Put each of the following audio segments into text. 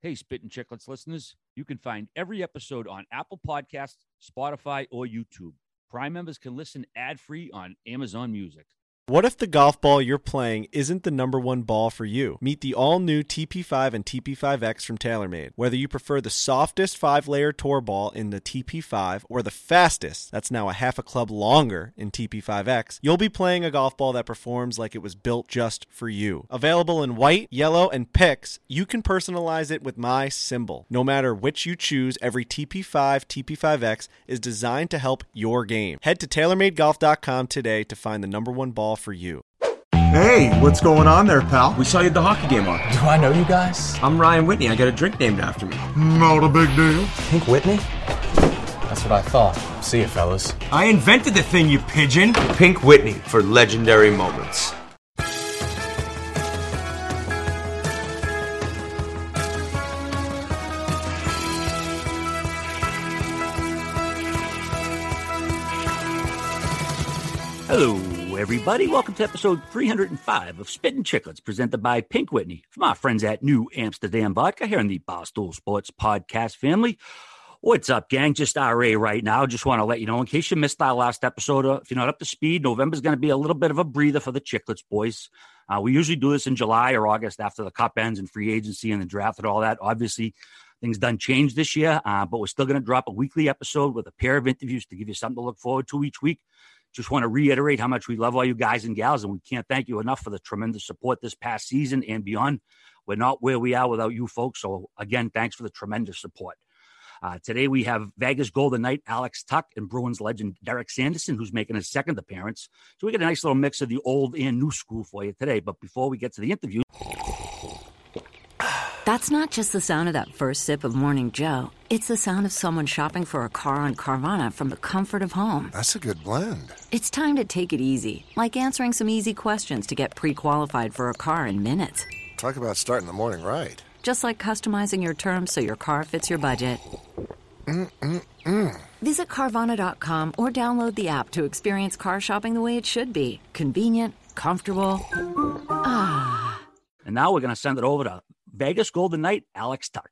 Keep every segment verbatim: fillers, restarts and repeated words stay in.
Hey, Spittin' Chicklets listeners, you can find every episode on Apple Podcasts, Spotify, or YouTube. Prime members can listen ad-free on Amazon Music. What if the golf ball you're playing isn't the number one ball for you? Meet the all-new T P five and T P five X from TaylorMade. Whether you prefer the softest five-layer tour ball in the T P five or the fastest, that's now a half a club longer in T P five X, you'll be playing a golf ball that performs like it was built just for you. Available in white, yellow, and picks, you can personalize it with my symbol. No matter which you choose, every T P five, T P five X is designed to help your game. Head to tailor made golf dot com today to find the number one ball for you. Hey, what's going on there, pal? We saw you at the hockey game on. Do I know you guys? I'm Ryan Whitney. I got a drink named after me. Not a big deal. Pink Whitney? That's what I thought. See you, fellas. I invented the thing, you pigeon. Pink Whitney for legendary moments. Hello, everybody. Welcome to episode three hundred five of Spittin' Chicklets, presented by Pink Whitney from our friends at New Amsterdam Vodka here in the Barstool Sports Podcast family. What's up, gang? Just R A right now. Just want to let you know, in case you missed our last episode, uh, if you're not up to speed, November's going to be a little bit of a breather for the Chicklets boys. Uh, we usually do this in July or August after the cup ends and free agency and the draft and all that. Obviously, things done change this year, uh, but we're still going to drop a weekly episode with a pair of interviews to give you something to look forward to each week. Just want to reiterate how much we love all you guys and gals, and we can't thank you enough for the tremendous support this past season and beyond. We're not where we are without you folks, so again, thanks for the tremendous support. Uh, today we have Vegas Golden Knight Alex Tuch and Bruins legend Derek Sanderson, who's making his second appearance. So we got a nice little mix of the old and new school for you today. But before we get to the interview... That's not just the sound of that first sip of Morning Joe. It's the sound of someone shopping for a car on Carvana from the comfort of home. That's a good blend. It's time to take it easy, like answering some easy questions to get pre-qualified for a car in minutes. Talk about starting the morning right. Just like customizing your terms so your car fits your budget. Mm-mm-mm. Visit Carvana dot com or download the app to experience car shopping the way it should be. Convenient, comfortable. Ah. And now we're going to send it over to Vegas Golden Knight Alex Tuch.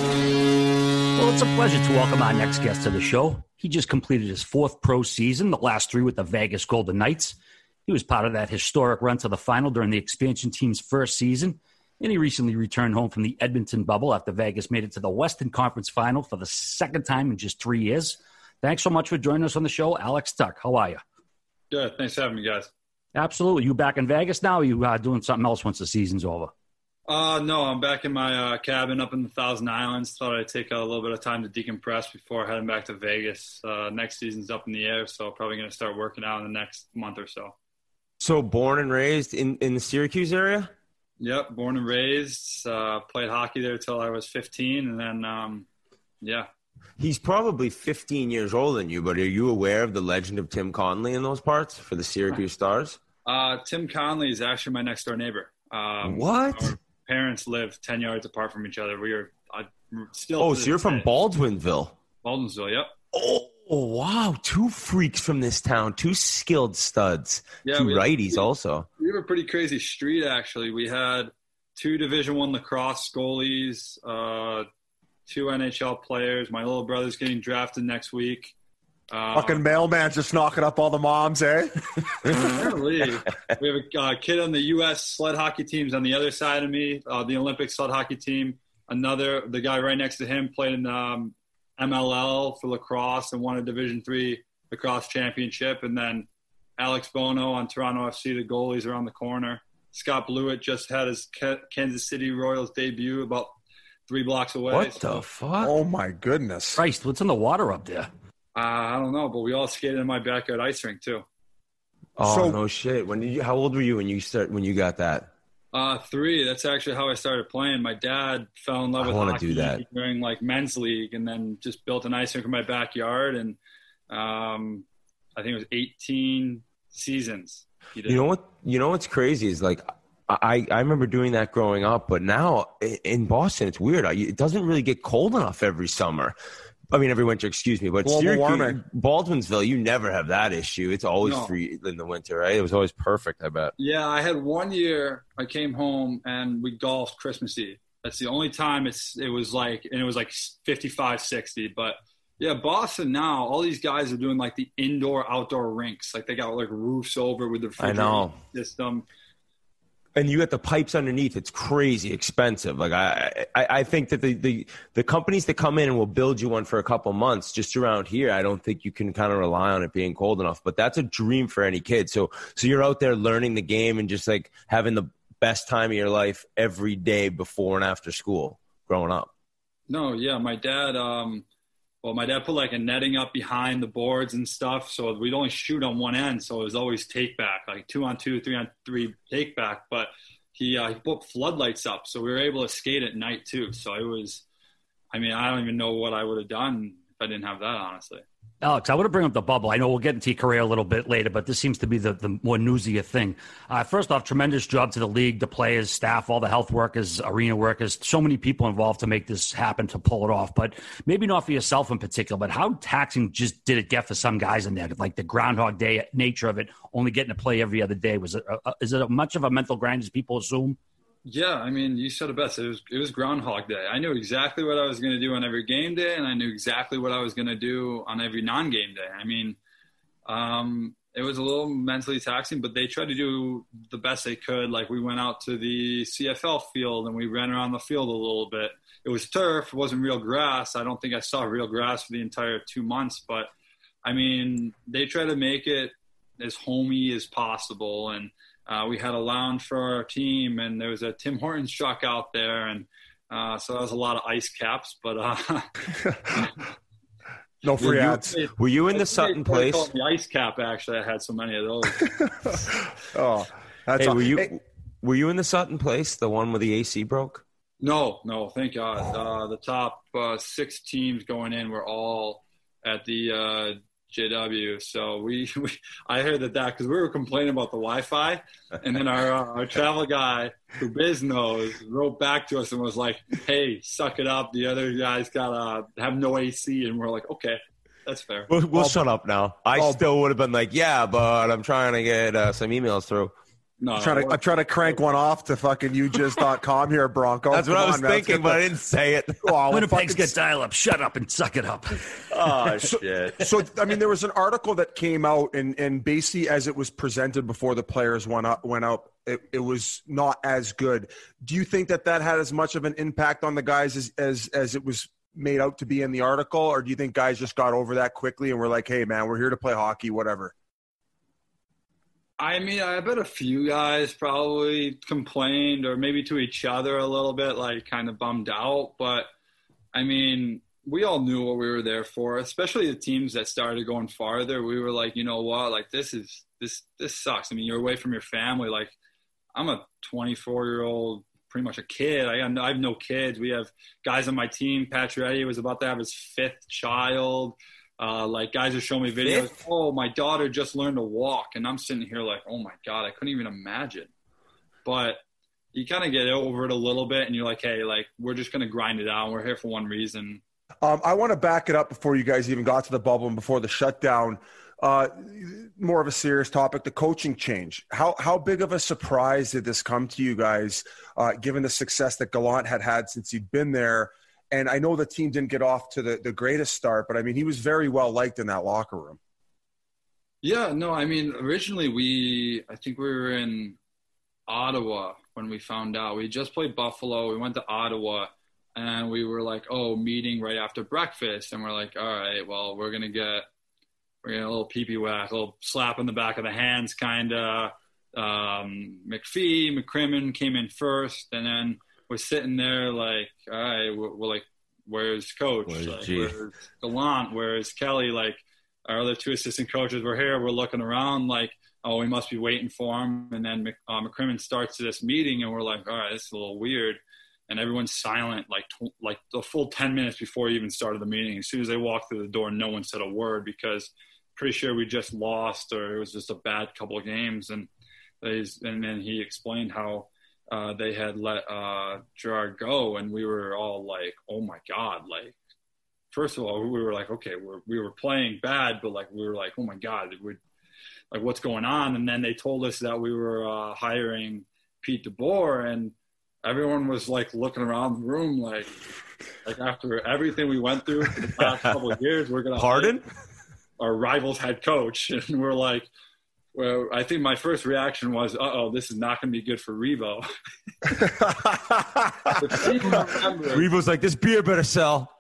Well, it's a pleasure to welcome our next guest to the show. He just completed his fourth pro season, the last three with the Vegas Golden Knights. He was part of that historic run to the final during the expansion team's first season, and he recently returned home from the Edmonton bubble after Vegas made it to the Western Conference Final for the second time in just three years. Thanks so much for joining us on the show, Alex Tuch. How are you? Good. Thanks for having me, guys. Absolutely. You back in Vegas now, or are you uh, doing something else once the season's over? Uh, no, I'm back in my uh, cabin up in the Thousand Islands. Thought I'd take a little bit of time to decompress before heading back to Vegas. Uh, next season's up in the air, so probably going to start working out in the next month or so. So born and raised in, in the Syracuse area? Yep, born and raised. Uh, played hockey there till I was fifteen, and then, um, yeah. He's probably fifteen years older than you, but are you aware of the legend of Tim Connolly in those parts for the Syracuse Stars? Uh, Tim Connolly is actually my next door neighbor. Um, what? Our parents live ten yards apart from each other. We are uh, still. Oh, so you're from Baldwinsville? Baldwinsville, yep. Oh, wow. Two freaks from this town. Two skilled studs. Yeah, two righties have, also. We have a pretty crazy street, actually. We had two Division One lacrosse goalies, uh, two N H L players. My little brother's getting drafted next week. Uh, Fucking mailman just knocking up all the moms, eh? Apparently. We have a uh, kid on the U S sled hockey teams on the other side of me, uh, the Olympic sled hockey team. Another, the guy right next to him played in um, M L L for lacrosse and won a Division Three lacrosse championship. And then Alex Bono on Toronto F C, the goalies around the corner. Scott Blewett just had his Kansas City Royals debut about three blocks away. What so, the fuck? Oh, my goodness. Christ, what's in the water up there? Uh, I don't know, but we all skated in my backyard ice rink too. Oh, So- no shit. When did you? How old were you when you start when you got that? Uh, three. That's actually how I started playing. My dad fell in love I with wanna hockey do that. during like men's league, and then just built an ice rink in my backyard. And um, I think it was eighteen seasons. He did. You know what? You know what's crazy is like I I remember doing that growing up, but now i- in Boston it's weird. I, it doesn't really get cold enough every summer. I mean, every winter, excuse me, but Global Syracuse, warming. Baldwinsville, you never have that issue. It's always No. free in the winter, right? It was always perfect, I bet. Yeah, I had one year I came home and we golfed Christmas Eve. That's the only time it's it was like, and it was like fifty-five, sixty. But yeah, Boston now, all these guys are doing like the indoor outdoor rinks. Like they got like roofs over with the refrigerator system. And you got the pipes underneath. It's crazy expensive. Like I, I, I think that the, the, the companies that come in and will build you one for a couple months just around here, I don't think you can kind of rely on it being cold enough. But that's a dream for any kid. So, so you're out there learning the game and just like having the best time of your life every day before and after school growing up. No, yeah, my dad. Um, well, my dad put like a netting up behind the boards and stuff, so we'd only shoot on one end. So it was always take back, like two on two, three on three take back. But he uh, he put floodlights up, so we were able to skate at night too. So it was, I mean, I don't even know what I would have done if I didn't have that, honestly. Alex, I want to bring up the bubble. I know we'll get into your career a little bit later, but this seems to be the, the more newsier thing. Uh, first off, tremendous job to the league, the players, staff, all the health workers, arena workers, so many people involved to make this happen, to pull it off. But maybe not for yourself in particular, but how taxing just did it get for some guys in there? Like the Groundhog Day nature of it, only getting to play every other day. Was it, uh, is it much of a mental grind as people assume? Yeah, I mean, you said it best. It was it was Groundhog Day. I knew exactly what I was going to do on every game day, and I knew exactly what I was going to do on every non-game day. I mean, um, it was a little mentally taxing, but they tried to do the best they could. Like we went out to the C F L field, and we ran around the field a little bit. It was turf. It wasn't real grass. I don't think I saw real grass for the entire two months. But, I mean, they tried to make it as homey as possible, and Uh, we had a lounge for our team, and there was a Tim Hortons truck out there, and uh, so that was a lot of ice caps. But uh, no free ads. You, were you in the Sutton place? The ice cap, actually, I had so many of those. oh, that's hey, all. were you hey. were you in the Sutton place, the one where the A C broke? No, no, thank God. Uh, the top uh, six teams going in were all at the uh, J W. So we, we I heard that that because we were complaining about the Wi-Fi, and then our uh, our travel guy who Biz knows wrote back to us and was like, "Hey, suck it up. The other guys gotta have no A C," and we're like, "Okay, that's fair." We'll, we'll shut up now. I oh, still would have been like, "Yeah, but I'm trying to get uh, some emails through." No, I'm trying to, I'm trying to crank one off to fucking you just dot com here, Bronco. That's Come what I was on, man. thinking, but I didn't say it. Oh, Winnipeg's got dial up. Shut up and suck it up. Oh, so, shit. So, I mean, there was an article that came out, and, and basically as it was presented before the players went up, went up it, it was not as good. Do you think that that had as much of an impact on the guys as, as, as it was made out to be in the article? Or do you think guys just got over that quickly and were like, hey, man, we're here to play hockey, whatever? I mean, I bet a few guys probably complained, or maybe to each other a little bit, like kind of bummed out. But, I mean, we all knew what we were there for, especially the teams that started going farther. We were like, you know what, like this is this this sucks. I mean, you're away from your family. Like, I'm a twenty-four-year-old, pretty much a kid. I have, I have no kids. We have guys on my team. Pacioretty was about to have his fifth child. Uh, like guys are showing me videos. Fifth? Oh, my daughter just learned to walk, and I'm sitting here like, oh my God, I couldn't even imagine. But you kind of get over it a little bit, and you're like, hey, like we're just gonna grind it out. We're here for one reason. Um, I want to back it up before you guys even got to the bubble and before the shutdown. Uh, more of a serious topic: the coaching change. How how big of a surprise did this come to you guys, uh, given the success that Gallant had had since he'd been there? And I know the team didn't get off to the, the greatest start, but, I mean, he was very well liked in that locker room. Yeah, no, I mean, originally we – I think we were in Ottawa when we found out. We just played Buffalo. We went to Ottawa, and we were like, oh, meeting right after breakfast. And we're like, all right, well, we're going to get – we're going to get a little pee-pee whack, a little slap in the back of the hands kind of. Um, McPhee, McCrimmon came in first, and then – we're sitting there like, all right, we're, we're like, where's Coach? Where's, like, where's Gallant? Where's Kelly? Like, our other two assistant coaches were here. We're looking around like, oh, we must be waiting for him. And then Mc, uh, McCrimmon starts this meeting, and we're like, all right, this is a little weird. And everyone's silent like tw- like the full ten minutes before he even started the meeting. As soon as they walked through the door, no one said a word because pretty sure we just lost or it was just a bad couple of games. And they, and then he explained how Uh, they had let uh, Gerard go, and we were all like, oh, my God. Like, first of all, we were like, okay, we're, we were playing bad, but, like, we were like, oh, my God, we're, like, what's going on? And then they told us that we were uh, hiring Pete DeBoer, and everyone was like looking around the room like, like after everything we went through for the past couple of years, we're going to Pardon? Our rival's head coach. And we're like, well, I think my first reaction was, uh-oh, this is not going to be good for Revo. Revo's like, this beer better sell.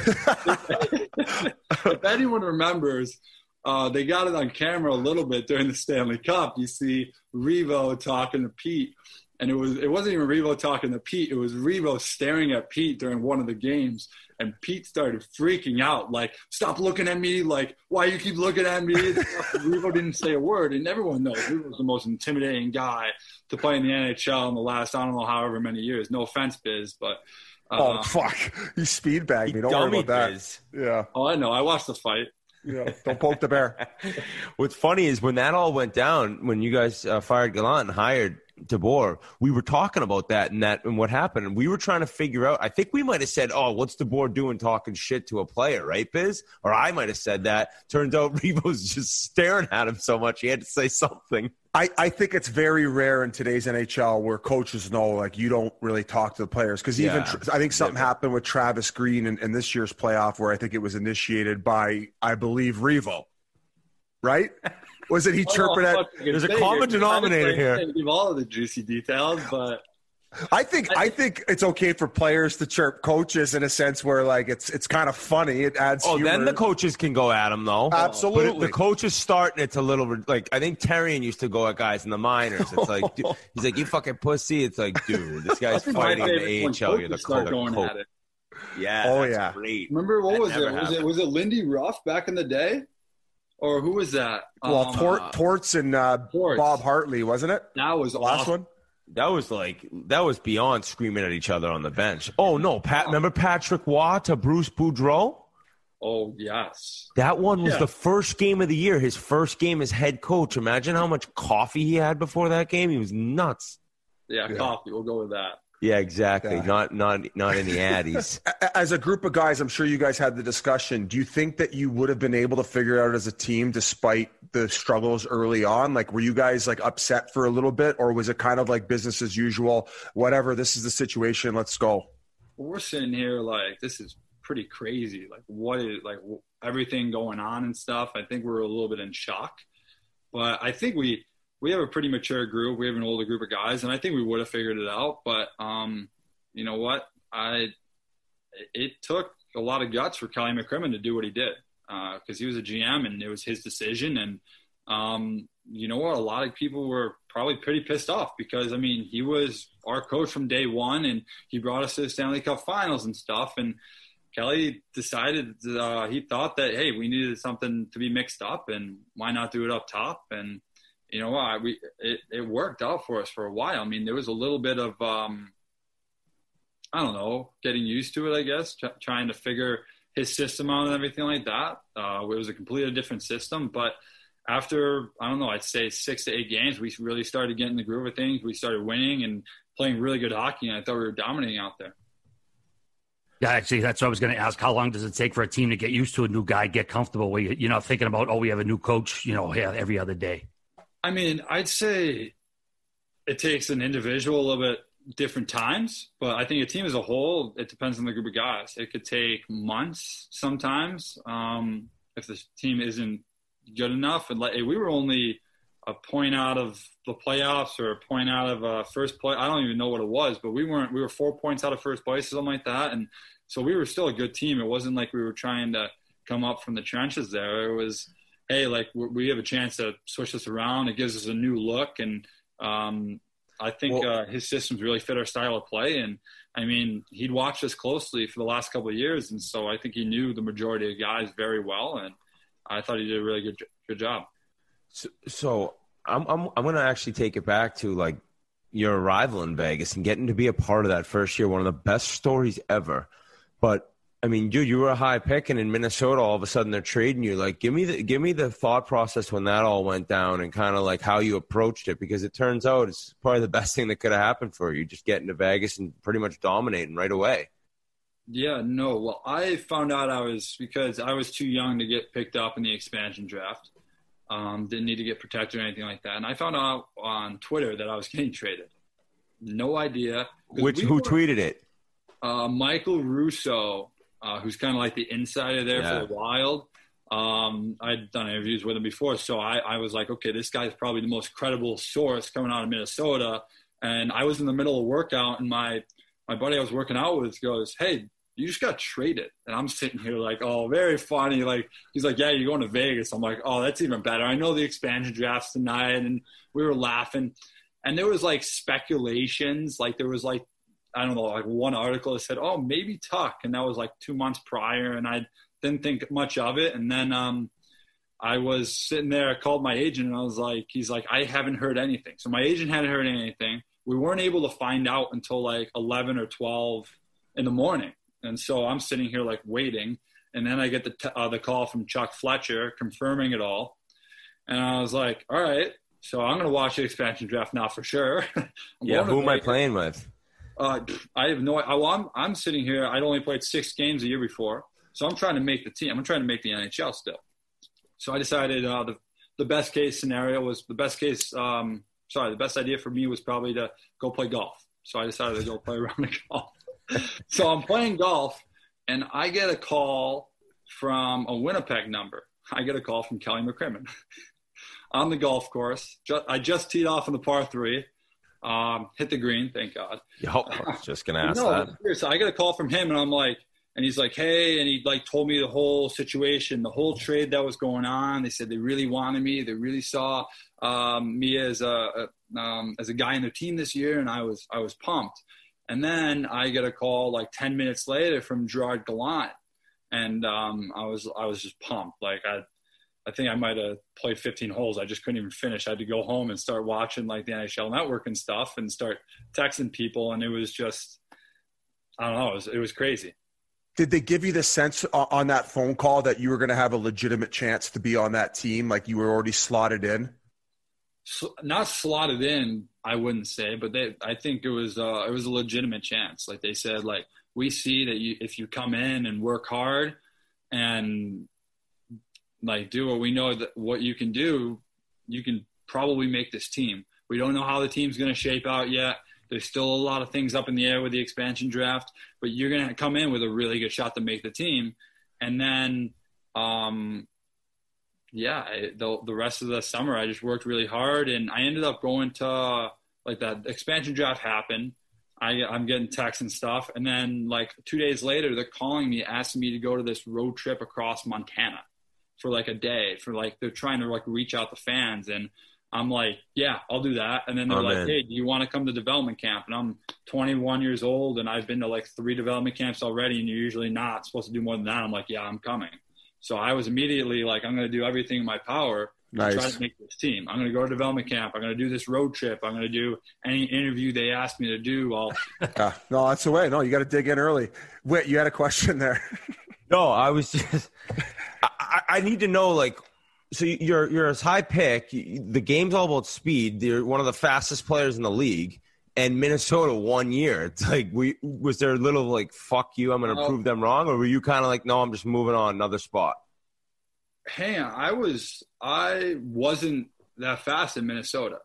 If anyone remembers, uh, they got it on camera a little bit during the Stanley Cup. You see Revo talking to Pete. And it was it wasn't even Revo talking to Pete. It was Revo staring at Pete during one of the games. And Pete started freaking out, like, stop looking at me. Like, why you keep looking at me? Revo didn't say a word. And everyone knows Revo was the most intimidating guy to play in the N H L in the last, I don't know, however many years. No offense, Biz, but. Uh, oh, fuck. You speed bagged me. Don't worry about that. Biz. Yeah. Oh, I know. I watched the fight. Yeah. Don't poke the bear. What's funny is when that all went down, when you guys uh, fired Gallant and hired DeBoer, we were talking about that and that and what happened. And we were trying to figure out, I think we might have said, oh, what's DeBoer doing talking shit to a player, right, Biz? Or I might have said that. Turns out Revo's just staring at him so much he had to say something. I, I think it's very rare in today's N H L where coaches know, like, you don't really talk to the players. Because even Yeah. I think something happened with Travis Green in, in this year's playoff where I think it was initiated by, I believe, Revo. Right? Was it he chirping at – There's a common denominator here. Give all of the juicy details, but I think I think it's okay for players to chirp coaches in a sense where, like, it's it's kind of funny. It adds Oh, humor. then the coaches can go at him, though. Absolutely. But if the coaches start, and it's a little like I think Terrian used to go at guys in the minors. It's like dude, he's like, "You fucking pussy." It's like, dude, this guy's fighting in the A H L. You're the start going coach. at it. Yeah. Oh, that's yeah. Great. Remember what That was it? never Was happened. it was it Lindy Ruff back in the day, or who was that? Well, Um, Tort, Torts and uh, Torts. Bob Hartley, wasn't it? That was The last awesome. one? That was like that was beyond screaming at each other on the bench. Oh no, Pat! Remember Patrick Waugh to Bruce Boudreau? Oh yes. That one was Yeah. the first game of the year. His first game as head coach. Imagine how much coffee he had before that game. He was nuts. Yeah, Yeah. coffee. We'll go with that. Yeah, exactly. Yeah. Not not not any Addies. A- As a group of guys, I'm sure you guys had the discussion. Do you think that you would have been able to figure it out as a team despite the struggles early on? Like, were you guys like upset for a little bit, or was it kind of like business as usual? Whatever, this is the situation. Let's go. Well, we're sitting here like this is pretty crazy. Like what is like w- everything going on and stuff. I think we're a little bit in shock, but I think we. We have a pretty mature group. We have an older group of guys, and I think we would have figured it out. But um, you know what? I it took a lot of guts for Kelly McCrimmon to do what he did because uh, he was a G M and it was his decision. And um, you know what? A lot of people were probably pretty pissed off because I mean he was our coach from day one, and he brought us to the Stanley Cup Finals and stuff. And Kelly decided uh, he thought that hey, we needed something to be mixed up, and why not do it up top? And you know what? We it, it worked out for us for a while. I mean, there was a little bit of um, I don't know, getting used to it. I guess Ch- trying to figure his system out and everything like that. Uh, it was a completely different system, but after I don't know, I'd say six to eight games, we really started getting the groove of things. We started winning and playing really good hockey, and I thought we were dominating out there. Yeah, actually, that's what I was going to ask. How long does it take for a team to get used to a new guy, get comfortable? Where you're not thinking about, oh, we have a new coach, you know, every other day. I mean, I'd say it takes an individual a little bit different times, but I think a team as a whole, it depends on the group of guys. It could take months sometimes um, if the team isn't good enough. And like, we were only a point out of the playoffs or a point out of uh, first place. I don't even know what it was, but we weren't. We were four points out of first place or something like that, and so we were still a good team. It wasn't like we were trying to come up from the trenches there. It was, hey, like we have a chance to switch this around. It gives us a new look, and um, I think Well, uh, his systems really fit our style of play. And I mean, he'd watched us closely for the last couple of years, and so I think he knew the majority of guys very well, and I thought he did a really good good job. So, so I'm I'm I'm gonna actually take it back to like your arrival in Vegas and getting to be a part of that first year. One of the best stories ever. But I mean, dude, you were a high pick, and in Minnesota, all of a sudden they're trading you. Like, give me the give me the thought process when that all went down, and kind of like how you approached it, because it turns out it's probably the best thing that could have happened for you. Just getting to Vegas and pretty much dominating right away. Yeah, no. Well, I found out I was because I was too young to get picked up in the expansion draft. Um, didn't need to get protected or anything like that. And I found out on Twitter that I was getting traded. No idea. Which we who were, tweeted it? Uh, Michael Russo, uh, who's kind of like the insider there Yeah. for the Wild. Um, I'd done interviews with him before, so I, I was like, okay, this guy's probably the most credible source coming out of Minnesota. And I was in the middle of workout, and my my buddy I was working out with goes, "Hey, you just got traded." And I'm sitting here like, oh, very funny. Like, he's like, "Yeah, you're going to Vegas." I'm like, oh, that's even better. I know the expansion draft's tonight. And we were laughing. And there was like speculations. Like there was like, I don't know, like one article that said, oh, maybe Tuck. And that was like two months prior. And I didn't think much of it. And then um, I was sitting there, I called my agent, and I was like, he's like, I haven't heard anything. So my agent hadn't heard anything. We weren't able to find out until like eleven or twelve in the morning. And so I'm sitting here like waiting. And then I get the, t- uh, the call from Chuck Fletcher confirming it all. And I was like, all right, so I'm going to watch the expansion draft now for sure. Yeah, who am I playing with? Uh, I have no – well, I'm, I'm sitting here. I'd only played six games a year before. So I'm trying to make the team. I'm trying to make the N H L still. So I decided uh, the the best case scenario was – the best case um, – sorry, the best idea for me was probably to go play golf. So I decided to go play a round of golf. So I'm playing golf, and I get a call from a Winnipeg number. I get a call from Kelly McCrimmon on the golf course. Just, I just teed off on the par three, um, hit the green, thank God. Yo, I was just going to ask no, that. Seriously, I get a call from him, and I'm like, and he's like, hey, and he like told me the whole situation, the whole trade that was going on. They said they really wanted me. They really saw um, me as a, a um, as a guy in their team this year, and I was I was pumped. And then I get a call like ten minutes later from Gerard Gallant, and um, I was I was just pumped. Like I, I think I might have played fifteen holes. I just couldn't even finish. I had to go home and start watching like the N H L Network and stuff, and start texting people. And it was just, I don't know, it was it was crazy. Did they give you the sense on that phone call that you were going to have a legitimate chance to be on that team, like you were already slotted in? Not slotted in, I wouldn't say, but they, I think it was uh, it was a legitimate chance. Like they said, like we see that you if you come in and work hard and like do what we know that what you can do, you can probably make this team. We don't know how the team's going to shape out yet. There's still a lot of things up in the air with the expansion draft, but you're going to come in with a really good shot to make the team, and then. Um, Yeah, the the rest of the summer I just worked really hard, and I ended up going to like that expansion draft happened. I I'm getting texts and stuff, and then like two days later they're calling me asking me to go to this road trip across Montana for like a day for like they're trying to like reach out to fans, and I'm like, yeah, I'll do that. And then they're oh, like, man. hey, do you want to come to development camp? And I'm twenty-one years old, and I've been to like three development camps already, and you're usually not supposed to do more than that. I'm like, yeah, I'm coming. So I was immediately like, I'm going to do everything in my power to Nice. try to make this team. I'm going to go to development camp. I'm going to do this road trip. I'm going to do any interview they ask me to do. I'll Yeah, no, that's the way. No, you got to dig in early. Wait, you had a question there. No, I was just I, I, I need to know, like, so you're you're as high pick. The game's all about speed. You're one of the fastest players in the league. And Minnesota one year. It's like, we, was there a little like, fuck you, I'm going to Oh. prove them wrong? Or were you kind of like, no, I'm just moving on, another spot? hey, I was I wasn't that fast in Minnesota.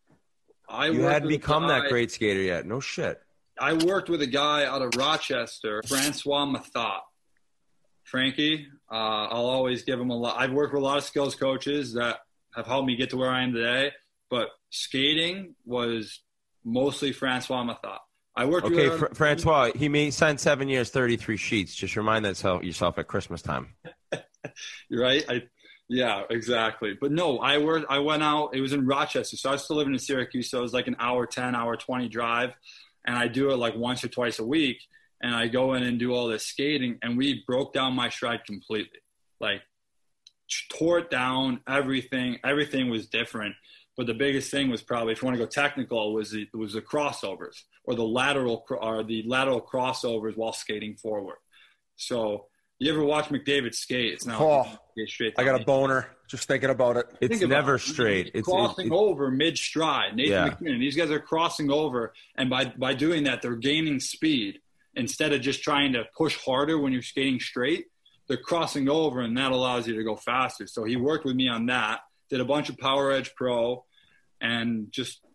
I You worked hadn't with a become that guy- great skater yet. No shit. I worked with a guy out of Rochester, Francois Mathat. Frankie, uh, I'll always give him a lot. I've worked with a lot of skills coaches that have helped me get to where I am today, but skating was mostly Francois Mathat. I worked Okay, with Fr- Francois, he may signed seven years, thirty-three sheets. Just remind that self, yourself at Christmas time. You're right. I, yeah, exactly. But no, I worked. I went out. It was in Rochester, so I was still living in Syracuse. So it was like an hour ten, hour twenty drive, and I do it like once or twice a week. And I go in and do all this skating, and we broke down my stride completely. Like tore it down. Everything. Everything was different. But the biggest thing was probably, if you want to go technical, was the was the crossovers or the lateral or the lateral crossovers while skating forward. So you ever watch McDavid skate? It's not Oh, like skate straight I got a down. boner just thinking about it. It's Think about never it. straight. He's It's crossing it, it, over mid stride. Nathan Yeah. McKinnon. These guys are crossing over, and by by doing that, they're gaining speed instead of just trying to push harder when you're skating straight. They're crossing over, and that allows you to go faster. So he worked with me on that. Did a bunch of Power Edge Pro, and just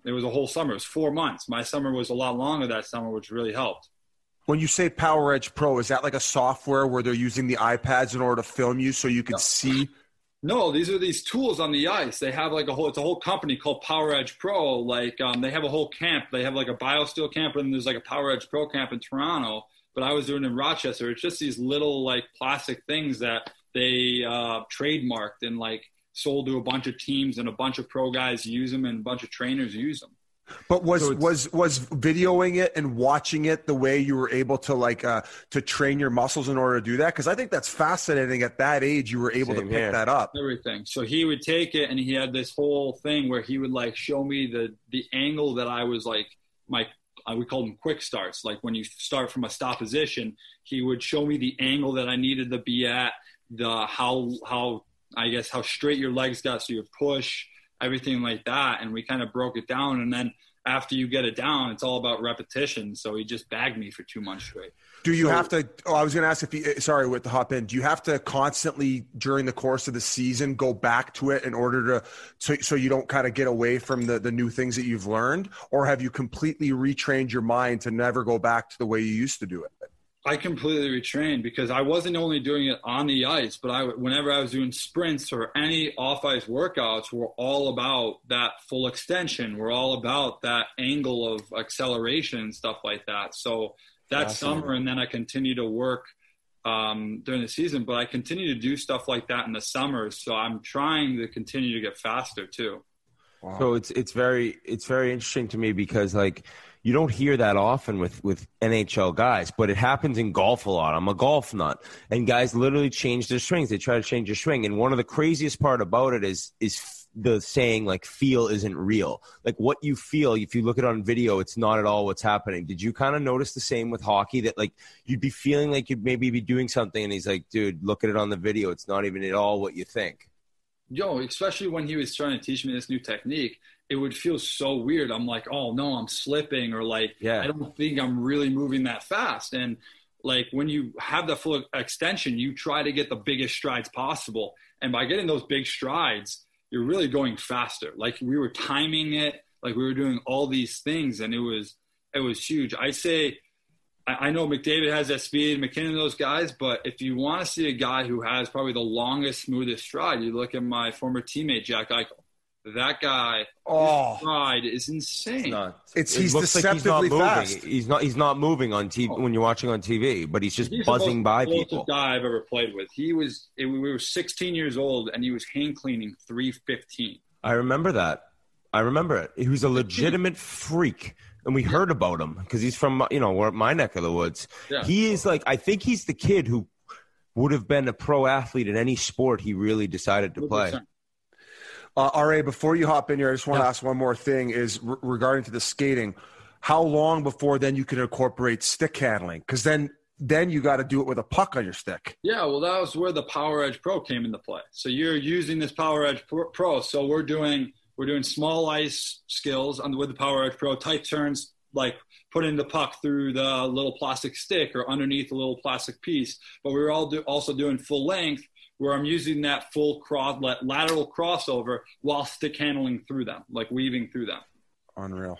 It was a whole summer. It was four months. My summer was a lot longer that summer, which really helped. When you say Power Edge Pro, is that like a software where they're using the iPads in order to film you so you can Yep. see? No, these are these tools on the ice. They have like a whole, it's a whole company called Power Edge Pro. Like um, they have a whole camp. They have like a BioSteel camp, and there's like a Power Edge Pro camp in Toronto. But I was doing it in Rochester. It's just these little like plastic things that they uh, trademarked and like sold to a bunch of teams, and a bunch of pro guys use them and a bunch of trainers use them. But was So was was videoing it and watching it the way you were able to like uh, to train your muscles in order to do that? Because I think that's fascinating. At that age, you were able Same to pick here. that up. Everything. So he would take it, and he had this whole thing where he would like show me the the angle that I was like my uh, we called them quick starts. Like when you start from a stop position, he would show me the angle that I needed to be at, the how how I guess how straight your legs got, so you push, everything like that. And we kind of broke it down. And then after you get it down, it's all about repetition. So he just bagged me for two months straight. Do you So- have to? Oh, I was going to ask if you. Sorry, with the hop in. Do you have to constantly during the course of the season go back to it in order to so so you don't kind of get away from the the new things that you've learned, or have you completely retrained your mind to never go back to the way you used to do it? I completely retrained because I wasn't only doing it on the ice, but I, whenever I was doing sprints or any off-ice workouts, we're all about that full extension. We're all about that angle of acceleration and stuff like that. So that summer, and then I continue to work um, during the season, but I continue to do stuff like that in the summers. So I'm trying to continue to get faster too. Wow. So it's it's very it's very interesting to me because like you don't hear that often with with N H L guys, but it happens in golf a lot. I'm a golf nut, and guys literally change their swings. They try to change their swing, and one of the craziest part about it is is the saying like feel isn't real. Like what you feel, if you look at it on video, it's not at all what's happening. Did you kind of notice the same with hockey, that like you'd be feeling like you'd maybe be doing something, and he's like, dude, look at it on the video. It's not even at all what you think. Yo, especially when he was trying to teach me this new technique, it would feel so weird. I'm like, oh no, I'm slipping, or like, Yeah. I don't think I'm really moving that fast. And like when you have the full extension, you try to get the biggest strides possible. And by getting those big strides, you're really going faster. Like we were timing it, like we were doing all these things, and it was, it was huge. I say, I know McDavid has that speed, McKinnon, those guys, but if you want to see a guy who has probably the longest, smoothest stride, you look at my former teammate, Jack Eichel. That guy, Oh. his stride is insane. It's not. It's- It he's looks like he's deceptively not moving. fast. He's not. He's not moving on T V when you're watching on T V, but he's just He's the buzzing most by explosive people. guy I've ever played with. He was, it, we were sixteen years old, and he was hand cleaning three fifteen. I remember that. I remember it. He was a legitimate freak, and we heard about him because he's from you know where my neck of the woods. Yeah. He is like I think he's the kid who would have been a pro athlete in any sport he really decided to play. Uh, R A, before you hop in here, I just want to Yeah. ask one more thing is re- regarding to the skating. How long before then you can incorporate stick handling? Because then then you got to do it with a puck on your stick. Yeah, well, that was where the Power Edge Pro came into play. So you're using this Power Edge Pro. So we're doing we're doing small ice skills on, with the Power Edge Pro, tight turns, like putting the puck through the little plastic stick or underneath a little plastic piece. But we were all do, also doing full length, where I'm using that full cross, lateral crossover while stick handling through them, like weaving through them. Unreal.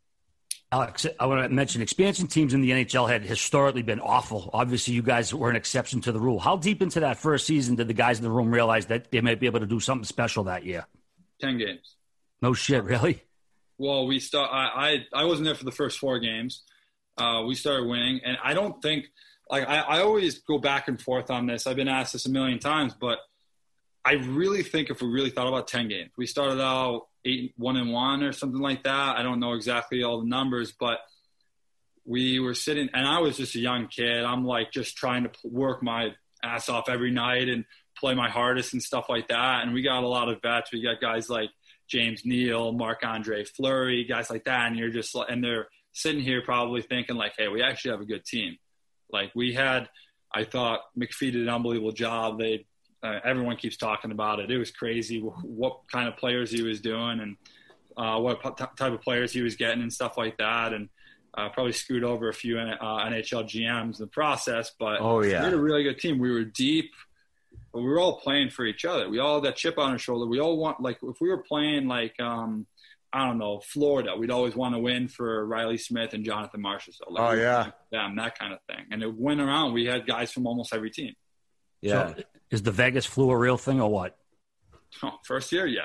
Alex, I want to mention expansion teams in the N H L had historically been awful. Obviously, you guys were an exception to the rule. How deep into that first season did the guys in the room realize that they might be able to do something special that year? Ten games. No shit, really? Well, we start. I, I I wasn't there for the first four games. Uh, we started winning, and I don't think like I, I always go back and forth on this. I've been asked this a million times, but I really think if we really thought about ten games, we started out eight one and one or something like that. I don't know exactly all the numbers, but we were sitting, and I was just a young kid. I'm like just trying to work my ass off every night and play my hardest and stuff like that. And we got a lot of vets. We got guys like James Neal, Marc-Andre Fleury, guys like that. And you're just like, and they're sitting here probably thinking like, hey, we actually have a good team. Like we had, I thought McPhee did an unbelievable job. They, uh, everyone keeps talking about it. It was crazy what kind of players he was doing and uh, what p- type of players he was getting and stuff like that. And uh, probably screwed over a few uh, N H L G Ms in the process, but Oh, yeah. we had a really good team. We were deep. But we were all playing for each other. We all had that chip on our shoulder. We all want, like, if we were playing, like, um, I don't know, Florida. We'd always want to win for Riley Smith and Jonathan Marshall. So, like, oh, yeah. Them, that kind of thing. And it went around. We had guys from almost every team. Yeah. So is the Vegas flu a real thing or what? Oh, first year, yeah.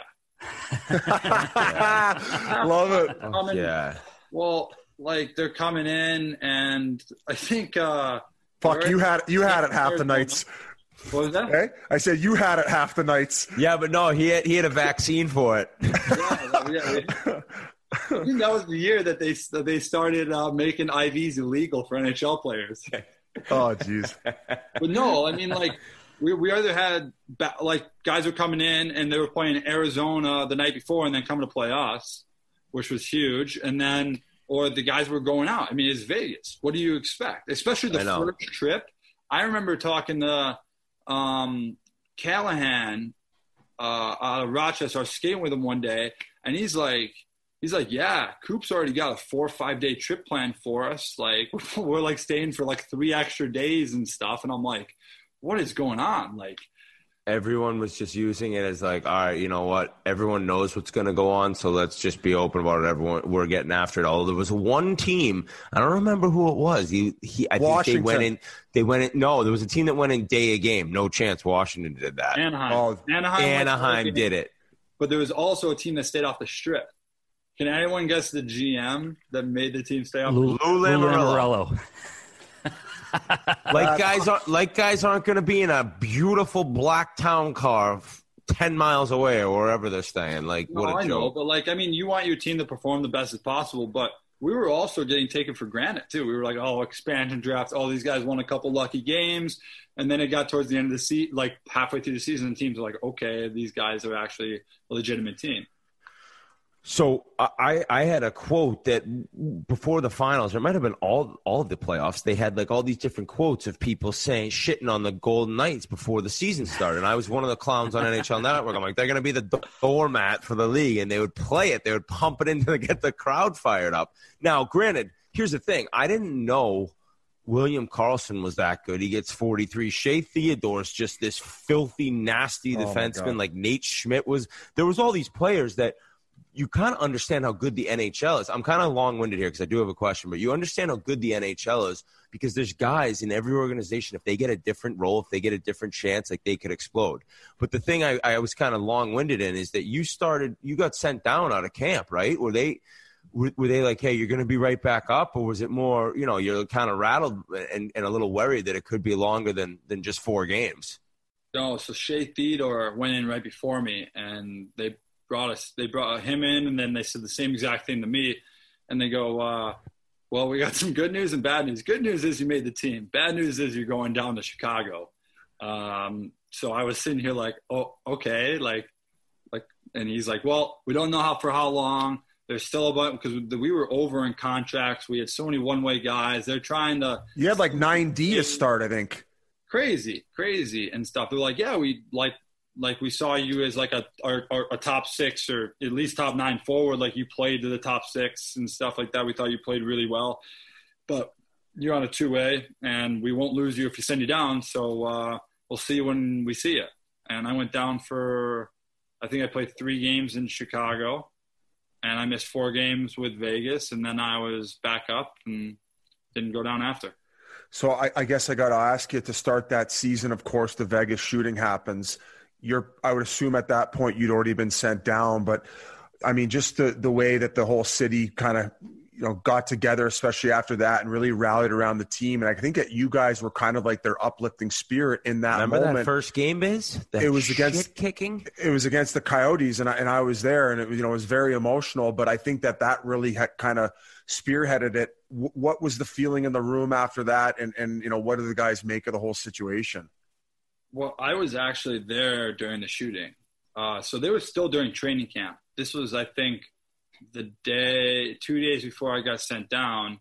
yeah. Love it. Coming, yeah. Well, like, they're coming in, and I think uh, – Fuck, you had you had it half the nights. What was that? Hey? I said you had it half the nights. Yeah, but no, he had he had a vaccine for it. yeah, yeah, yeah. I think that was the year that they that they started uh, making I Vs illegal for N H L players. Oh, jeez. But no, I mean, like, we we either had like guys were coming in and they were playing Arizona the night before and then coming to play us, which was huge, and then or the guys were going out. I mean, it's Vegas. What do you expect? Especially the first trip. I remember talking to um, Callahan uh, out of Rochester. I was skating with him one day, and he's like, he's like, yeah, Coop's already got a four or five day trip planned for us. Like, we're like staying for like three extra days and stuff. And I'm like, what is going on? Like, everyone was just using it as like, all right, you know what? Everyone knows what's going to go on, so let's just be open about it. Everyone, we're getting after it. Although there was one team, I don't remember who it was. He, he, I Washington. think they went in. They went in. No, there was a team that went in day a game. No chance. Washington did that. Anaheim. Oh, Anaheim, Anaheim did it. But there was also a team that stayed off the strip. Can anyone guess the G M that made the team stay off? Lou, the strip? Lou Lamoriello. Like guys aren't like guys aren't going to be in a beautiful black town car ten miles away or wherever they're staying. Like, No, what a I joke! know, but like, I mean, you want your team to perform the best as possible, but we were also getting taken for granted too. We were like, oh, expansion draft. All these guys won a couple lucky games, and then it got towards the end of the season, like halfway through the season, and teams are like, okay, these guys are actually a legitimate team. So I, I had a quote that before the finals, or it might have been all all of the playoffs, they had like all these different quotes of people saying shitting on the Golden Knights before the season started. And I was one of the clowns on N H L Network. I'm like, they're going to be the doormat for the league, and they would play it. They would pump it in to get the crowd fired up. Now, granted, here's the thing: I didn't know William Karlsson was that good. He gets forty-three. Shea Theodore's just this filthy, nasty Oh, defenseman. Like Nate Schmidt was. There was all these players that. You kind of understand how good the N H L is. I'm kind of long-winded here because I do have a question, but you understand how good the N H L is because there's guys in every organization, if they get a different role, if they get a different chance, like they could explode. But the thing I, I was kind of long-winded in is that you started, you got sent down out of camp, right? Were they, were, were they like, hey, you're going to be right back up? Or was it more, you know, you're kind of rattled and, and a little worried that it could be longer than, than just four games? No, so Shea Theodore went in right before me, and they brought us, they brought him in, and then they said the same exact thing to me. And they go, uh, well, we got some good news and bad news. Good news is you made the team. Bad news is you're going down to Chicago. Um, so I was sitting here like, oh, okay. Like, like, and he's like, well, we don't know how, for how long. There's still a bunch, because we were over in contracts. We had so many one-way guys. They're trying to. You had like nine D to start, I think. Crazy, crazy and stuff. They're like, yeah, we like, like we saw you as like a, a, a top six or at least top nine forward. Like you played to the top six and stuff like that. We thought you played really well, but you're on a two-way and we won't lose you if you send you down. So uh, we'll see you when we see you. And I went down for, I think I played three games in Chicago, and I missed four games with Vegas. And then I was back up and didn't go down after. So I, I guess I got to ask you, to start that season, of course, the Vegas shooting happens. You're, I would assume at that point you'd already been sent down, but I mean, just the, the way that the whole city kind of, you know, got together, especially after that, and really rallied around the team. And I think that you guys were kind of like their uplifting spirit in that Remember moment. that first game, Biz? That it was against shit kicking. It was against the Coyotes, and I, and I was there, and it was, you know, it was very emotional. But I think that that really had kind of spearheaded it. W- what was the feeling in the room after that, and and you know, what did the guys make of the whole situation? Well, I was actually there during the shooting. Uh, so they were still during training camp. This was, I think, the day, two days before I got sent down.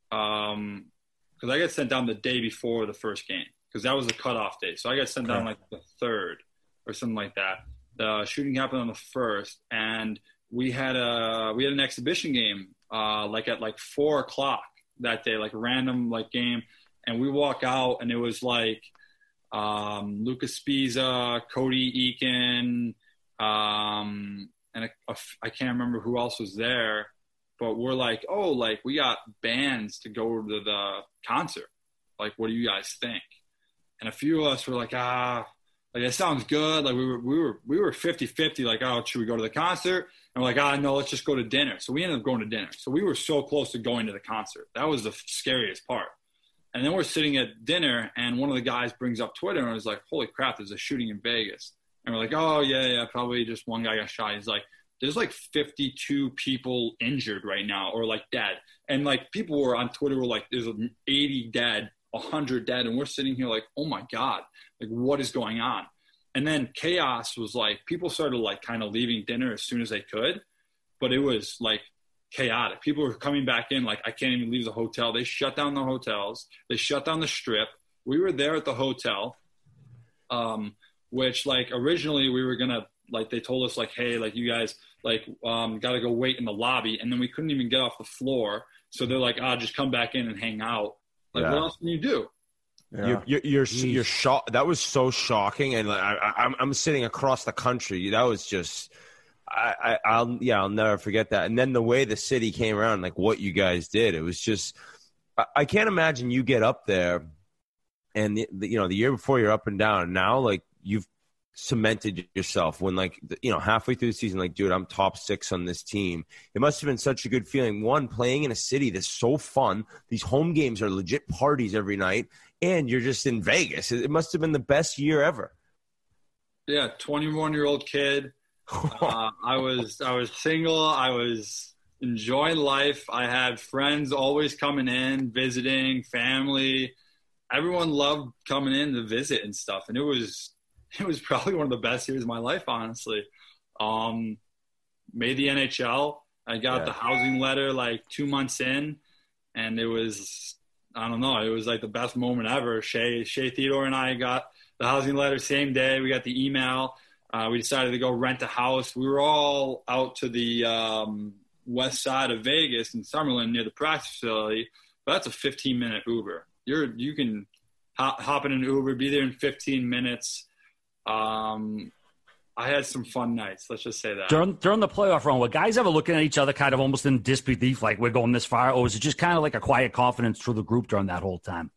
Um, because I got sent down the day before the first game, because that was the cutoff day. So I got sent down like the third or something like that. The shooting happened on the first, and we had a we had an exhibition game, uh, like at like four o'clock that day, like a random like game, and we walk out, and it was like. Um, Lucas Spiza, Cody Eakin, um, and a, a, I can't remember who else was there, but we're like, oh, like we got bands to go to the concert. Like, what do you guys think? And a few of us were like, ah, like it sounds good. Like we were, we were, we were fifty-fifty. Like, oh, should we go to the concert? And we're like, ah, no, let's just go to dinner. So we ended up going to dinner. So we were so close to going to the concert. That was the scariest part. And then we're sitting at dinner, and one of the guys brings up Twitter and was like, holy crap, there's a shooting in Vegas. And we're like, oh, yeah, yeah, probably just one guy got shot. He's like, there's like fifty-two people injured right now or like dead. And like people were on Twitter were like, there's eighty dead, one hundred dead. And we're sitting here like, oh my God, like what is going on? And then chaos was like, people started like kind of leaving dinner as soon as they could, but it was like chaotic. People were coming back in like, I can't even leave the hotel. They shut down the hotels. They shut down the strip. We were there at the hotel, um, which like originally we were going to, like they told us like, hey, like you guys like um, got to go wait in the lobby. And then we couldn't even get off the floor. So they're like, ah, just come back in and hang out. Like, yeah. What else can you do? Yeah. You're, you're, you're, you're shocked. That was so shocking. And like, I, I'm, I'm sitting across the country. That was just, I, I, I'll, yeah, I'll never forget that. And then the way the city came around, like what you guys did, it was just, I, I can't imagine you get up there and the, the, you know, the year before you're up and down. Now, like you've cemented yourself when like, you know, halfway through the season, like, dude, I'm top six on this team. It must have been such a good feeling. One, playing in a city that's so fun. These home games are legit parties every night. And you're just in Vegas. It must have been the best year ever. Yeah, twenty-one-year-old kid. uh, I was I was single. I was enjoying life. I had friends always coming in, visiting, family. Everyone loved coming in to visit and stuff. And it was it was probably one of the best years of my life, honestly. Um, made the N H L. I got yeah. the housing letter like two months in, and it was – I don't know. It was like the best moment ever. Shea, Shea Theodore and I got the housing letter same day. We got the email. Uh, we decided to go rent a house. We were all out to the um, west side of Vegas in Summerlin near the practice facility. But that's a fifteen-minute Uber. You're you can hop, hop in an Uber, be there in fifteen minutes. Um, I had some fun nights. Let's just say that. During, during the playoff run, were guys ever looking at each other kind of almost in disbelief, like we're going this far? Or was it just kind of like a quiet confidence through the group during that whole time?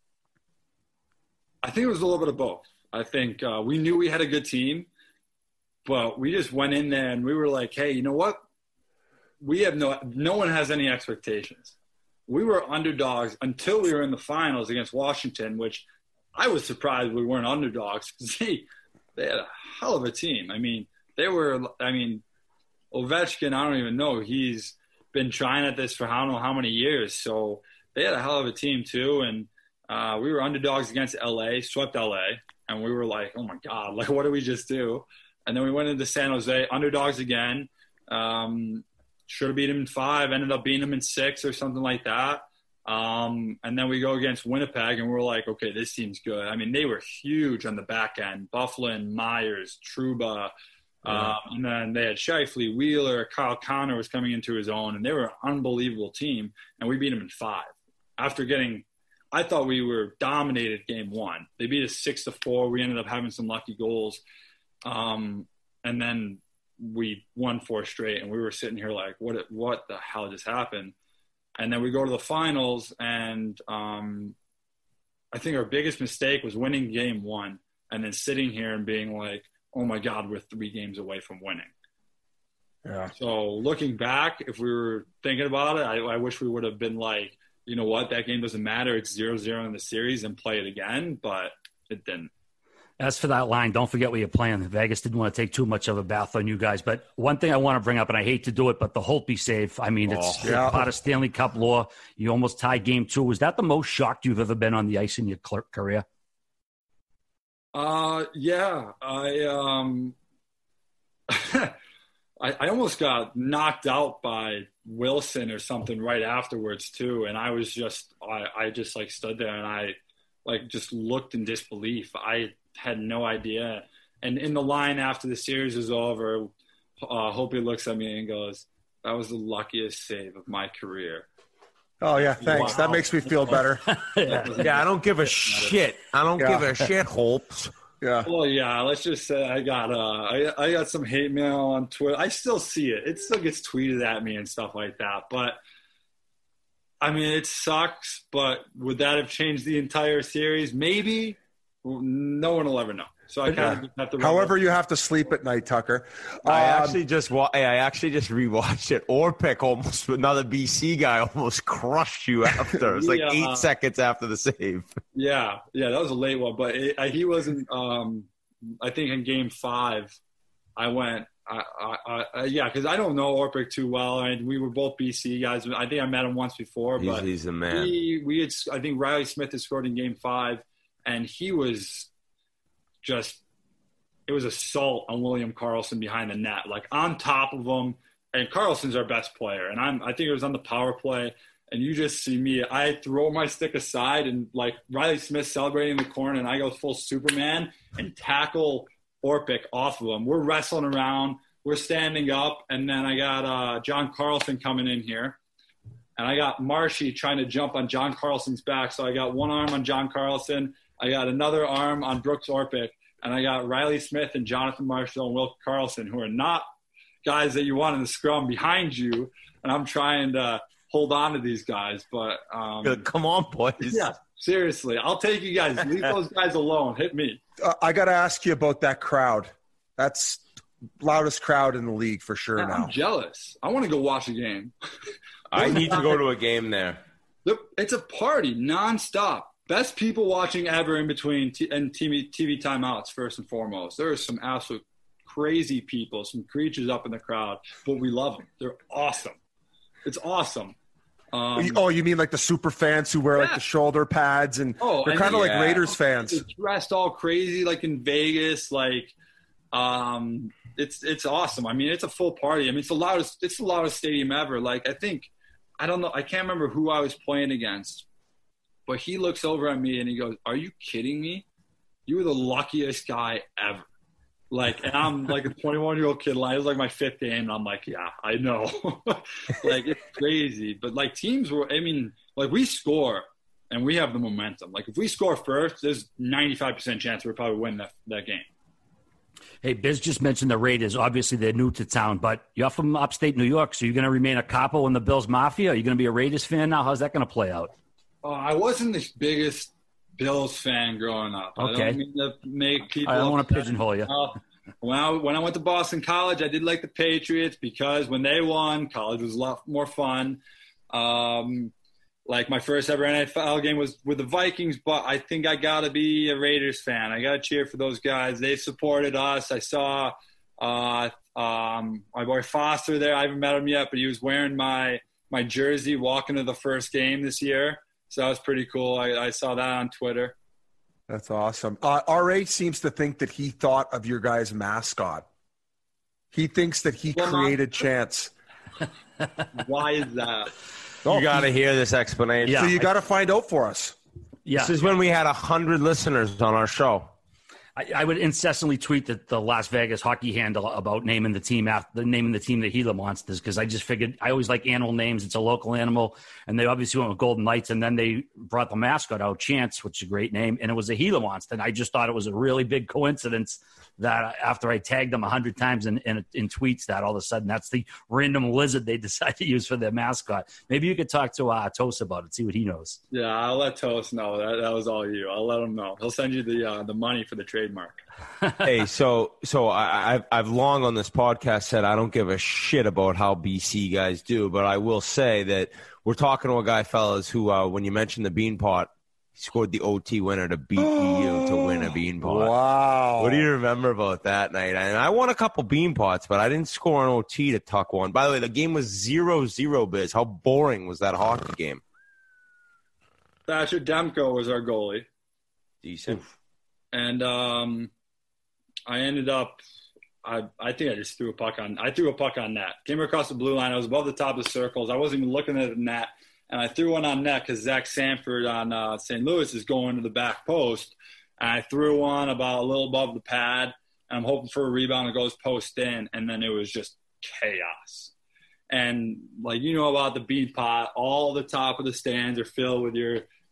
I think it was a little bit of both. I think uh, we knew we had a good team, but we just went in there and we were like, hey, you know what? We have no – no one has any expectations. We were underdogs until we were in the finals against Washington, which I was surprised we weren't underdogs because they – they had a hell of a team. I mean, they were – I mean, Ovechkin, I don't even know. He's been trying at this for I don't know how many years. So they had a hell of a team too. And uh, we were underdogs against L A, swept L A. And we were like, oh, my God, like what did we just do? And then we went into San Jose, underdogs again. Um, should have beat them in five, ended up beating them in six or something like that. Um, and then we go against Winnipeg, and we're like, okay, this team's good. I mean, they were huge on the back end. Byfuglien, Myers, Trouba. Yeah. Um, and then they had Scheifele, Wheeler, Kyle Connor was coming into his own, and they were an unbelievable team. And we beat them in five. After getting – I thought we were dominated game one. They beat us six to four. We ended up having some lucky goals. Um, and then we won four straight, and we were sitting here like, what, what the hell just happened? And then we go to the finals, and um, I think our biggest mistake was winning game one and then sitting here and being like, oh, my God, we're three games away from winning. Yeah. So looking back, if we were thinking about it, I, I wish we would have been like, you know what, that game doesn't matter. It's zero zero in the series and play it again, but it didn't. As for that line, don't forget where you're playing. Vegas didn't want to take too much of a bath on you guys. But one thing I want to bring up, and I hate to do it, but the Holtby save, I mean, it's oh, yeah. part of Stanley Cup lore. You almost tied game two. Was that the most shocked you've ever been on the ice in your career? Uh, yeah. I, um, I, I almost got knocked out by Wilson or something right afterwards, too. And I was just, I, I just, like, stood there and I, like, just looked in disbelief. I had no idea. And in the line after the series was over, uh, Holtby looks at me and goes, that was the luckiest save of my career. Oh, yeah, thanks. Wow. That makes me feel better. yeah. yeah, I don't give a shit. I don't yeah. give a shit, Holtz. Yeah. Well, yeah. Let's just say I got uh, I I got some hate mail on Twitter. I still see it. It still gets tweeted at me and stuff like that. But I mean, it sucks. But would that have changed the entire series? Maybe. No one will ever know. So I kind of have to. However, you have to sleep at night, Tucker. I Um, actually just wa- I actually just rewatched it. Orpik almost another B C guy almost crushed you after. It was like Yeah. eight seconds after the save. Yeah, yeah, that was a late one, but it, I, he wasn't. Um, I think in Game Five, I went. I, I, I, yeah, because I don't know Orpik too well, and we were both B C guys. I think I met him once before, He's, but he's the man. he, we had. I think Riley Smith had scored in Game Five, and he was just. It was assault on William Karlsson behind the net, like on top of him. And Karlsson's our best player, and I'm. I think it was on the power play. And you just see me, I throw my stick aside and like Riley Smith celebrating in the corner, and I go full Superman and tackle Orpik off of him. We're wrestling around. We're standing up. And then I got uh, John Carlson coming in here. And I got Marshy trying to jump on John Carlson's back. So I got one arm on John Carlson. I got another arm on Brooks Orpik. And I got Riley Smith and Jonathan Marshall and Will Carlson, who are not guys that you want in the scrum behind you. And I'm trying to hold on to these guys, but um, Come on, boys. yeah, seriously, I'll take you guys. Leave those guys alone. Hit me. uh, I got to ask you about that crowd. That's loudest crowd in the league for sure I'm now. jealous. I want to go watch a game. I need to go to a game there. It's a party nonstop. Best people watching ever in between t- and T V, T V timeouts, first and foremost. There are some absolute crazy people, some creatures up in the crowd, but we love them. They're awesome. It's awesome. Um, Oh, you mean like the super fans who wear like Yeah. the shoulder pads and Oh, they're and kind of yeah. like Raiders fans. They're dressed all crazy, like in Vegas. Like, um, it's it's awesome. I mean, it's a full party. I mean, it's the loudest. It's the loudest stadium ever. Like, I think, I don't know. I can't remember who I was playing against, but he looks over at me and he goes, "Are you kidding me? You were the luckiest guy ever." Like, and I'm like a twenty-one year old kid. Like, it was like my fifth game, and I'm like, yeah, I know. Like, it's crazy. But like teams were, I mean, like we score and we have the momentum. Like if we score first, there's ninety-five percent chance we'll probably win that that game. Hey, Biz just mentioned the Raiders. Obviously, they're new to town, but you're from upstate New York, so you're going to remain a capo in the Bills Mafia? Are you going to be a Raiders fan now? How's that going to play out? Uh, I wasn't the biggest Bills fan growing up. I Okay. don't mean to make people I don't want to upset. pigeonhole you. Uh, when I when I went to Boston College, I did like the Patriots because when they won, college was a lot more fun. Um, like my first ever N F L game was with the Vikings, but I think I got to be a Raiders fan. I got to cheer for those guys. They supported us. I saw uh, um, my boy Foster there. I haven't met him yet, but he was wearing my my jersey walking to the first game this year. So that was pretty cool. I, I saw that on Twitter. That's awesome. Uh, R A seems to think that he thought of your guys' mascot. He thinks that he Well, created Chance. Why is that? You got to hear this explanation. Yeah. So you got to find out for us. Yeah, This is when we had one hundred listeners on our show. I, I would incessantly tweet the, the Las Vegas hockey handle about naming the team after naming the team the Gila Monsters because I just figured I always like animal names. It's a local animal, and they obviously went with Golden Knights, and then they brought the mascot out, Chance, which is a great name, and it was a Gila Monster. And I just thought it was a really big coincidence that after I tagged them a hundred times in, in in tweets, that all of a sudden that's the random lizard they decided to use for their mascot. Maybe you could talk to uh, Toast about it, see what he knows. Yeah, I'll let Toast know. That that was all you. I'll let him know. He'll send you the uh, the money for the trademark. Hey, so so I, I've I've long on this podcast said I don't give a shit about how B C guys do, but I will say that we're talking to a guy, fellas, who uh, when you mentioned the bean pot, he scored the O T winner to beat E U to win a bean pot. Wow. What do you remember about that night? And I won a couple bean pots, but I didn't score an O T to tuck one. By the way, the game was zero zero, Biz. How boring was that hockey game? Thatcher Demko was our goalie. Decent. And um, I ended up, I I think I just threw a puck on, I threw a puck on net. Came across the blue line. I was above the top of the circles. I wasn't even looking at the net. And I threw one on net because Zach Sanford on uh, Saint Louis is going to the back post. And I threw one about a little above the pad. And I'm hoping for a rebound that goes post in. And then it was just chaos. And like, you know about the bean pot, all the top of the stands are filled with your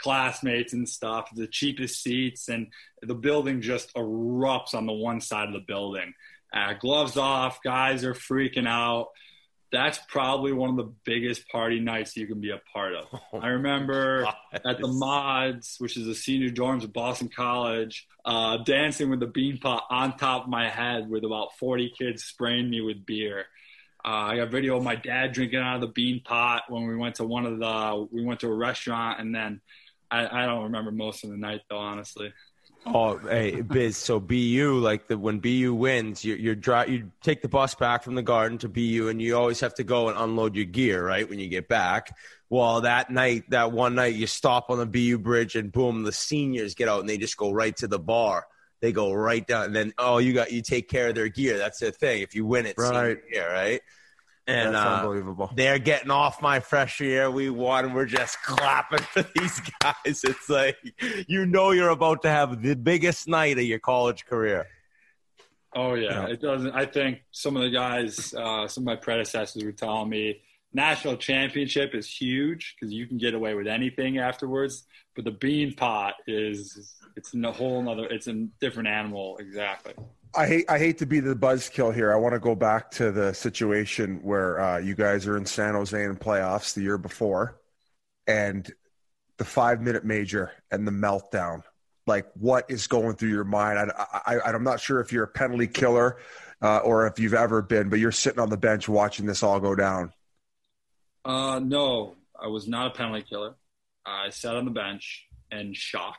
classmates and stuff, the cheapest seats, and the building just erupts on the one side of the building. Uh, gloves off, guys are freaking out. That's probably one of the biggest party nights you can be a part of. Oh, I remember at the Mods, which is the senior dorms of Boston College, uh, dancing with the bean pot on top of my head with about forty kids spraying me with beer. Uh, I got video of my dad drinking out of the bean pot when we went to one of the, we went to a restaurant, and then I, I don't remember most of the night though, honestly. Oh, hey, Biz. So B U, like the when B U wins, you you're dry, you take the bus back from the Garden to B U, and you always have to go and unload your gear, right, when you get back. Well, that night, that one night, you stop on the B U bridge, and boom, the seniors get out, and they just go right to the bar. They go right down, and then oh, you got you take care of their gear. That's the thing. If you win it, right, senior year, right? And That's uh, unbelievable. They're getting off my freshman year. We won. We're just clapping for these guys. It's like, you know, you're about to have the biggest night of your college career. Oh, yeah. yeah. It doesn't. I think some of the guys, uh, some of my predecessors were telling me national championship is huge because you can get away with anything afterwards. But the bean pot is, it's a whole nother, it's a different animal. Exactly. I hate I hate to be the buzzkill here. I want to go back to the situation where uh, you guys are in San Jose in playoffs the year before, and the five-minute major and the meltdown. Like, what is going through your mind? I, I, I, I'm not sure if you're a penalty killer uh, or if you've ever been, but you're sitting on the bench watching this all go down. Uh, no, I was not a penalty killer. I sat on the bench in shock.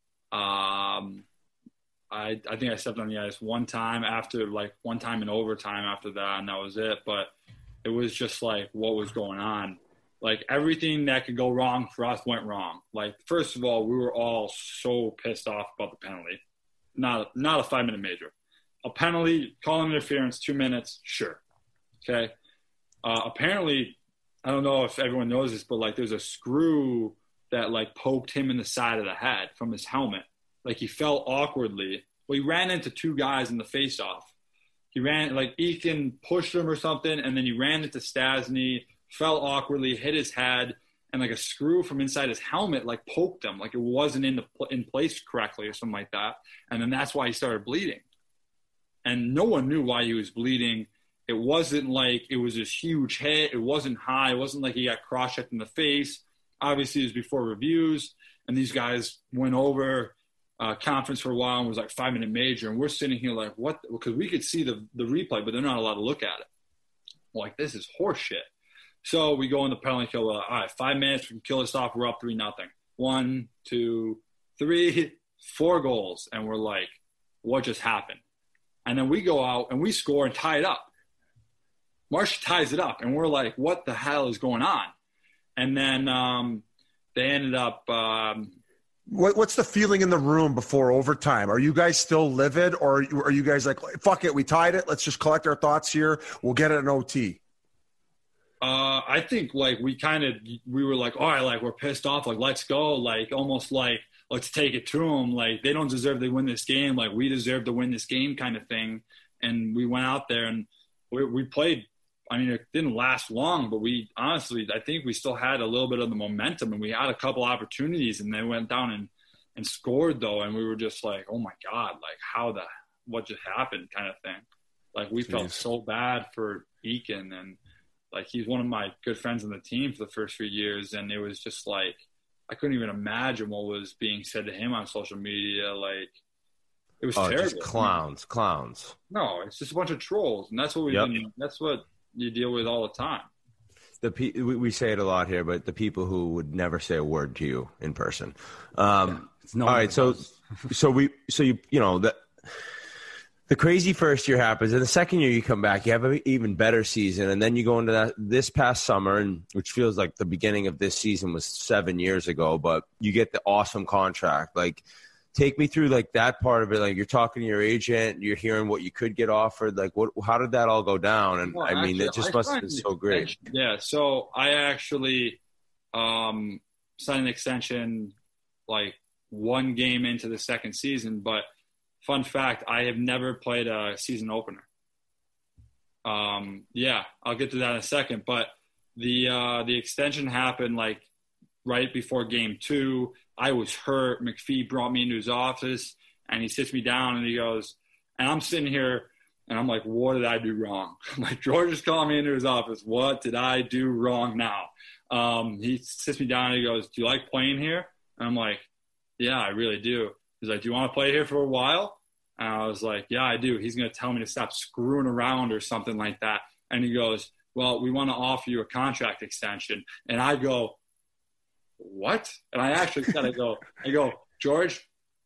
Um. I, I think I stepped on the ice one time after, like, one time in overtime after that, and that was it. But it was just, like, what was going on. Like, everything that could go wrong for us went wrong. Like, first of all, we were all so pissed off about the penalty. Not, not a five-minute major. A penalty, calling interference, two minutes, sure. Okay? Uh, apparently, I don't know if everyone knows this, but, like, there's a screw that, like, poked him in the side of the head from his helmet. Like, he fell awkwardly. Well, he ran into two guys in the face-off. He ran, like, Eakin pushed him or something, and then he ran into Stastny, fell awkwardly, hit his head, and, like, a screw from inside his helmet, like, poked him. Like, it wasn't in, the, in place correctly or something like that. And then that's why he started bleeding. And no one knew why he was bleeding. It wasn't like it was this huge hit. It wasn't high. It wasn't like he got cross-checked in the face. Obviously, it was before reviews, and these guys went over – Uh, conference for a while and was like five minute major, and we're sitting here like, what? Because we could see the the replay, but they're not allowed to look at it. We're like, this is horse shit. So we go in the penalty kill. Like, all right, five minutes, we can kill this off. We're up three nothing. One, two, three, four goals, and we're like, what just happened? And then we go out and we score and tie it up. Marsh ties it up, and we're like, what the hell is going on? And then um, they ended up. Um, What, what's the feeling in the room before overtime? Are you guys still livid, or are you guys like, fuck it, we tied it, let's just collect our thoughts here, we'll get it in O T? Uh, I think, like, we kind of – we were like, all right, like, we're pissed off, like, let's go, like, almost like, let's take it to them. Like, they don't deserve to win this game. Like, we deserve to win this game kind of thing. And we went out there and we, we played – I mean, it didn't last long, but we honestly, I think we still had a little bit of the momentum, and we had a couple opportunities, and they went down and, and scored though. And we were just like, oh my God, like how the, what just happened kind of thing. Like we Jeez. felt so bad for Eakin, and like, he's one of my good friends on the team for the first few years. And it was just like, I couldn't even imagine what was being said to him on social media. Like, it was oh, terrible. Just clowns, clowns. No, it's just a bunch of trolls. And that's what we've yep. been, that's what, you deal with all the time. The pe- we, we say it a lot here, but the people who would never say a word to you in person. Um, yeah, all right, so so we so you you know the the crazy first year happens, and the second year you come back, you have an even better season, and then you go into that this past summer, and which feels like the beginning of this season was seven years ago, but you get the awesome contract, like. Take me through like that part of it. Like you're talking to your agent, you're hearing what you could get offered. Like what, how did that all go down? And well, I mean, actually, it just I must have been so great. Yeah. So I actually um, signed an extension like one game into the second season, but fun fact, I have never played a season opener. Um, yeah, I'll get to that in a second, but the, uh, the extension happened like right before game two. I was hurt. McPhee brought me into his office, and he sits me down, and he goes, and I'm sitting here, and I'm like, what did I do wrong? I'm like, George is calling me into his office. What did I do wrong now? Um, he sits me down, and he goes, do you like playing here? And I'm like, yeah, I really do. He's like, do you want to play here for a while? And I was like, yeah, I do. He's going to tell me to stop screwing around or something like that. And he goes, well, we want to offer you a contract extension. And I go, what? And I actually said, I go, I go, George,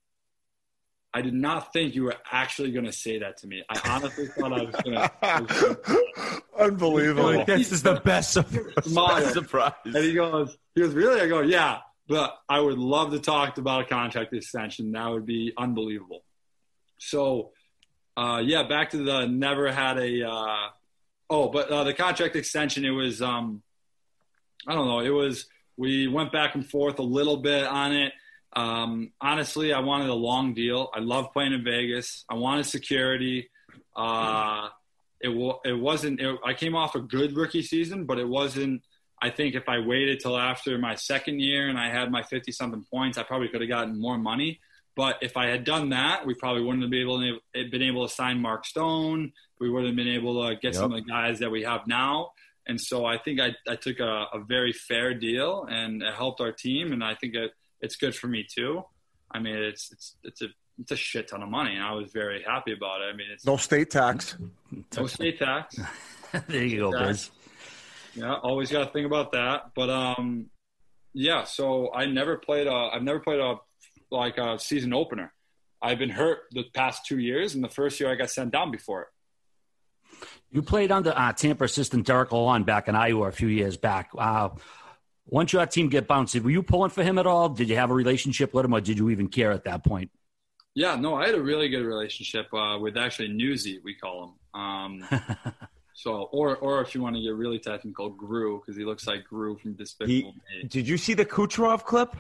I did not think you were actually going to say that to me. I honestly thought I was going to. Unbelievable. Like, this is the best surprise. surprise. And he goes, he goes, really? I go, yeah, but I would love to talk about a contract extension. That would be unbelievable. So, uh, yeah, back to the never had a uh, – oh, but uh, the contract extension, it was um, – I don't know. It was – we went back and forth a little bit on it. Um, honestly, I wanted a long deal. I love playing in Vegas. I wanted security. Uh, it, w- it wasn't it, – I came off a good rookie season, but it wasn't – I think if I waited till after my second year and I had my fifty-something points, I probably could have gotten more money. But if I had done that, we probably wouldn't have been able to, been able to sign Mark Stone. We wouldn't have been able to get yep. some of the guys that we have now. And so I think I, I took a, a very fair deal, and it helped our team. And I think it, it's good for me too. I mean, it's it's it's a it's a shit ton of money, and I was very happy about it. I mean, it's no state tax. No state tax. There you go, Biz. Yeah, always got to think about that. But um, yeah. So I never played a. I've never played a. like a season opener. I've been hurt the past two years, and the first year I got sent down before it. You played under uh, Tampa assistant Derek Lalonde back in Iowa a few years back. Uh, once your team get bounced, were you pulling for him at all? Did you have a relationship with him, or did you even care at that point? Yeah, no, I had a really good relationship uh, with actually Newsy, we call him. Um, so, or or if you want to get really technical, Gru, because he looks like Gru from Despicable he, Me. Did you see the Kucherov clip?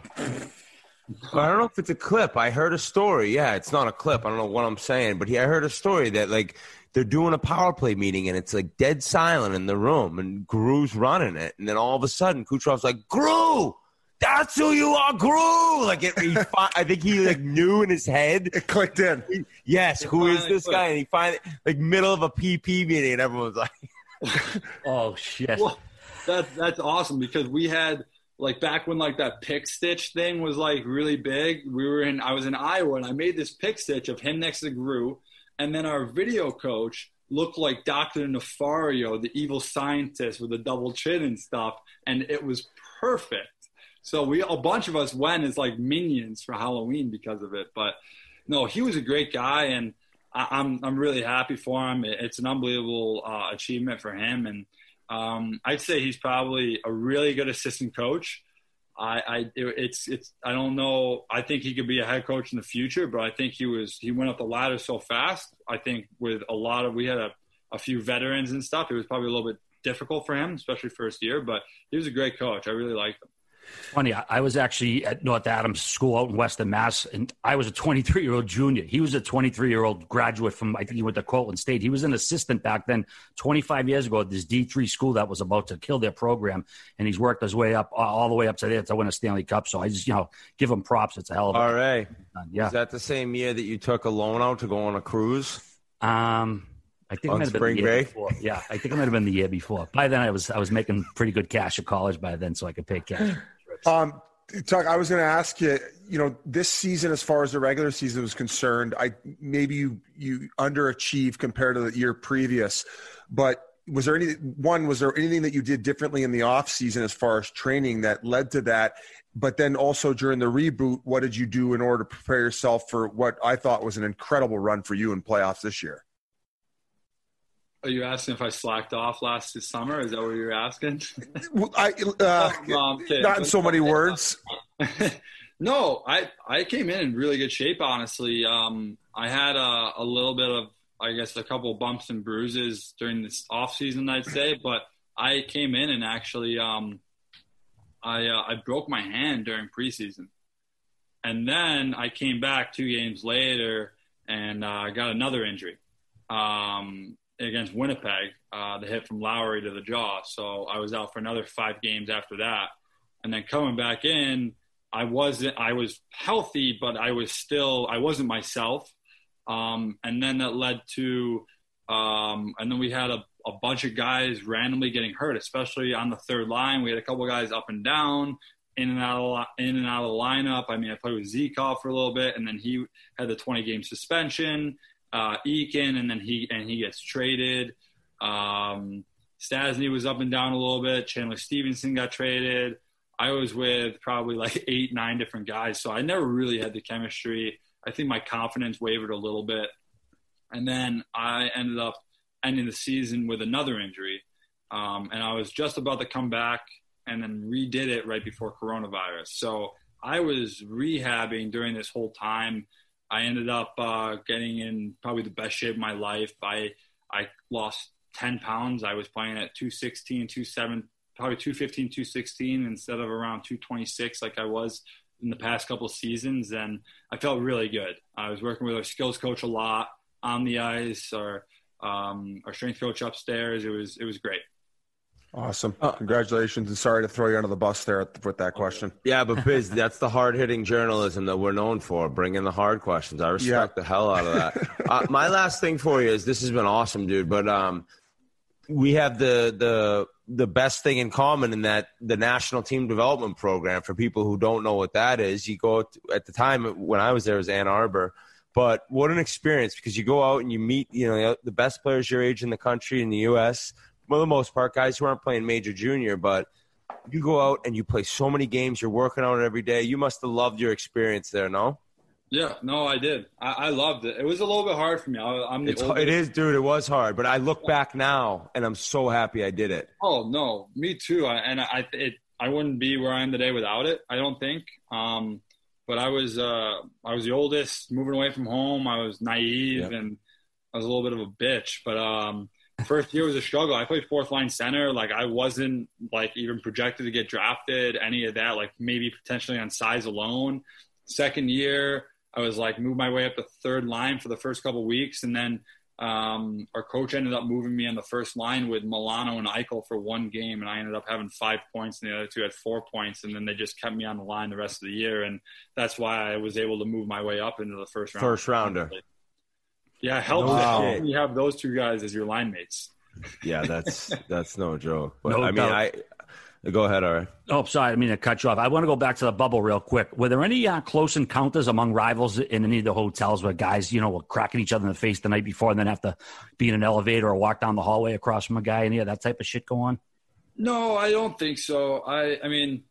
I don't know if it's a clip. I heard a story. Yeah, it's not a clip. I don't know what I'm saying, but he, I heard a story that like they're doing a power play meeting and it's like dead silent in the room and Gru's running it, and then all of a sudden Kucherov's like, Gru, that's who you are, Gru. Like it, he, I think he like knew in his head. It clicked in. He, yes, it who is this clicked. guy? And he finally like middle of a P P meeting, and everyone's like, oh shit. Well, that that's awesome because we had. Like back when like that pick stitch thing was like really big, we were in, I was in Iowa and I made this pick stitch of him next to Gru. And then our video coach looked like Doctor Nefario, the evil scientist with a double chin and stuff. And it was perfect. So we, a bunch of us went as like minions for Halloween because of it. But no, he was a great guy. And I, I'm, I'm really happy for him. It's an unbelievable uh, achievement for him. And, Um, I'd say he's probably a really good assistant coach. I, I, it, it's, it's, I don't know. I think he could be a head coach in the future, but I think he was, he went up the ladder so fast. I think with a lot of, we had a, a few veterans and stuff. It was probably a little bit difficult for him, especially first year, but he was a great coach. I really liked him. Funny, I, I was actually at North Adams School out in Western Mass, and I was a twenty-three-year-old junior. He was a twenty-three-year-old graduate from, I think he went to Cortland State. He was an assistant back then, twenty-five years ago, at this D three school that was about to kill their program, and he's worked his way up, all the way up to there to win a Stanley Cup. So I just, you know, give him props. It's a hell of a All right. Yeah. Is that the same year that you took a loan out to go on a cruise? Um, I think it on might have been spring the year break? before. Yeah, I think it might have been the year before. By then, I was I was making pretty good cash at college by then, so I could pay cash. Um, Tuck, I was going to ask you, you know, this season, as far as the regular season was concerned, I maybe you you underachieved compared to the year previous, but was there any one? Was there anything that you did differently in the off season as far as training that led to that? But then also during the reboot, what did you do in order to prepare yourself for what I thought was an incredible run for you in playoffs this year? Are you asking if I slacked off last summer? Is that what you're asking? I, uh, no, not in so many words. No, I, I came in in really good shape, honestly. Um, I had a, a little bit of, I guess, a couple bumps and bruises during this off season, I'd say. But I came in and actually um, I, uh, I broke my hand during preseason. And then I came back two games later and I uh, got another injury. Um against Winnipeg, uh, the hit from Lowry to the jaw. So I was out for another five games after that. And then coming back in, I wasn't, I was healthy, but I was still, I wasn't myself. Um, and then that led to, um, and then we had a, a bunch of guys randomly getting hurt, especially on the third line. We had a couple of guys up and down, in and out of, in and out of the lineup. I mean, I played with Zekov for a little bit, and then he had the twenty game suspension, uh, Eakin, and then he, and he gets traded. Um, Stastny was up and down a little bit. Chandler Stevenson got traded. I was with probably like eight, nine different guys. So I never really had the chemistry. I think my confidence wavered a little bit. And then I ended up ending the season with another injury. Um, and I was just about to come back and then redid it right before coronavirus. So I was rehabbing during this whole time. I ended up uh, getting in probably the best shape of my life. I, I lost ten pounds. I was playing at two sixteen, two seven, probably two fifteen, two sixteen instead of around two twenty-six like I was in the past couple of seasons. And I felt really good. I was working with our skills coach a lot on the ice, our, um, our strength coach upstairs. It was, it was great. Awesome. Congratulations. And sorry to throw you under the bus there with that question. Yeah, but Biz, that's the hard-hitting journalism that we're known for, bringing the hard questions. I respect yeah. the hell out of that. uh, my last thing for you is, this has been awesome, dude, but um, we have the the the best thing in common in that the National Team Development Program, for people who don't know what that is, you go to, at the time when I was there, it was Ann Arbor. But what an experience, because you go out and you meet, you know, the best players your age in the country, in the U S, for the most part, guys who aren't playing major junior, but you go out and you play so many games. You're working on it every day. You must have loved your experience there, no? Yeah, no, I did. I, I loved it. It was a little bit hard for me. I, I'm the it's, oldest. It is, dude. It was hard, but I look back now and I'm so happy I did it. Oh no, me too. I, and I, it, I wouldn't be where I am today without it. I don't think. Um, but I was, uh, I was the oldest, moving away from home. I was naive yep. and I was a little bit of a bitch. But um, first year was a struggle. I played fourth line center. Like I wasn't like even projected to get drafted. Any of that. Like maybe potentially on size alone. Second year, I was like moved my way up the third line for the first couple of weeks. And then um, our coach ended up moving me on the first line with Milano and Eichel for one game. And I ended up having five points and the other two had four points. And then they just kept me on the line the rest of the year. And that's why I was able to move my way up into the first round. First rounder. Yeah. It helps wow. that you have those two guys as your line mates. Yeah, that's, that's no joke. But, No I mean, doubt. I, Go ahead, all right. Oh, sorry. I mean to cut you off. I want to go back to the bubble real quick. Were there any uh, close encounters among rivals in any of the hotels where guys, you know, were cracking each other in the face the night before and then have to be in an elevator or walk down the hallway across from a guy? Any of that type of shit go on? No, I don't think so. I, I mean,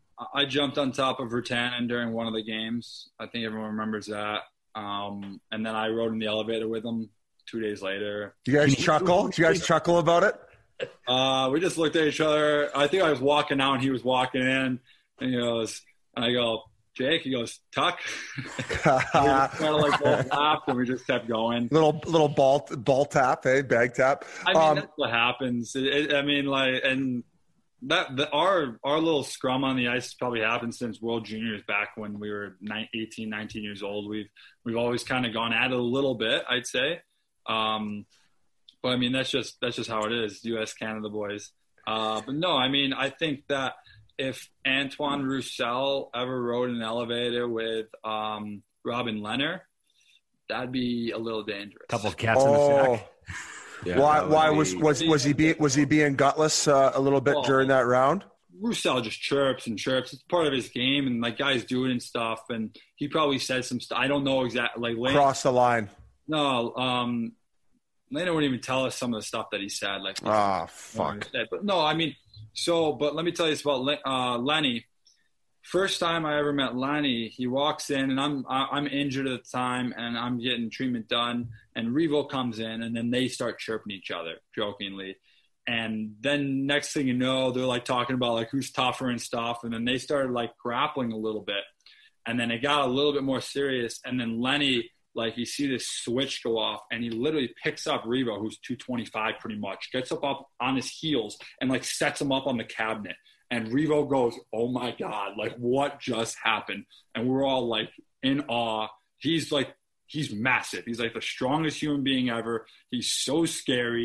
I jumped on top of Virtanen during one of the games. I think everyone remembers that. Um, and then I rode in the elevator with him two days later. Do you guys chuckle? Do you guys chuckle about it? Uh, we just looked at each other. I think I was walking out and he was walking in, and he goes, and I go, Jake, he goes, Tuck. We just kind of like both laughed and we just kept going. Little little ball ball tap, hey, bag tap. I mean, um, that's what happens. It, it, I mean, like, and that the, our our little scrum on the ice has probably happened since World Juniors back when we were eighteen, nineteen years old. We've we've always kind of gone at it a little bit, I'd say. Um, But I mean, that's just that's just how it is, U S Canada boys. Uh, but no, I mean, I think that if Antoine Roussel ever rode an elevator with um, Robin Lehner, that'd be a little dangerous. Couple of cats oh. in the sack. Yeah, why? Why be... was was was he be, was he being gutless uh, a little bit well, during that round? Roussel just chirps and chirps. It's part of his game, and like guys do it and stuff. And he probably said some stuff. I don't know exactly. Like Lehner, Cross the line. No. Um, Lehner wouldn't even tell us some of the stuff that he said. Like, ah, oh, fuck. But no, I mean, so, but let me tell you this about uh, Lenny. First time I ever met Lenny, he walks in, and I'm I'm injured at the time, and I'm getting treatment done, and Revo comes in, and then they start chirping each other, jokingly. And then next thing you know, they're like talking about like who's tougher and stuff, and then they started like grappling a little bit, and then it got a little bit more serious, and then Lenny, like you see this switch go off and he literally picks up Revo, who's two twenty-five pretty much, gets up, up on his heels and like sets him up on the cabinet. And Revo goes, oh my God, like what just happened? And we're all like in awe. He's like, he's massive. He's like the strongest human being ever. He's so scary.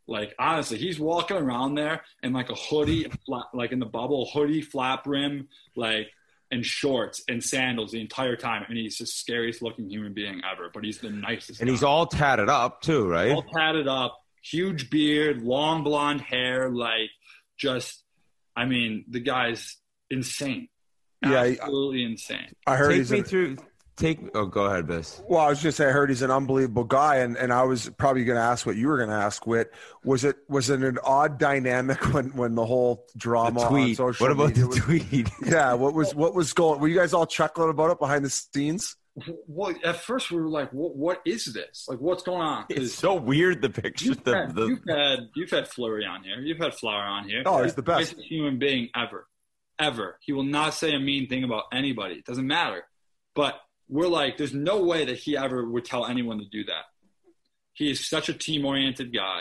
Like, honestly, he's walking around there in like a hoodie, like in the bubble, hoodie, flap rim, like, and shorts and sandals the entire time. And he's the scariest looking human being ever, but he's the nicest. And guy. He's all tatted up too, right? All tatted up, huge beard, long blonde hair, like just, I mean, the guy's insane. Yeah, Absolutely insane. I heard Take he's me an, through. Take. Oh, go ahead, Biss. Well, I was just say I heard he's an unbelievable guy, and, and I was probably going to ask what you were going to ask. Whit, was it was it an odd dynamic when, when the whole drama The on tweet. social What about media the was, tweet? Yeah, what was what was going? Were you guys all chuckling about it behind the scenes? Well, at first we were like, "What? What is this? Like, what's going on?" It's so weird. The picture. You've, The, had, the, you've had you've had Fleury on here. You've had Flower on here. Oh, he's the best. He's human being ever, ever. He will not say a mean thing about anybody. It doesn't matter. But we're like, there's no way that he ever would tell anyone to do that. He is such a team-oriented guy.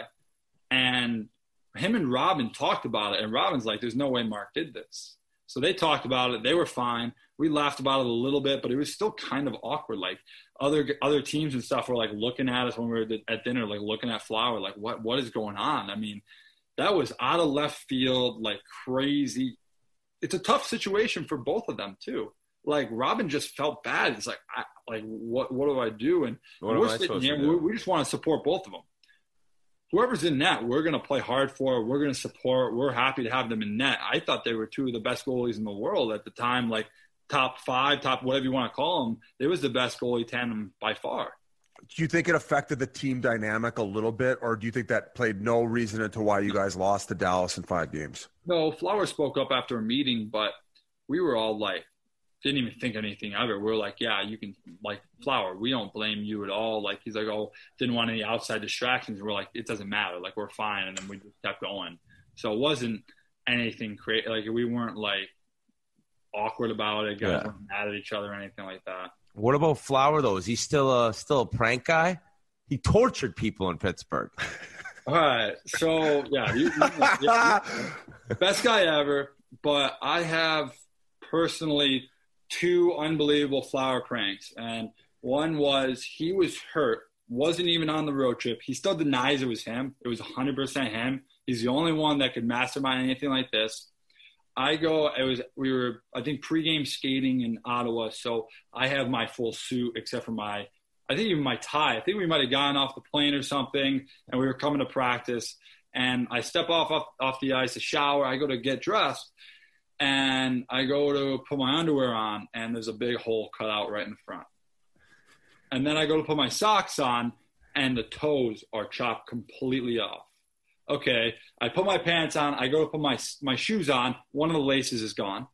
And him and Robin talked about it, and Robin's like, there's no way Mark did this. So they talked about it. They were fine. We laughed about it a little bit, but it was still kind of awkward. Like, other other teams and stuff were, like, looking at us when we were at dinner, like, looking at Flower, like, what what is going on? I mean, that was out of left field, like, crazy. It's a tough situation for both of them, too. Like, Robin just felt bad. It's like, I, like, what what do I do? And What we're am I sitting supposed here, to do? we we just want to support both of them. Whoever's in net, we're going to play hard for. We're going to support. We're happy to have them in net. I thought they were two of the best goalies in the world at the time, like top five, top whatever you want to call them. They was the best goalie tandem by far. Do you think it affected the team dynamic a little bit, or do you think that played no reason into why you guys lost to Dallas in five games? No, Flower spoke up after a meeting, but we were all like, didn't even think anything of it. We were like, yeah, you can, like, Flower, we don't blame you at all. Like, he's like, oh, didn't want any outside distractions. We're like, it doesn't matter. Like, we're fine. And then we just kept going. So it wasn't anything crazy. Like, we weren't, like, awkward about it. Guys Yeah. weren't mad at each other or anything like that. what about Flower though? Is he still a still a prank guy? He tortured people in Pittsburgh. All right. So, yeah, you, you, yeah, you, best guy ever. But I have personally two unbelievable Flower pranks. And one was he was hurt, wasn't even on the road trip. He still denies it was him. It was one hundred percent him. He's the only one that could mastermind anything like this. I go, it was, we were, I think, pregame skating in Ottawa. So I have my full suit except for my, I think even my tie. I think we might have gone off the plane or something, and we were coming to practice. And I step off, off, off the ice to shower. I go to get dressed. And I go to put my underwear on, and there's a big hole cut out right in the front. And then I go to put my socks on, and the toes are chopped completely off. Okay, I put my pants on. I go to put my my shoes on. One of the laces is gone.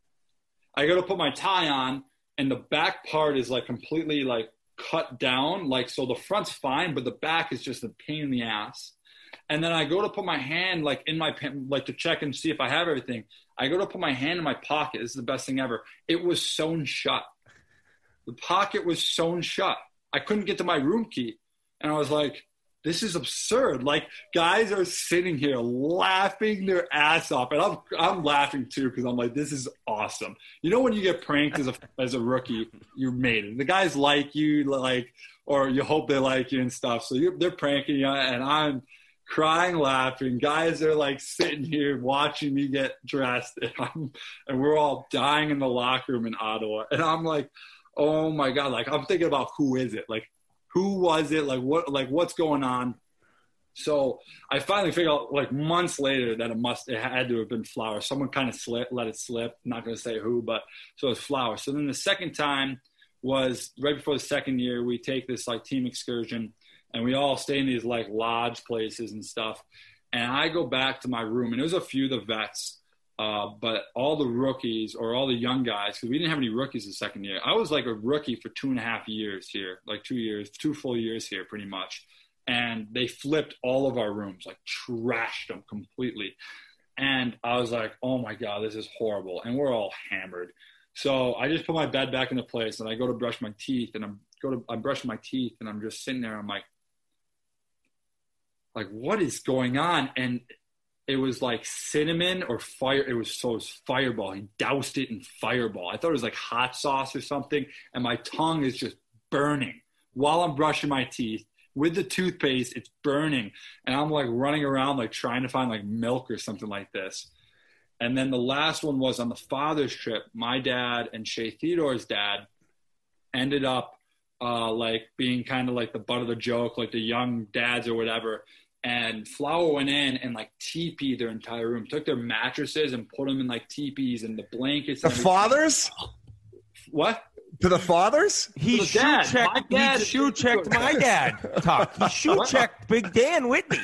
I go to put my tie on, and the back part is, like, completely, like, cut down. Like, so the front's fine, but the back is just a pain in the ass. And then I go to put my hand, like, in my – like, to check and see if I have everything. I go to put my hand in my pocket. This is the best thing ever. It was sewn shut. The pocket was sewn shut. I couldn't get to my room key. And I was like, this is absurd. Like, guys are sitting here laughing their ass off. And I'm I'm laughing, too, because I'm like, this is awesome. You know when you get pranked as a as a rookie, you made it. The guys like you, like, or you hope they like you and stuff. So you're, they're pranking you, and I'm – crying, laughing. Guys are, like, sitting here watching me get dressed, and, I'm, and we're all dying in the locker room in Ottawa. And I'm like, oh my God, like, I'm thinking about who is it? Like, who was it? Like, what? Like, what's going on? So I finally figured out, like, months later that it must, it had to have been Flower. Someone kind of slipped, let it slip. I'm not going to say who, but so it's Flower. So then the second time was right before the second year. We take this, like, team excursion. And we all stay in these, like, lodge places and stuff. And I go back to my room, and it was a few of the vets, uh, but all the rookies or all the young guys, because we didn't have any rookies the second year. I was like a rookie for two and a half years here, like two years, two full years here pretty much. And they flipped all of our rooms, like trashed them completely. And I was like, oh, my God, this is horrible. And we're all hammered. So I just put my bed back into place, and I go to brush my teeth, and I'm go to I'm brushing my teeth, and I'm just sitting there. I'm like, like, what is going on? And it was like cinnamon or fire. It was so it was Fireball. He doused it in Fireball. I thought it was like hot sauce or something. And my tongue is just burning while I'm brushing my teeth. with the toothpaste. It's burning. And I'm like running around, like trying to find like milk or something like this. And then the last one was on the father's trip. My dad and Shea Theodore's dad ended up uh, like being kind of like the butt of the joke, like the young dads or whatever. And Flower went in and like teepeed their entire room, took their mattresses and put them in like teepees and the blankets. The and fathers? What? To the fathers? He the shoe dad. checked. My dad He shoe checked my dad. Talk. He shoe checked Big Dan Whitney.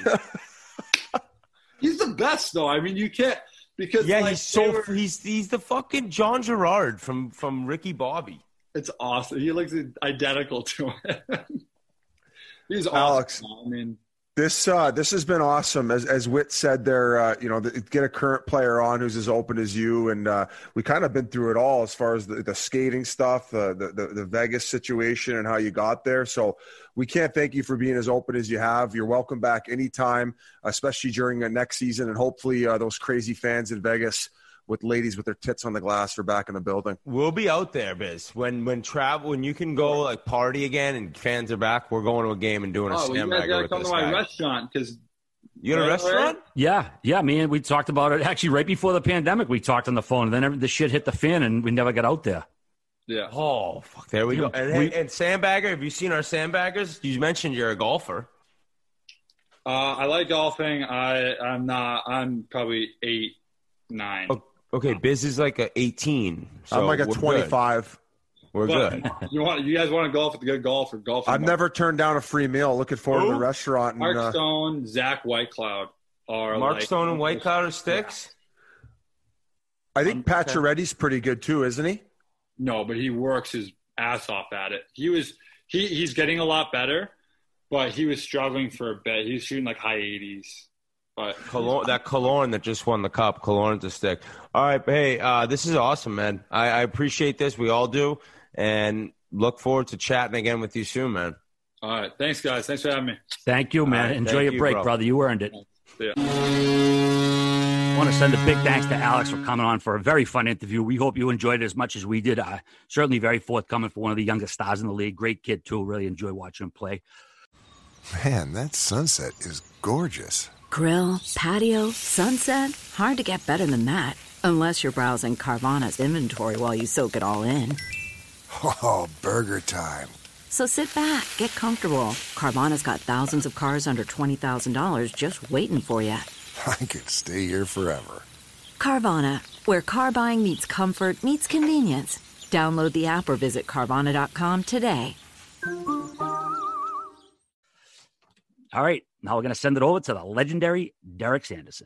He's the best, though. I mean, you can't because Yeah, like, he's so were, he's he's the fucking John Gerard from from Ricky Bobby. It's awesome. He looks identical to him. He's Alex. awesome. I mean. This uh, this has been awesome. As as Whit said there, uh, you know, the, get a current player on who's as open as you, and uh, we kind of been through it all as far as the, the skating stuff, uh, the, the the Vegas situation, and how you got there. So we can't thank you for being as open as you have. You're welcome back anytime, especially during the next season, and hopefully uh, those crazy fans in Vegas with ladies with their tits on the glass are back in the building. We'll be out there, Biz. When when travel, when you can go like party again and fans are back, we're going to a game and doing a Oh, well, you guys sandbagger gotta with come this to my guy. restaurant because You got a restaurant? Yeah, yeah, man. We talked about it actually right before the pandemic. We talked on the phone, and then every, the shit hit the fan, and we never got out there. yeah. Oh, fuck! There we Yeah, go. And, we- and sandbagger, have you seen our sandbaggers? You mentioned you're a golfer. Uh, I like golfing. I I'm not. I'm probably eight, nine. Oh, okay, Biz is like a eighteen. So I'm like a we're good. twenty-five. We're But good. you want you guys want to golf with a good golfer? Golf. I've never turned down a free meal. Looking forward to the Who? restaurant. And, Mark uh, Stone, Zach Whitecloud are Mark like, Stone and White Cloud are sticks. I think Pacioretty's pretty good too, isn't he? No, but he works his ass off at it. He was he he's getting a lot better, but he was struggling for a bit. He was shooting like high eighties. But Cologne, that Cologne that just won the cup. Cologne's a stick. All right, but hey, uh, this is awesome, man. I, I appreciate this. We all do, and look forward to chatting again with you soon, man. all right, thanks guys. Thanks for having me. Thank you, man. right, Enjoy thank your you, break, bro. brother. You earned it. See ya. I want to send a big thanks to Alex for coming on for a very fun interview. We hope you enjoyed it as much as we did. Uh, certainly very forthcoming for one of the youngest stars in the league. Great kid, too. Really enjoy watching him play. Man, that sunset is gorgeous. Grill, patio, sunset. Hard to get better than that. Unless you're browsing Carvana's inventory while you soak it all in. Oh, burger time. So sit back, get comfortable. Carvana's got thousands of cars under twenty thousand dollars just waiting for you. I could stay here forever. Carvana, where car buying meets comfort, meets convenience. Download the app or visit Carvana dot com today. All right, now we're going to send it over to the legendary Derek Sanderson.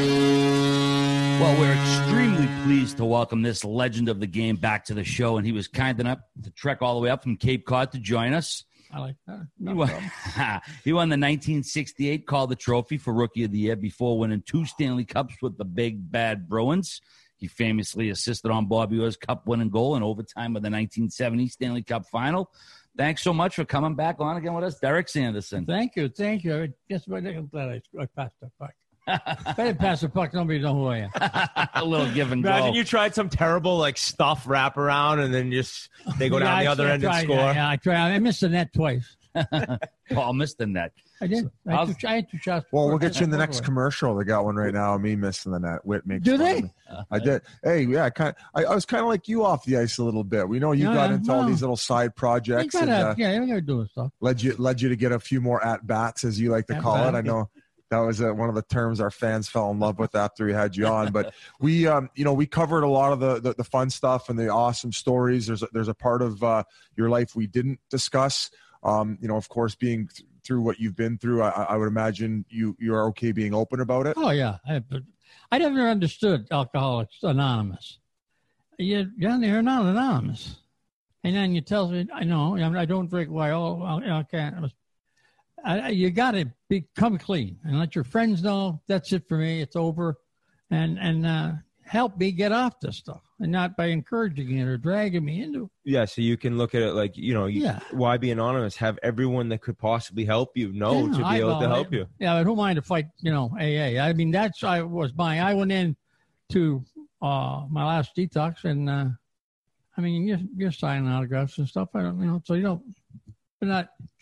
Well, we're extremely pleased to welcome this legend of the game back to the show, and he was kind enough to trek all the way up from Cape Cod to join us. I like that. He No won, problem. he won the nineteen sixty-eight Calder Trophy for Rookie of the Year before winning two Stanley Cups with the Big Bad Bruins. He famously assisted on Bobby Orr's Cup-winning goal in overtime of the nineteen seventy Stanley Cup Final. Thanks so much for coming back on again with us, Derek Sanderson. Thank you. Thank you. I Just about I'm glad I, I passed the puck. If I didn't pass the puck, nobody know who I am. A little give and go. Imagine you tried some terrible like stuff wraparound, and then just they go Yeah, down I the other tried- end and tried, score. Yeah, I tried. I missed the net twice. Paul missed the net. I did. I had, two, I had two shots. Well, we'll before. get you in the next Over. commercial. They got one right now. Me missing the net. Whit makes Do fun they? of me. I did. Hey, yeah, I kind. I, I was kind of like you off the ice a little bit. We know you Yeah, got into all well, these little side You projects gotta, and uh, yeah, you gotta do stuff. led you led you to get a few more at bats, as you like to At call it. bat, I know that was uh, one of the terms our fans fell in love with after we had you on. But we, um, you know, we covered a lot of the, the the fun stuff and the awesome stories. There's a, there's a part of uh, your life we didn't discuss. Um, you know, of course, being th- through what you've been through, I, I would imagine you you are okay being open about it. Oh yeah, I, but I never understood Alcoholics Anonymous. You, you're not anonymous, and then you tell me, I know, I, mean, I don't drink. Why? Oh, I, I can't. I, you got to become clean and let your friends know that's it for me. It's over, and and uh, help me get off this stuff, and not by encouraging it or dragging me into it. Yeah, so you can look at it like, you know, you, Yeah. why be anonymous? Have everyone that could possibly help you know Yeah, to be I able to know. help you. Yeah, but who mind to fight, you know, A A? I mean, that's I was my. I went in to uh, my last detox, and uh, I mean, you're, you're signing autographs and stuff. I don't, you know, so you don't, you're not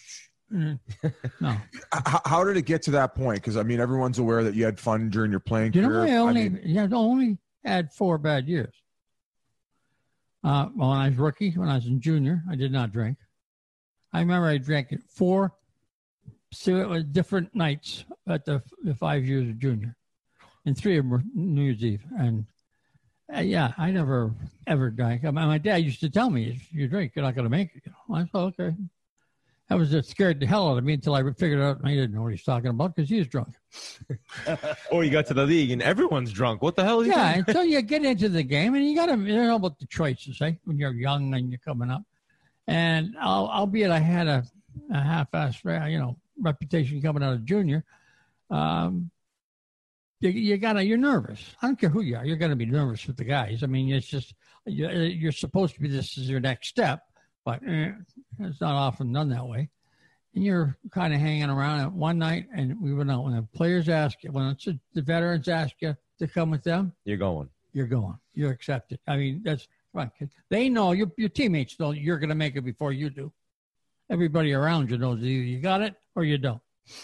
Mm, no. How, how did it get to that point? Because I mean, everyone's aware that you had fun during your playing Do you career. know I only, I mean, yeah, I only had four bad years. Uh, when I was rookie, when I was in junior, I did not drink. I remember I drank it four so different nights at the, the five years of junior, and three of them were New Year's Eve. And uh, yeah, I never ever drank. I mean, my dad used to tell me, "If you drink, you're not going to make it." You know, I thought, okay. I was just scared the hell out of me until I figured out I didn't know what he's talking about because he was drunk. Or you got to the league and everyone's drunk. What the hell is he Yeah, doing? until you get into the game, and you got to you know about the choices, eh? When you're young and you're coming up. And I'll, albeit I had a, a half-assed, you know, reputation coming out of junior, um, you, you gotta, you're nervous. I don't care who you are. You're going to be nervous with the guys. I mean, it's just, you're supposed to be, this is your next step, but eh, it's not often done that way. And you're kind of hanging around one night, and we went out. When the players ask you, when it's a, the veterans ask you to come with them, You're going. you're going. You're accepted. I mean, that's right. They know, your, your teammates know you're going to make it before you do. Everybody around you knows either you got it or you don't.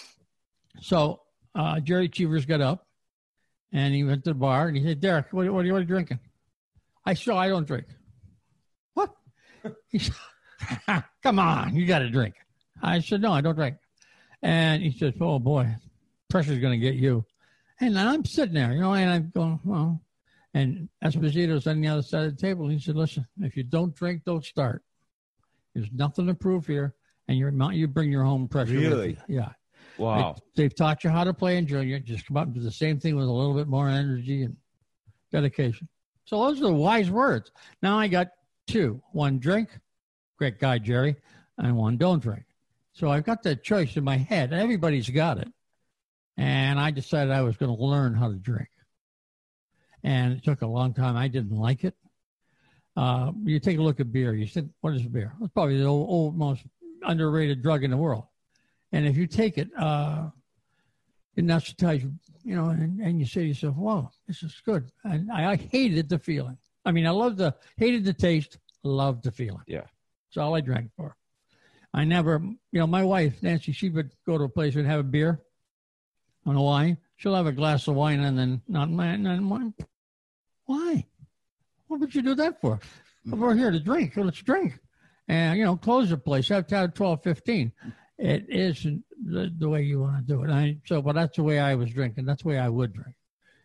So uh, Jerry Cheevers got up, and he went to the bar, and he said, "Derek, what, what, are, you, what are you drinking?" I said, "I don't drink." What? He said, "Come on, you got to drink." I said, "No, I don't drink." And he said, "Oh, boy, pressure's going to get you." And I'm sitting there, you know, and I'm going, well, and Esposito's on the other side of the table. He said, "Listen, if you don't drink, don't start. There's nothing to prove here, and you're not, you bring your home pressure." Really? With you. Yeah. Wow. They, they've taught you how to play in junior. Just come out and do the same thing with a little bit more energy and dedication. So those are the wise words. Now I got two. One, drink. Great guy, Jerry. And one, don't drink. So I've got that choice in my head. Everybody's got it. And I decided I was going to learn how to drink. And it took a long time. I didn't like it. Uh, you take a look at beer. You think, what is beer? It's probably the old, old, most underrated drug in the world. And if you take it, uh, it anesthetize you, you know, and, and you say to yourself, "Wow, this is good." And I, I hated the feeling. I mean, I loved the, hated the taste, loved the feeling. Yeah. That's all I drank for. I never, you know, my wife, Nancy, she would go to a place and have a beer on a wine. She'll have a glass of wine and then not and wine. Why? What would you do that for? We're here to drink. Let's drink. And, you know, close the place. Have to have twelve fifteen. It isn't the, the way you want to do it. I, so, but that's the way I was drinking. That's the way I would drink.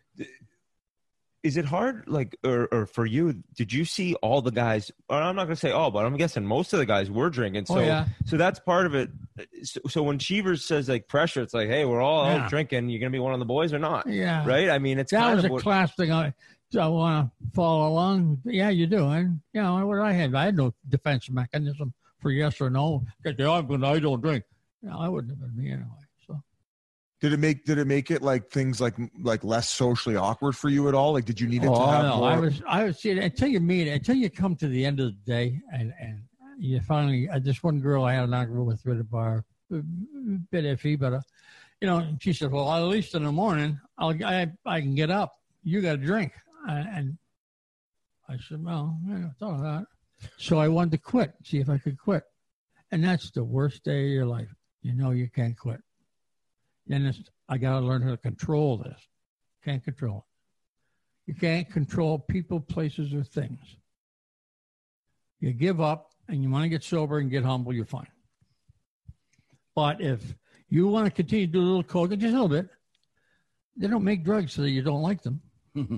Is it hard, like, or, or for you, did you see all the guys, or I'm not going to say all, but I'm guessing most of the guys were drinking. So, Oh, yeah. so that's part of it. So, so when Cheevers says, like, pressure, it's like, hey, we're all Yeah. out drinking. You're going to be one of the boys or not? Yeah. Right? I mean, it's That kind was of a what, class thing. I, I want to follow along. Yeah, you do. And, you know, what I had, I had no defense mechanism for yes or no. Because I'm going, I don't drink. No, I wouldn't have been me anyway. So did it make did it make it like things like like less socially awkward for you at all? Like, did you need it oh, to have no. more? I was, I was see it until you meet it, until you come to the end of the day, and and you finally. Uh, this one girl I had an argument with at a bar, a bit iffy, but uh, you know, she said, "Well, at least in the morning, I'll I I can get up. You got to drink." And, and I said, "Well, I thought of that." So I wanted to quit, see if I could quit, and that's the worst day of your life. You know you can't quit. Then it's, I got to learn how to control this. Can't control it. You can't control people, places, or things. You give up and you want to get sober and get humble, you're fine. But if you want to continue to do a little coke, just a little bit, they don't make drugs so that you don't like them.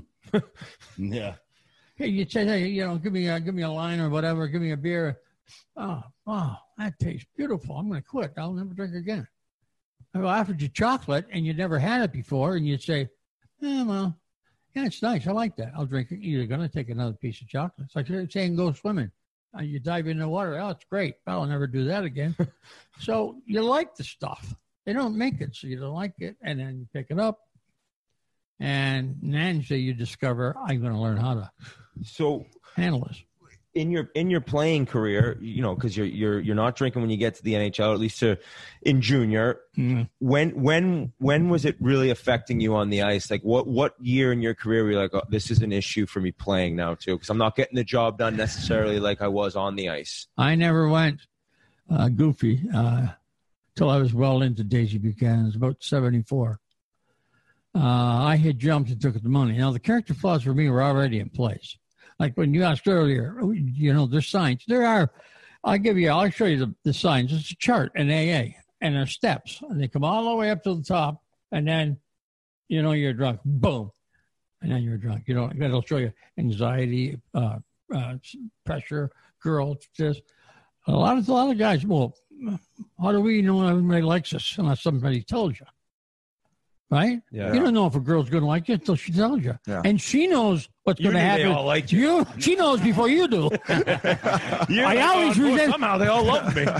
Yeah. Hey, you say, hey, you know, give me a, give me a line or whatever, give me a beer. Oh, wow, that tastes beautiful. I'm going to quit. I'll never drink again. I offered you chocolate and you never had it before, and you'd say, eh, well, yeah, it's nice. I like that. I'll drink it. You're going to take another piece of chocolate. It's like saying go swimming. Uh, you dive in the water. Oh, it's great. I'll never do that again. So you like the stuff. They don't make it, so you don't like it, and then you pick it up. And then so you discover, I'm going to learn how to so handle this. in your in your playing career, you know, because you're you're you're not drinking when you get to the N H L, at least to, in junior. Mm. When when when was it really affecting you on the ice? Like what what year in your career were you like, oh, this is an issue for me playing now too? Because I'm not getting the job done necessarily like I was on the ice. I never went uh, goofy. Uh, till I was well into Daisy Buchanan's, about seventy-four. Uh, I had jumped and took the money. Now, the character flaws for me were already in place. Like when you asked earlier, you know, there's signs. There are, I'll give you, I'll show you the, the signs. It's a chart in A A, and there's steps. And they come all the way up to the top, and then, you know, you're drunk. Boom. And then you're drunk. You know, it'll show you anxiety, uh, uh, pressure, girls, this. A lot of, a lot of guys, well, how do we know everybody likes us unless somebody told you? Right? Yeah. You don't know if a girl's going to like you until she tells you. Yeah. And she knows what's You going to knew happen. they all liked you. you. She knows before you do. You're I like, always oh, resent- somehow they all love me.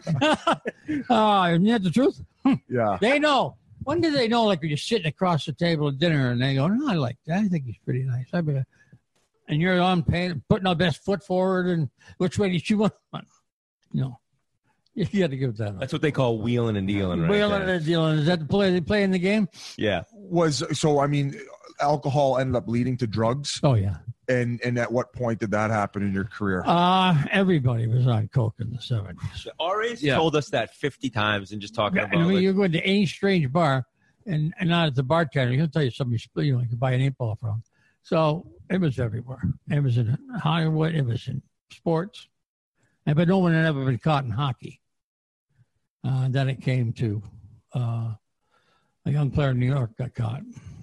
uh, isn't that the truth? Yeah. They know. When do they know? Like when you're sitting across the table at dinner and they go, no, I like that. I think he's pretty nice. I mean, and you're on paying, putting our best foot forward, and which way did you want? No. You got to give that up. That's what they call wheeling and dealing, right? Wheeling there. and dealing. Is that the play they play in the game? Yeah. Was so? I mean, alcohol ended up leading to drugs, Oh, yeah. and and at what point did that happen in your career? Uh, everybody was on coke in the seventies. Ari's Yeah. told us that fifty times and just talking I about mean, like, you go into any strange bar, and, and not at the bartender, he'll tell you somebody you know you can buy an eight ball from. So it was everywhere. It was in Hollywood. It was in sports. And, but no one had ever been caught in hockey. Uh, then it came to uh, a young player in New York got caught.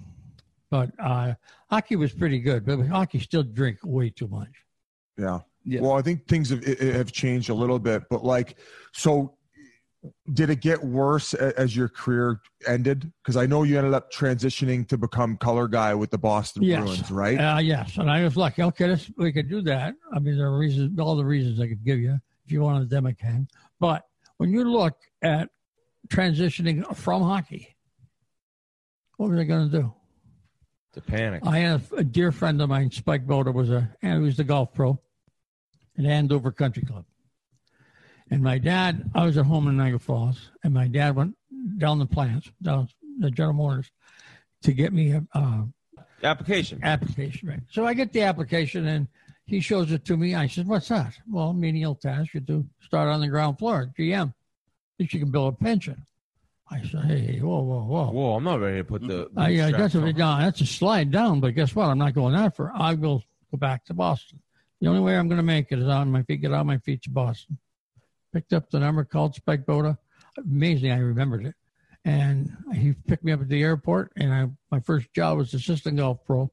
But uh, hockey was pretty good. But hockey still drink way too much. Yeah. Yeah. Well, I think things have, have changed a little bit, but like, so did it get worse as your career ended? Because I know you ended up transitioning to become color guy with the Boston Yes. Bruins, right? Uh, yes, and I was lucky. Okay, this, we could do that. I mean, there are reasons, all the reasons I could give you if you wanted them, I can. But when you look at transitioning from hockey, what was I going to do? the panic. I had a, a dear friend of mine, Spike Boda, was a and he was the golf pro at Andover Country Club. And my dad, I was at home in Niagara Falls, and my dad went down the plants, down the General Motors, to get me a uh, Application. application. Right. So I get the application, and he shows it to me. I said, "What's that?" Well, menial task. You do start on the ground floor, G M. Think you can build a pension. I said, "Hey, whoa, whoa, whoa." Whoa, I'm not ready to put the. Uh, yeah, that's a, straps on. no, that's a slide down, but guess what? I'm not going that far. I will go back to Boston. The only way I'm going to make it is on my feet, get on my feet to Boston. Picked up the number, called Spike Boda. Amazing, I remembered it. And he picked me up at the airport, and I, my first job was assistant golf pro.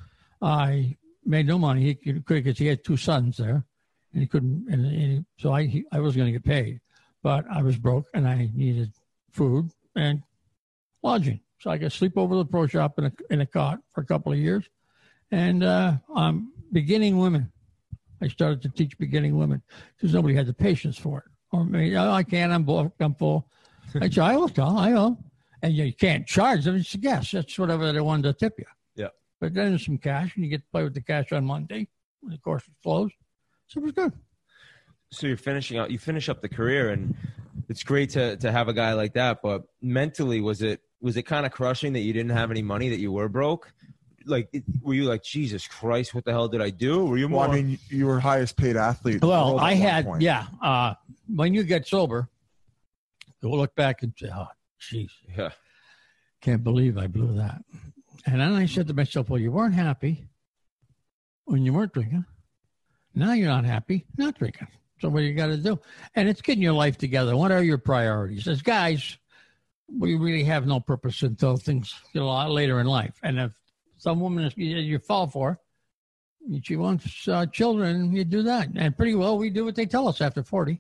I made no money. He could because he had two sons there, and he couldn't. And, and he, so I he, I was going to get paid, but I was broke, and I needed food and lodging. So I got to sleep over the pro shop in a in a cot for a couple of years, and uh, I'm beginning women. I started to teach beginning women because nobody had the patience for it. Or maybe, oh, I can't. I'm booked. I'm full. I said, I will tell. I will. And you can't charge them. It's a guess. That's whatever they wanted to tip you. Yeah. But then there's some cash, and you get to play with the cash on Monday when the course is closed. So it was good. So you're finishing out. You finish up the career, and it's great to to have a guy like that. But mentally, was it was it kind of crushing that you didn't have any money, that you were broke? Like, it, were you like, Jesus Christ, what the hell did I do? Were you more? Well, I mean, you were highest paid athlete. in the Well, world at I one had, point. yeah. Uh, when you get sober, you'll look back and say, oh, jeez, yeah. can't believe I blew that. And then I said to myself, well, you weren't happy when you weren't drinking. Now you're not happy, not drinking. So what you got to do? And it's getting your life together. What are your priorities? As guys, we really have no purpose until things get a lot later in life. And if some woman is, you, you fall for, she wants uh, children, you do that. And pretty well, we do what they tell us after forty.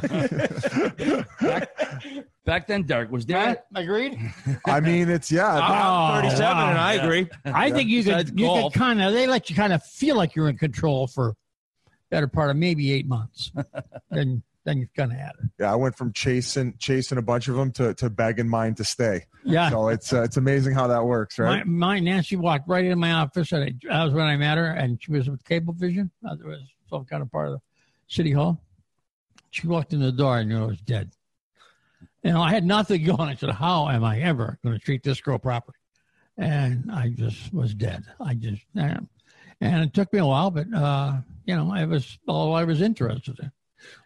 back, back then, Derek, was there? Right? Agreed? I mean, it's yeah. I'm thirty-seven, wow. and I agree. I think you Besides could, you golf. could kind of, they let you kind of feel like you're in control for better part of maybe eight months. then, then you've kind of had it. Yeah, I went from chasing chasing a bunch of them to, to begging mine to stay. Yeah. So it's uh, it's amazing how that works, right? My, my Nancy walked right into my office, and I, that was when I met her, and she was with Cablevision. Uh, there was some kind of part of the City Hall. She walked in the door, and I knew I was dead. You know, I had nothing going. I said, how am I ever going to treat this girl properly? And I just was dead. I just, and it took me a while, but, uh, you know, I was all I was interested in.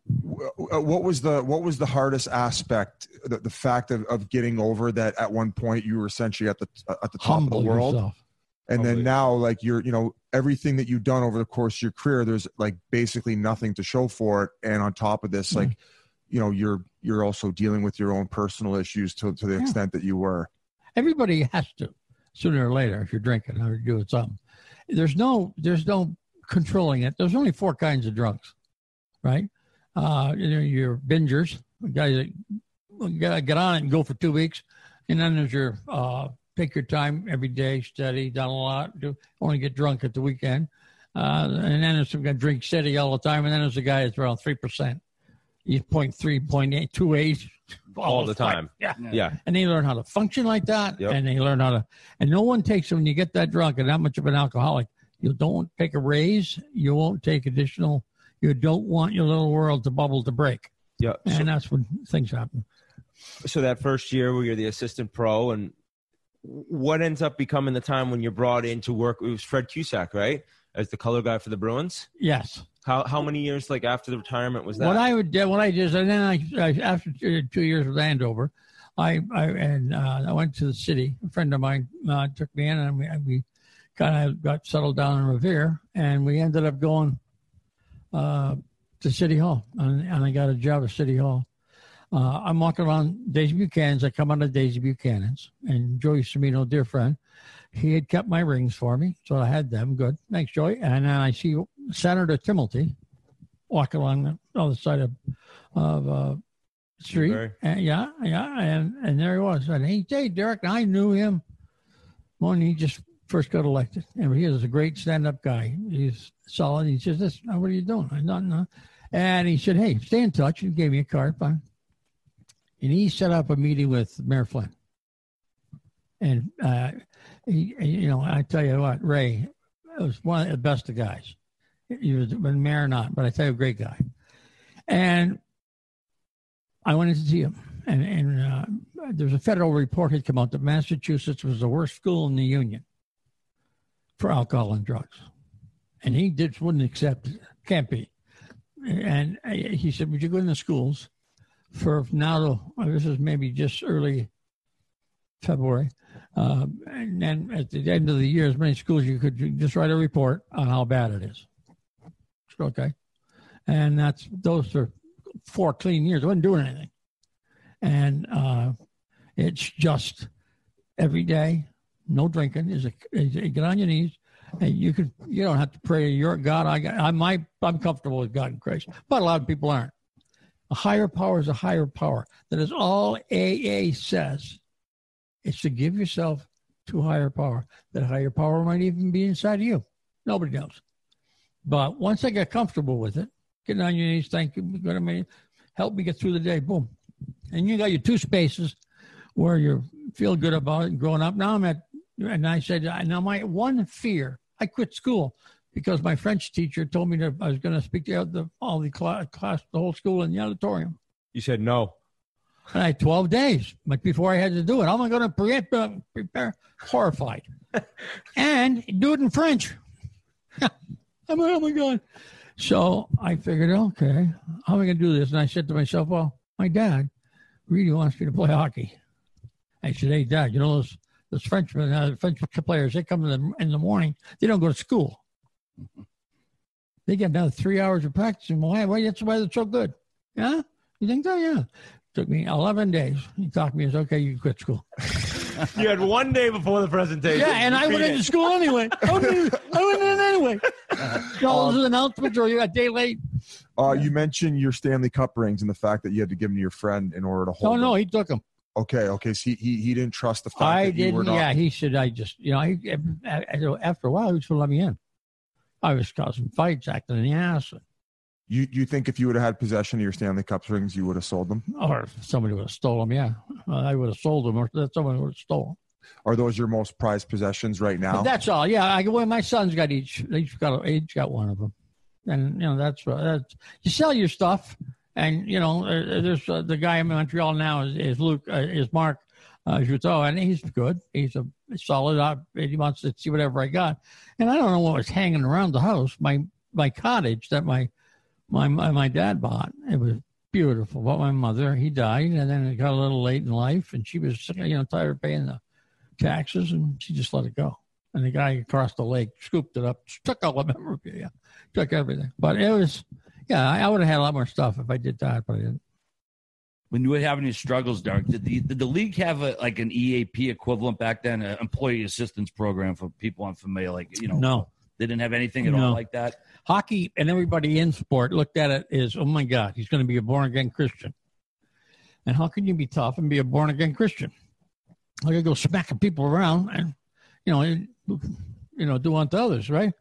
What was the what was the hardest aspect? The, the fact of, of getting over that at one point you were essentially at the at the top Humble of the world, yourself. and Humble. then now like you're you know everything that you've done over the course of your career, there's like basically nothing to show for it, and on top of this, like you know you're you're also dealing with your own personal issues to to the Yeah. extent that you were. Everybody has to, sooner or later, if you're drinking or doing something. There's no, there's no controlling it. There's only four kinds of drunks, right? Uh, you know, your bingers, guys that get, get on it and go for two weeks, and then there's your uh, take your time every day, steady, done a lot, do only get drunk at the weekend, uh, and then there's some guy drink steady all the time, and then there's a guy that's around three percent. He's point three, point eight, two eight. All the time. Yeah. Yeah. And they learn how to function like that. Yep. And they learn how to, and no one takes, when you get that drunk and that much of an alcoholic, you don't take a raise. You won't take additional, you don't want your little world to bubble to break. Yeah. And So, that's when things happen. so that first year where you're the assistant pro, and what ends up becoming the time when you're brought in to work? It was Fred Cusack, right? As the color guy for the Bruins. Yes. How how many years like after the retirement was that? What I would do, what I did, is, and then I, I after two, two years with Andover, I, I and uh, I went to the city. A friend of mine uh, took me in, and we, we kind of got settled down in Revere, and we ended up going uh, to City Hall, and, and I got a job at City Hall. Uh, I'm walking around Daisy Buchanan's. I come out of Daisy Buchanan's, and Joey Semino, dear friend, he had kept my rings for me, so I had them. Good, thanks, Joey. And then I see Senator Timilty walking along the other side of of uh, the street. Newberry. And yeah, yeah, and and there he was. And he, hey, Derek, I knew him when he just first got elected, and he was a great stand-up guy. He's solid. He says, "This, what are you doing?" I don't know. And he said, "Hey, stay in touch." He gave me a card, fine. And he set up a meeting with Mayor Flynn. And, uh, he, you know, I tell you what, Ray was one of the best of guys. He was been mayor or not, but I tell you, a great guy. And I went in to see him. And, and uh, there's a federal report had come out that Massachusetts was the worst school in the union for alcohol and drugs. And he just wouldn't accept it. Can't be. And he said, would you go in the schools for now to, this is maybe just early February. Uh, and then at the end of the year, as many schools you could just write a report on how bad it is. Okay. And that's, those are four clean years. I wasn't doing anything. And uh, it's just every day, no drinking, is a, is a, get on your knees. And you could, you don't have to pray to your God. I, I might, I'm comfortable with God and Christ, but a lot of people aren't. A higher power is a higher power. That is all A A says. It's to give yourself to a higher power. That higher power might even be inside of you. Nobody knows. But once I get comfortable with it, getting on your knees, thank you, God, I mean, help me get through the day, boom. And you got your two spaces where you feel good about it and growing up. Now I'm at, and I said, now my one fear, I quit school because my French teacher told me that I was going to speak to the, all the class, class, the whole school in the auditorium. You said no. And I had twelve days, but before I had to do it, how am I going to pre- prepare? Horrified. And do it in French. I'm like, oh my God. So I figured, okay, how am I going to do this? And I said to myself, well, my dad really wants me to play hockey. I said, hey, Dad, you know those those Frenchmen, uh, French players, they come in the, in the morning, they don't go to school. They get another three hours of practicing. Why? Why? That's why they're so good. Yeah? You think so? Yeah. Took me eleven days. He talked to me. He said, okay, you can quit school. You had one day before the presentation. Yeah, and I went into school anyway. I went in, I went in anyway. So all those announcements, or you got a day late. Uh, you mentioned your Stanley Cup rings and the fact that you had to give them to your friend in order to hold Oh, no, them. he took them. Okay, okay. So he, he, he didn't trust the fact I that you didn't. were not. Yeah, he said, I just, you know, I, after a while, he was going to let me in. I was causing fights, acting in the ass. You you think if you would have had possession of your Stanley Cup rings, you would have sold them? Or somebody would have stolen them, yeah. I would have sold them, or someone would have stolen. Are those your most prized possessions right now? But that's all. Yeah, I well, my son's got each. Each got each got one of them, and you know that's that's you sell your stuff, and you know there's uh, the guy in Montreal now is, is Luke uh, is Mark uh, Juteau, and he's good. He's a solid. Uh, he wants to see whatever I got, and I don't know what was hanging around the house. My my cottage that my my my, my dad bought. It was beautiful. But my mother, he died, and then it got a little late in life, and she was, you know, tired of paying the taxes, and she just let it go. And the guy across the lake scooped it up, took all the memorabilia, took everything. But it was, yeah, I would have had a lot more stuff if I did that, but I didn't. When you were having your struggles, Derek, did the, did the league have a, like an E A P equivalent back then, an employee assistance program for people unfamiliar? Like, you know, no, they didn't have anything at no. all like that. Hockey and everybody in sport looked at it as, oh my God, he's going to be a born again Christian. And how can you be tough and be a born again Christian? I could go smacking people around and, you know, you know, do unto others, right?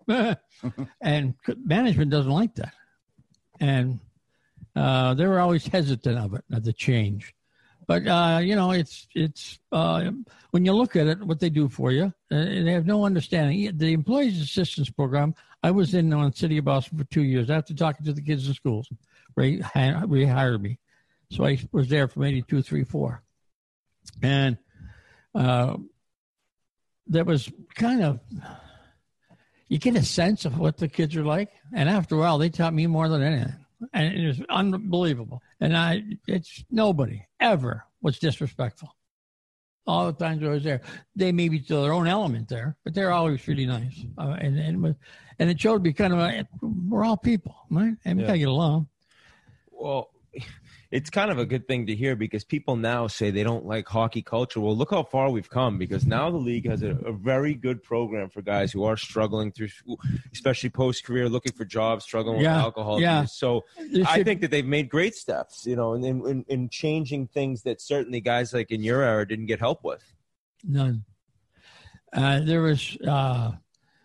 And management doesn't like that, and uh, they were always hesitant of it, of the change. But uh, you know, it's it's uh, when you look at it, what they do for you, uh, they have no understanding. The Employees Assistance Program, I was in on the City of Boston for two years after talking to the kids in schools. Ray rehired me, so I was there from eighty-two, three, four, and. Uh, that was kind of, you get a sense of what the kids are like. And after a while, they taught me more than anything. And it was unbelievable. And I, it's nobody ever was disrespectful. All the times I was there, they may be to their own element there, but they're always really nice. Uh, and, and, and it showed me kind of, a, we're all people, right? And we yeah. got to get along. Well, it's kind of a good thing to hear because people now say they don't like hockey culture. Well, look how far we've come because now the league has a, a very good program for guys who are struggling through school, especially post-career, looking for jobs, struggling yeah, with alcohol yeah. abuse. So should, I think that they've made great steps, you know, in, in, in changing things that certainly guys like in your era didn't get help with. None. Uh, there was, uh,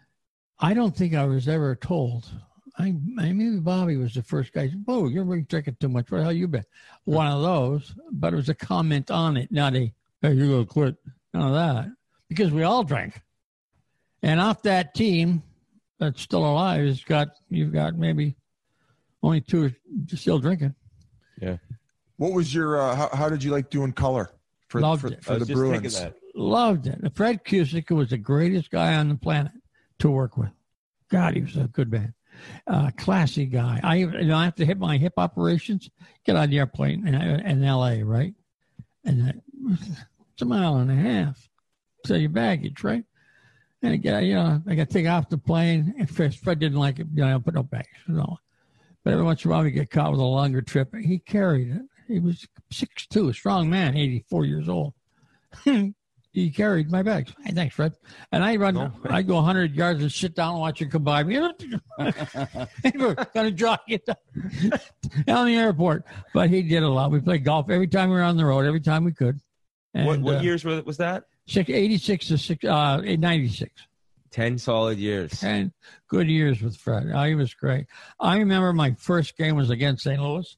I don't think I was ever told – I, I maybe Bobby was the first guy. Oh, you're drinking too much. Where the hell you been? One of those, but it was a comment on it, not a, hey, you're going to quit. None of that. Because we all drank. And off that team that's still alive, has got you've got maybe only two still drinking. Yeah. What was your, uh, how, how did you like doing color for, Loved for, it. for the Bruins? Loved it. Fred Cusick was the greatest guy on the planet to work with. God, he was a good man. Uh, classy guy. I, you know, I have to hit my hip operations, get on the airplane in, in L A, right? And uh, it's a mile and a half. So your baggage, right? And I get, you know, I got to take off the plane. And Fred, Fred didn't like it. You know, put no baggage. No. But every once in a while we get caught with a longer trip. He carried it. He was six two, a strong man, eighty-four years old. He carried my bags. Hey, thanks, Fred. And I run, no. I go one hundred yards and sit down and watch it come by me. Kind of jog it down the airport. But he did a lot. We played golf every time we were on the road, every time we could. And, what what uh, years was that? Six, eighty-six to six, uh, ninety-six. Ten solid years. Ten good years with Fred. Oh, he was great. I remember my first game was against Saint Louis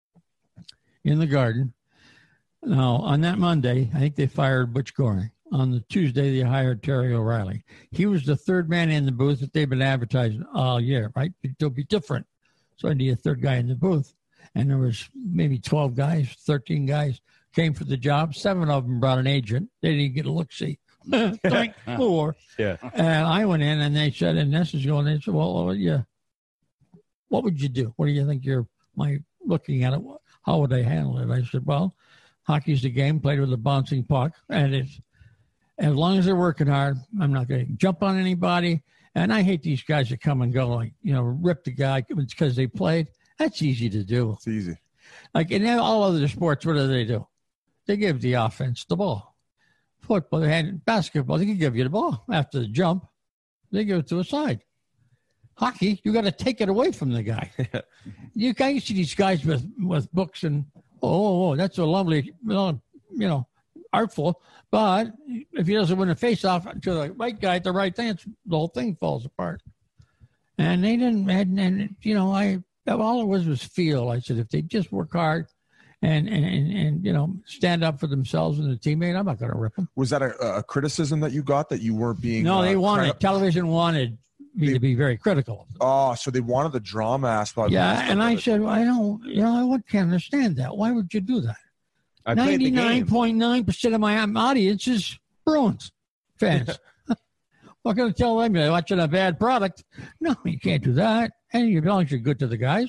in the Garden. Now, on that Monday, I think they fired Butch Goring. On the Tuesday, they hired Terry O'Reilly. He was the third man in the booth that they've been advertising all year, right? It'll be different. So I need a third guy in the booth. And there was maybe twelve guys, thirteen guys came for the job. Seven of them brought an agent. They didn't get a look-see. Four. Yeah. And I went in and they said, and this is going, they said, well, yeah, what would you do? What do you think you're my looking at it? How would I handle it? I said, well, hockey's the game, played with a bouncing puck. And it's, as long as they're working hard, I'm not going to jump on anybody. And I hate these guys that come and go, like, you know, rip the guy because they played. That's easy to do. It's easy. Like in all other sports, what do they do? They give the offense the ball. Football, they had basketball, they can give you the ball after the jump. They give it to a side. Hockey, you got to take it away from the guy. You guys see these guys with, with books and, oh, oh, oh, that's a lovely, you know, artful. But if he doesn't win a face-off to the right guy at the right thing, the whole thing falls apart. And they didn't, and, and you know, I all it was was feel. I said, if they just work hard and, and, and, and you know, stand up for themselves and the teammate, I'm not going to rip them. Was that a, a criticism that you got that you weren't being? No, they uh, wanted, of, television wanted me they, to be very critical of them. Oh, so they wanted the drama aspect. Yeah, and I it. said, well, I don't, you know, I can't understand that. Why would you do that? ninety-nine point nine percent of my audience is Bruins fans. What can I tell them? You're watching a bad product. No, you can't do that. And as long as you're good to the guys,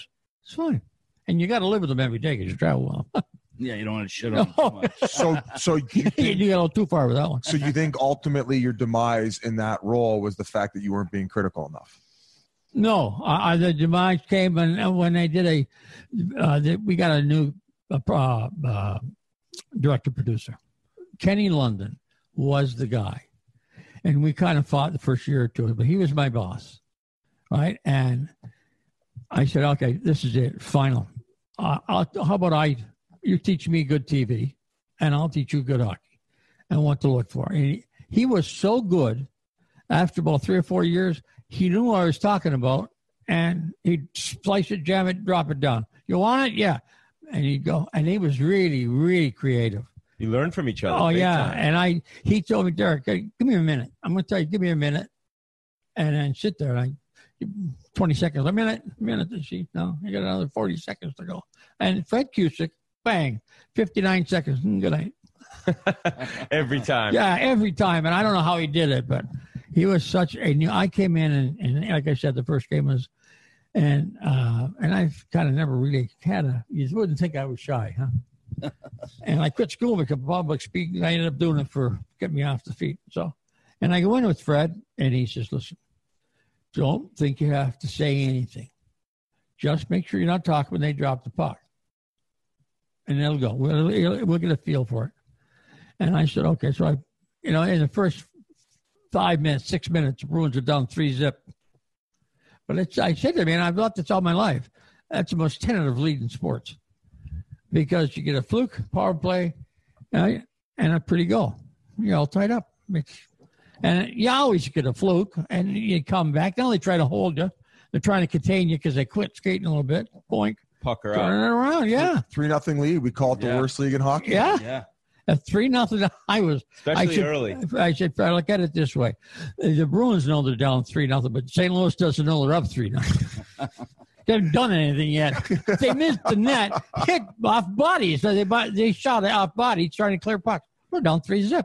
It's fine. And you got to live with them every day because you travel well. Yeah, you don't want to shit on them too much. So, so you, you think, got a little too far with that one. so you think ultimately your demise in that role was the fact that you weren't being critical enough? No, I, I, the demise came and when they did a, uh, they, we got a new uh, uh, director producer. Kenny London was the guy, and we kind of fought the first year or two, but he was my boss, right? And I said, okay, this is it, final. Uh, I'll, how about I, you teach me good T V, and I'll teach you good hockey, and what to look for. And he, he was so good. After about three or four years, he knew what I was talking about, and he'd slice it, jam it, drop it down. You want it? Yeah. And he'd go, and he was really, really creative. You learn from each other. Oh, big yeah. time. And I, he told me, Derek, hey, give me a minute. I'm going to tell you, give me a minute. And then sit there. And I, twenty seconds, a minute, a minute. She, no, you got another forty seconds to go. And Fred Cusick, bang, fifty-nine seconds. Good night. Every time. Yeah, every time. And I don't know how he did it, but he was such a new. I came in and, and like I said, the first game was, and uh, and I've kind of never really had a. You wouldn't think I was shy, huh? And I quit school because public speaking. I ended up doing it for get me off the feet. So, and I go in with Fred, and he says, "Listen, don't think you have to say anything. Just make sure you're not talking when they drop the puck, and it'll go. We'll, we'll get a feel for it." And I said, "Okay." So I, you know, in the first five minutes, six minutes, the Bruins are down three zip. But it's, I said to me, and I've thought this all my life, that's the most tentative lead in sports because you get a fluke, power play, uh, and a pretty goal. You're all tied up. It's, and you always get a fluke, and you come back. Now they try to hold you. They're trying to contain you because they quit skating a little bit. Boink. Pucker Turn up. it around, yeah. Three nothing lead. We call it the Yeah. worst league in hockey. Yeah. Yeah. At three nothing, I was. Especially I should, early. I said, I look at it this way: the Bruins know they're down three nothing, but Saint Louis doesn't know they're up three nothing. They haven't done anything yet. They missed the net, hit off bodies. So they they shot it off bodies trying to clear pucks. We're down three zip.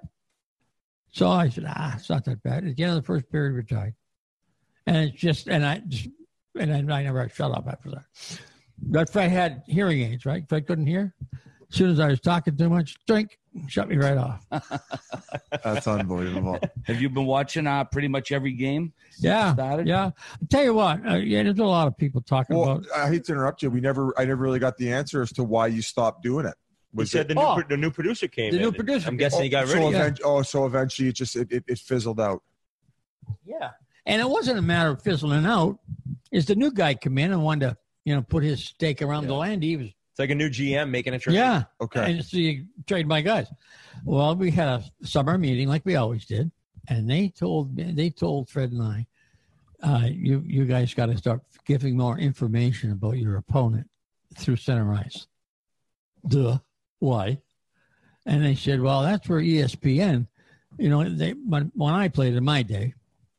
So I said, ah, it's not that bad. At the end of the first period, we're tied, and it's just and I just and I, I never shut up after that. But Fred had hearing aids, right? Fred couldn't hear. As soon as I was talking too much, drink, shut me right off. That's unbelievable. Have you been watching uh, pretty much every game? since Yeah, it started? yeah. I'll tell you what, uh, yeah, there's a lot of people talking Well, about. I hate to interrupt you. We never, I never really got the answer as to why you stopped doing it. He Was said it, the new, Oh. pro- the new producer came The in. new producer I'm came- guessing he got so rid of it. event, oh, so eventually it just it, it, it fizzled out. Yeah, and it wasn't a matter of fizzling out. Is the new guy come in and wanted to, you know, put his stake around the land? He was, It's like a new G M making a trade. yeah, Okay. and so you trade my guys. Well, we had a summer meeting like we always did, and they told me, they told Fred and I, uh, you you guys got to start giving more information about your opponent through center ice. Duh. Why? And they said, well, that's where E S P N, you know, they when, when I played in my day,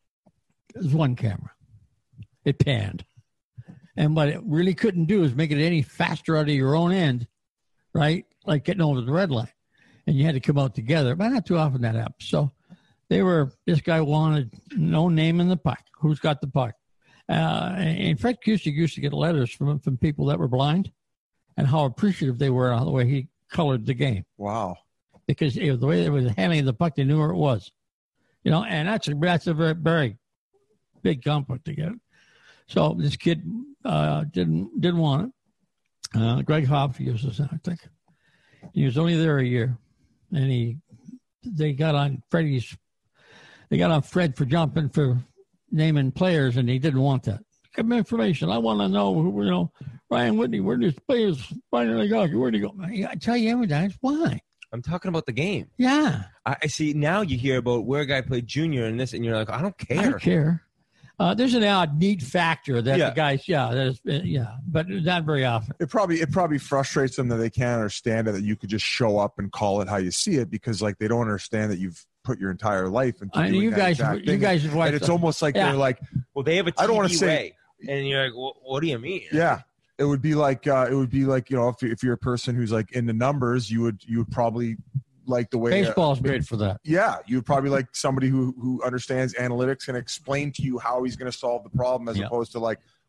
it was one camera. It panned. And what it really couldn't do is make it any faster out of your own end, right? Like getting over the red line. And you had to come out together. But not too often that happens. So they were, this guy wanted no name in the puck. Who's got the puck? Uh, and Fred Cusick used to get letters from from people that were blind and how appreciative they were of the way he colored the game. Wow. Because it was the way they was handling the puck, they knew where it was. You know, and that's a, that's a very, very big compliment to get. So this kid uh, didn't didn't want it. Uh, Greg Hobbs uses it, I think. He was only there a year, and he they got on Freddie's. They got on Fred for jumping for naming players, and he didn't want that. Give me information. I want to know who, you know, Ryan Whitney. Where did his players finally go? Where'd he go? I tell you every time. Why? I'm talking about the game. Yeah, I, I see now you hear about where a guy played junior and this, and you're like, I don't care. I don't care. Uh, there's an odd neat factor that Yeah. the guys, yeah, there's, yeah, but not very often. It probably it probably frustrates them that they can't understand it, that you could just show up and call it how you see it, because like they don't understand that you've put your entire life into I mean, doing you that guys, exact you thing. guys have watched. And it's almost like Yeah. they're like, Well, they have a T V I don't wanna say- way, and you're like, well, what do you mean? yeah. It would be like uh, it would be like you know if, if you're a person who's like into numbers, you would you would probably like the way uh, baseball's great for that. yeah, you would probably like somebody who who understands analytics and explain to you how he's going to solve the problem, as Yeah. opposed to like,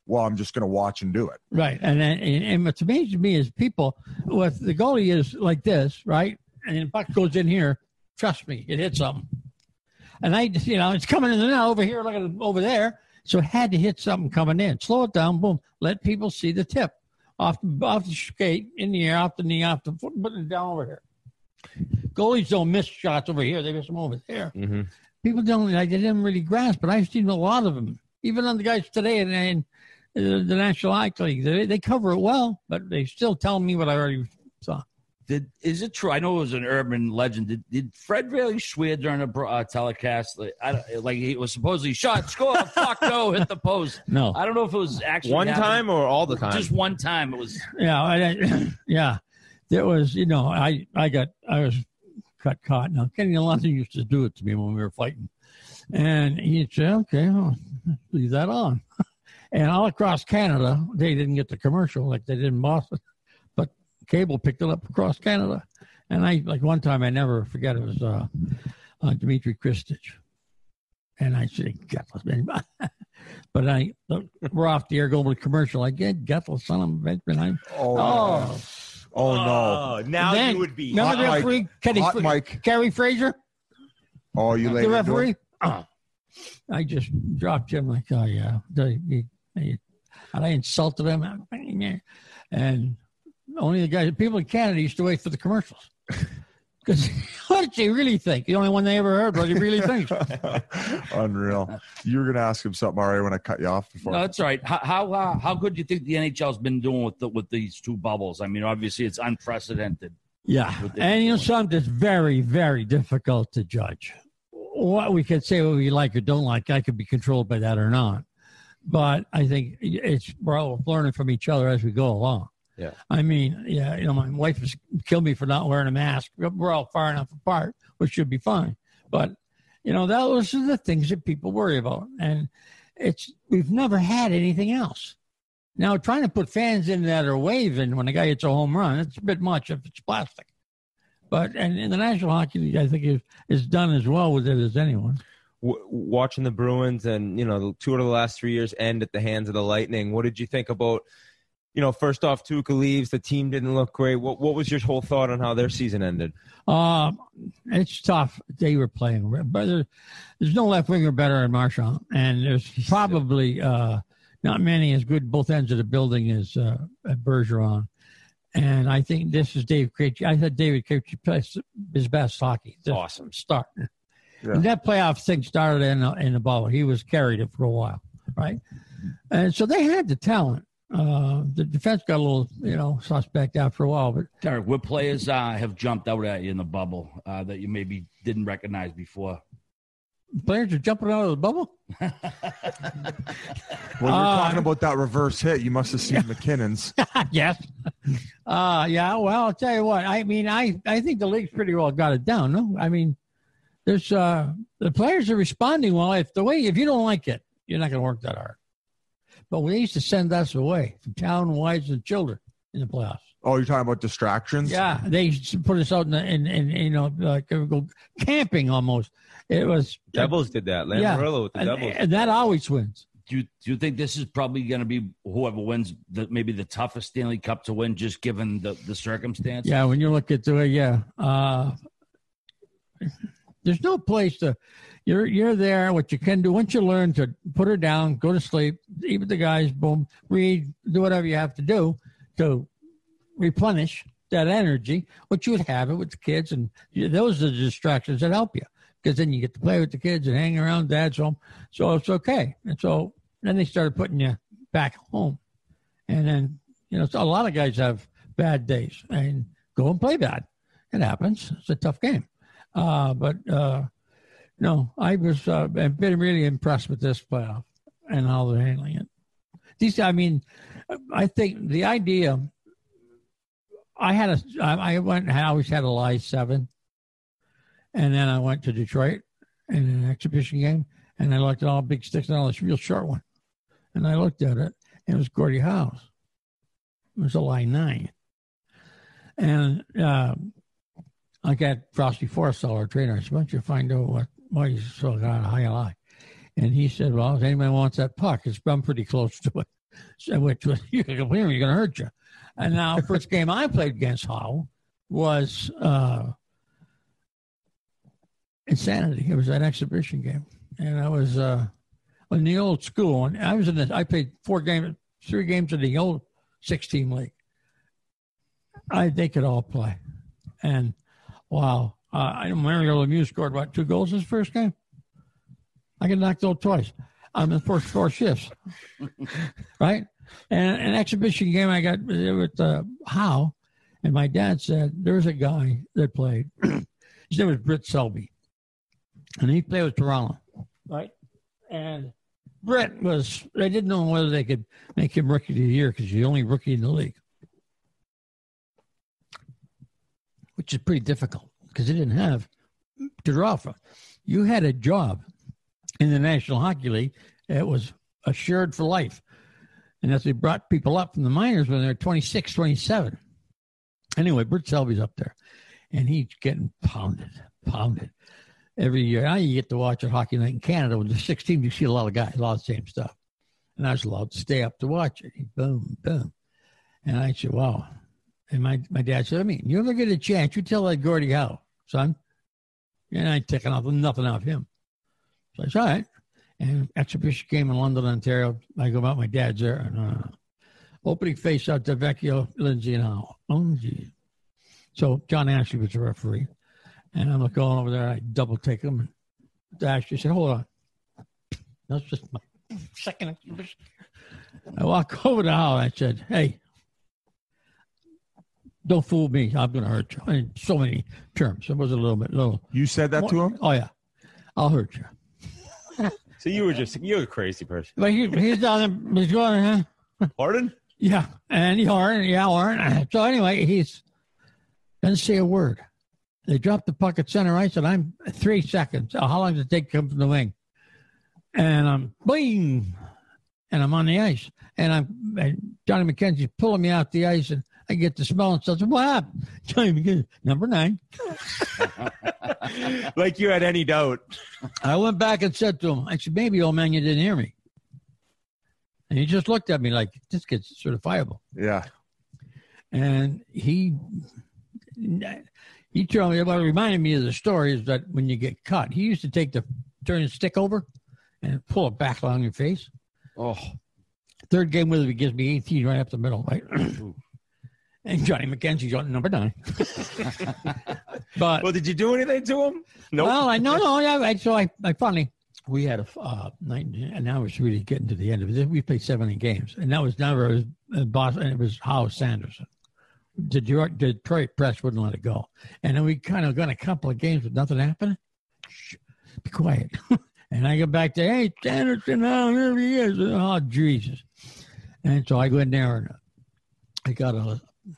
well, I'm just going to watch and do it. Right. And, then, and and what's amazing to me is people with the goalie is like this, right? And then puck goes in here. Trust me, it hit something. And I, you know, it's coming in the net over here, look at it over there. So it had to hit something coming in. Slow it down, boom. Let people see the tip off the, off the skate, in the air, off the knee, off the foot, putting it down over here. Goalies don't miss shots over here. They miss them over there. Mm-hmm. People don't, like, they didn't really grasp, but I've seen a lot of them. Even on the guys today in, in uh, the National Hockey League, they, they cover it well, but they still tell me what I already saw. Did is it true? I know it was an urban legend. Did, did Fred really swear during a uh, telecast? Like, I don't, like he was supposedly shot, score, fuck no, hit the post. No, I don't know if it was actually one happening. time or all the time. Just one time. It was. Yeah, I, yeah. There was, you know, I I got I was cut caught. Now Kenny Alonso used to do it to me when we were fighting, and he'd say, "Okay, well, leave that on." And all across Canada, they didn't get the commercial like they did in Boston. Cable picked it up across Canada. And I, like one time, I never forget, it was uh, uh, Dmitry Kristich. And I said, gutless, anybody. But I, we're off the air going to the commercial. I get gutless son of a bitch. And I, Oh, oh, oh no. Oh, now then, you would be. remember Hot the referee, Mike. Kenny, Hot Mike. Kerry Fraser? Oh, you laid The into it? referee? Oh. I just dropped him like, oh, yeah. The, he, he, and I insulted him. And only the guys, people in Canada used to wait for the commercials. Because what did you really think? The only one they ever heard, what he really thinks. Unreal. You were going to ask him something, Mario, when I cut you off before. No, that's all right. How how, uh, how good do you think the N H L's been doing with the, with these two bubbles? I mean, obviously it's unprecedented. Yeah, and you know something that's very, very difficult to judge. What we could say what we like or don't like, I could be controlled by that or not. But I think it's we're all learning from each other as we go along. Yeah. I mean, yeah, you know, my wife has killed me for not wearing a mask. We're all far enough apart, which should be fine. But, you know, those are the things that people worry about. And it's we've never had anything else. Now, trying to put fans in that are waving when a guy hits a home run, it's a bit much if it's plastic. But, and in the National Hockey League, I think is, is done as well with it as anyone. W- watching the Bruins and, you know, the two of the last three years end at the hands of the Lightning, what did you think about, you know, first off, Tuukka leaves, the team didn't look great. What what was your whole thought on how their season ended? Um, it's tough. They were playing, but there, there's no left winger better than Marchand, and there's probably uh, not many as good both ends of the building as uh, Bergeron. And I think this is Dave Krejci. I thought David Krejci plays his best hockey. This Awesome start. Yeah. And that playoff thing started in the, in the bubble. He was carried it for a while, right? And so they had the talent. Uh, the defense got a little, you know, suspect after a while. But Derek, what players uh, have jumped out at you in the bubble uh, that you maybe didn't recognize before? Players are jumping out of the bubble? When you're Uh, talking about that reverse hit, you must have seen McKinnon's. Yes. Uh, yeah, well, I'll tell you what. I mean, I, I think the league's pretty well got it down, no? I mean, there's uh, the players are responding well. If the way, if you don't like it, you're not going to work that hard. But we used to send us away from town, wives, and children in the playoffs. Oh, you're talking about distractions? Yeah, they used to put us out in, the, in, in you know, like go camping almost. It was Devils did that. yeah, Lamoriello with the and, Devils. and that always wins. Do you, do you think this is probably going to be whoever wins the, maybe the toughest Stanley Cup to win, just given the, the circumstance? Yeah, when you look at the way, yeah, uh, there's no place to. You're you're there. What you can do once you learn to put her down, go to sleep, eat with the guys, boom, read, do whatever you have to do to replenish that energy. What you would have it with the kids, and those are the distractions that help you because then you get to play with the kids and hang around dad's home, so it's okay. And so then they started putting you back home, and then you know so a lot of guys have bad days and go and play bad. It happens. It's a tough game, uh, but. Uh, No, I was uh, I've been really impressed with this playoff and how they're handling it. These, I mean, I think the idea. I had a, I went, I always had a live seven, and then I went to Detroit in an exhibition game, and I looked at all big sticks and all this real short one, and I looked at it, and it was Gordie Howe's. It was a line nine, and uh, I got Frosty Forrest, our trainer. I said, "Why don't you find out what?" Why you so got a high lie? And he said, well, if anybody wants that puck, it's I'm pretty close to it. so, which was, you can complain, you're going to hurt you. And now, first game I played against Howe was uh, Insanity. It was an exhibition game. And I was uh, in the old school. And I was in the, I played four games, three games in the old six-team league. I They could all play. And, wow. Uh, I know Mario Lemieux scored, what, two goals his first game? I got knocked out twice on the first four shifts, right? And an exhibition game I got with uh, Howe, and my dad said, there's a guy that played. His name was Britt Selby, and he played with Toronto, right? And Britt was, they didn't know whether they could make him rookie of the year because he's the only rookie in the league, which is pretty difficult because they didn't have to draw from. You had a job in the National Hockey League. It was assured for life. And as they brought people up from the minors when they're twenty-six, twenty-seven. Anyway, Britt Selby's up there. And he's getting pounded, pounded every year. Now you get to watch a hockey night in Canada with the six teams. You see a lot of guys, a lot of the same stuff. And I was allowed to stay up to watch it. Boom, boom. And I said, wow. And my, my dad said, I mean, you ever get a chance, you tell that Gordie Howe, son. And I ain't taking off nothing off him. So I said, all right. And exhibition game in London, Ontario. I go about my dad's there. And, uh, opening face out to Vecchio, Lindsay, and Howe. Oh, geez. So John Ashley was the referee. And I'm going over there. I double take him. And Ashley said, hold on. That's just my second exhibition. I walk over to Howe. I said, hey, don't fool me. I'm going to hurt you. In so many terms. It was a little bit little. You said that to him? Oh, yeah. I'll hurt you. So you were just, you're a crazy person. But he, he's down there, he's going, huh? Harden? Yeah. And he Harden, yeah, Harden. So anyway, he's, doesn't say a word. They dropped the puck at center ice, and I'm three seconds. How long does it take to come from the wing? And I'm, bing, and I'm on the ice. And I'm, and Johnny McKenzie's pulling me out the ice, and I get the smell and stuff. What happened? Johnny McKenzie, number nine. Like you had any doubt. I went back and said to him, I said, maybe, old man, you didn't hear me. And he just looked at me like, this kid's certifiable. Yeah. And he, he told me, what reminded me of the story is that when you get cut, he used to take the, turn his stick over and pull it back along your face. Oh. Third game with him, he gives me eighteen right up the middle, right? And Johnny McKenzie's on number nine. But well, did you do anything to him? No. Nope. Well, I no, no. Yeah, so I, I finally, we had a uh, night, and now it's really getting to the end of it. We played seventy games, and that was never it was uh, Boston. It was Howe Sanderson. The Detroit, Detroit press wouldn't let it go, and then we kind of got a couple of games with nothing happening. Shh, be quiet. And I go back to, hey, Sanderson, now here he is. Oh, Jesus. And so I go in there, and I got a.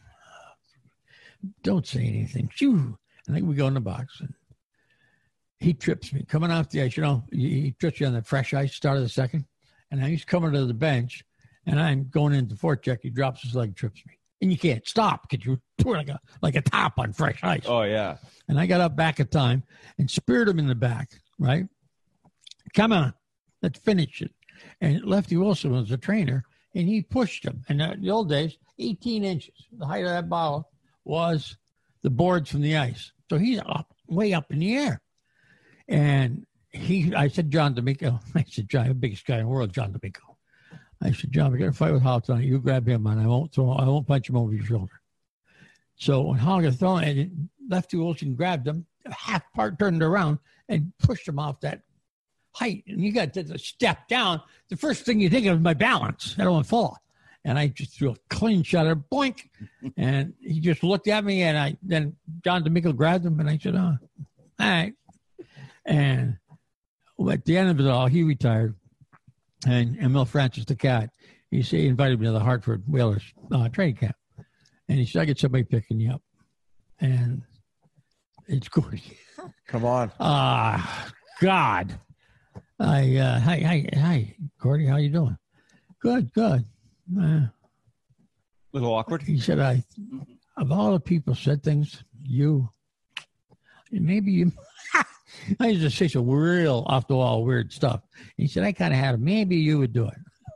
Don't say anything. Shoo. And then we go in the box, and he trips me coming off the ice. You know, he trips you on the fresh ice, start of the second. And now he's coming to the bench, and I'm going into forecheck. He drops his leg, trips me. And you can't stop because you're like a, like a top on fresh ice. Oh, yeah. And I got up back at time and speared him in the back, right? Come on, let's finish it. And Lefty Wilson was the trainer, and he pushed him. And in the old days, eighteen inches, the height of that bottle was the boards from the ice. So he's up, way up in the air. And he, I said, John D'Amico, I said, John, the biggest guy in the world, John D'Amico. I said, John, we're going to fight with Howe tonight. You grab him, and I won't throw, I won't punch him over your shoulder. So when Howe got thrown, and Lefty Wilson grabbed him, half part turned around and pushed him off that height. And you got to step down. The first thing you think of is my balance. I don't want to fall. And I just threw a clean shot at boink. And he just looked at me, and I then John D'Amico grabbed him, and I said, oh, all right. And at the end of it all, he retired. And Emil Francis, the cat, he said he invited me to the Hartford Whalers uh, training camp. And he said, I get somebody picking you up. And it's Gordie. Come on. Ah, uh, God. I, uh, hi, hi, hi, Gordie, how you doing? Good, good. Uh, little awkward. He said, I, of all the people said things, you, maybe you, I used to say some real off the wall weird stuff. He said, I kind of had it. Maybe you would do it.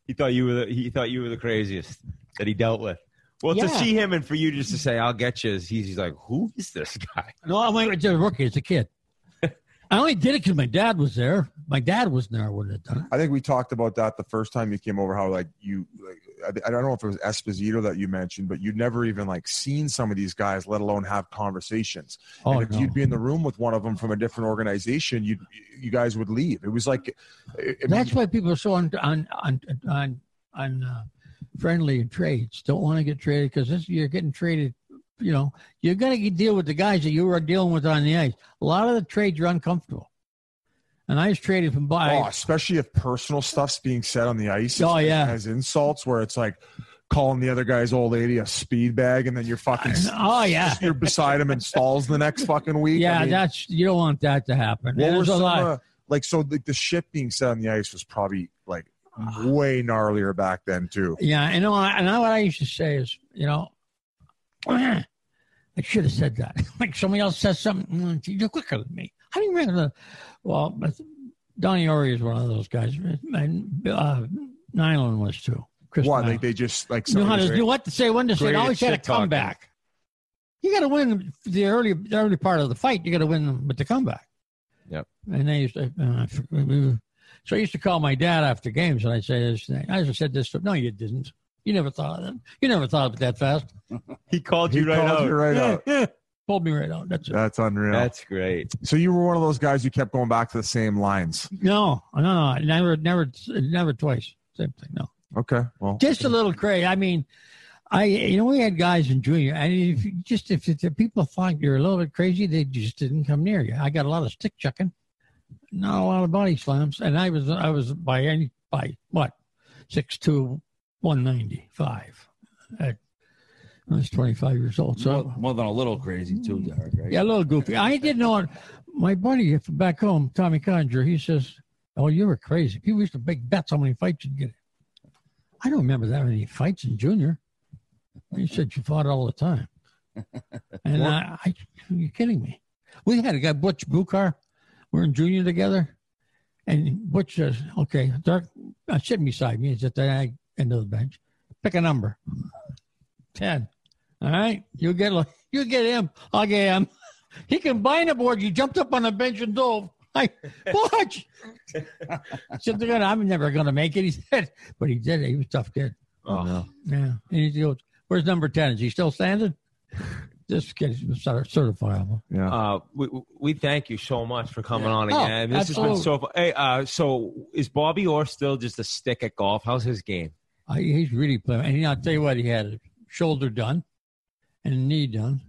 He thought you were the, he thought you were the craziest that he dealt with. Well, Yeah. to see him and for you just to say, I'll get you, he's, he's like, who is this guy? No, I went to a rookie as a kid. I only did it because my dad was there. My dad was there. I wouldn't have done it. I think we talked about that the first time you came over, how like you, like, I, I don't know if it was Esposito that you mentioned, but you'd never even like seen some of these guys, let alone have conversations. Oh, and if no. you'd be in the room with one of them from a different organization, you you guys would leave. It was like, I mean, That's why people are so on on on on, on uh, friendly in trades. Don't want to get traded because you're getting traded. You know, you're going to deal with the guys that you were dealing with on the ice. A lot of the trades are uncomfortable. And I was traded from by. oh, especially if personal stuff's being said on the ice. Oh, as, yeah. as insults, where it's like calling the other guy's old lady a speed bag, and then you're fucking. Oh, yeah. You're beside him in stalls the next fucking week. Yeah, I mean, that's you don't want that to happen. what And were there's a some, lot. uh, like so the, the shit being said on the ice was probably like way gnarlier back then too. Yeah, you know, and now what I used to say is, you know, I should have said that. Like somebody else says something, mm, you're quicker than me. I didn't remember. Well, Donnie Ori is one of those guys, and uh, Nyland was too. Chris What? Nyland. Like they just like knew how to somebody- do what to say, when to say. It Great always at had a shit talking. comeback. You got to win the early, the early part of the fight. You got to win with the comeback. Yep. And they used to. Uh, we were- so I used to call my dad after games, and I'd say this thing. I just said this. No, you didn't. You never thought of that. You never thought of it that fast. He called He you right called out. you right yeah, out. yeah. Pulled me right out. That's it. That's unreal. That's great. so you were one of those guys who kept going back to the same lines. No, no, no, never, never, never twice. Same thing. No, Okay. Well, just a little crazy. I mean, I, you know, we had guys in junior, and if you just if, if the people thought you're a little bit crazy, they just didn't come near you. I got a lot of stick chucking, not a lot of body slams, and I was, I was by any by what six two, one ninety five. At, I was twenty-five years old, so More, more than a little crazy, too, Derek, right? yeah, a little goofy. I didn't know it. My buddy back home, Tommy Conger, he says, "Oh, you were crazy. People used to make bets how many fights you'd get." I don't remember that many fights in junior. He said you fought all the time. And I, I, are you kidding me? We had a guy, Butch Bukar. We're in junior together. And Butch says, okay, Dirk, uh, sitting beside me. He's at the end of the bench. Pick a number. ten. All right? You get you get him. I'll get him. He can bind a board. You jumped up on the bench and dove. I, Butch! I said, I'm never going to make it. He said, but he did it. He was a tough kid. Oh, Yeah. And he goes, where's number ten? Is he still standing? This kid's certifiable. yeah. Uh, we we thank you so much for coming on Oh, again. This absolutely. has been so fun. Hey, uh, so is Bobby Orr still just a stick at golf? How's his game? I, he's really playing. And I'll tell you what, he had a shoulder done and a knee done.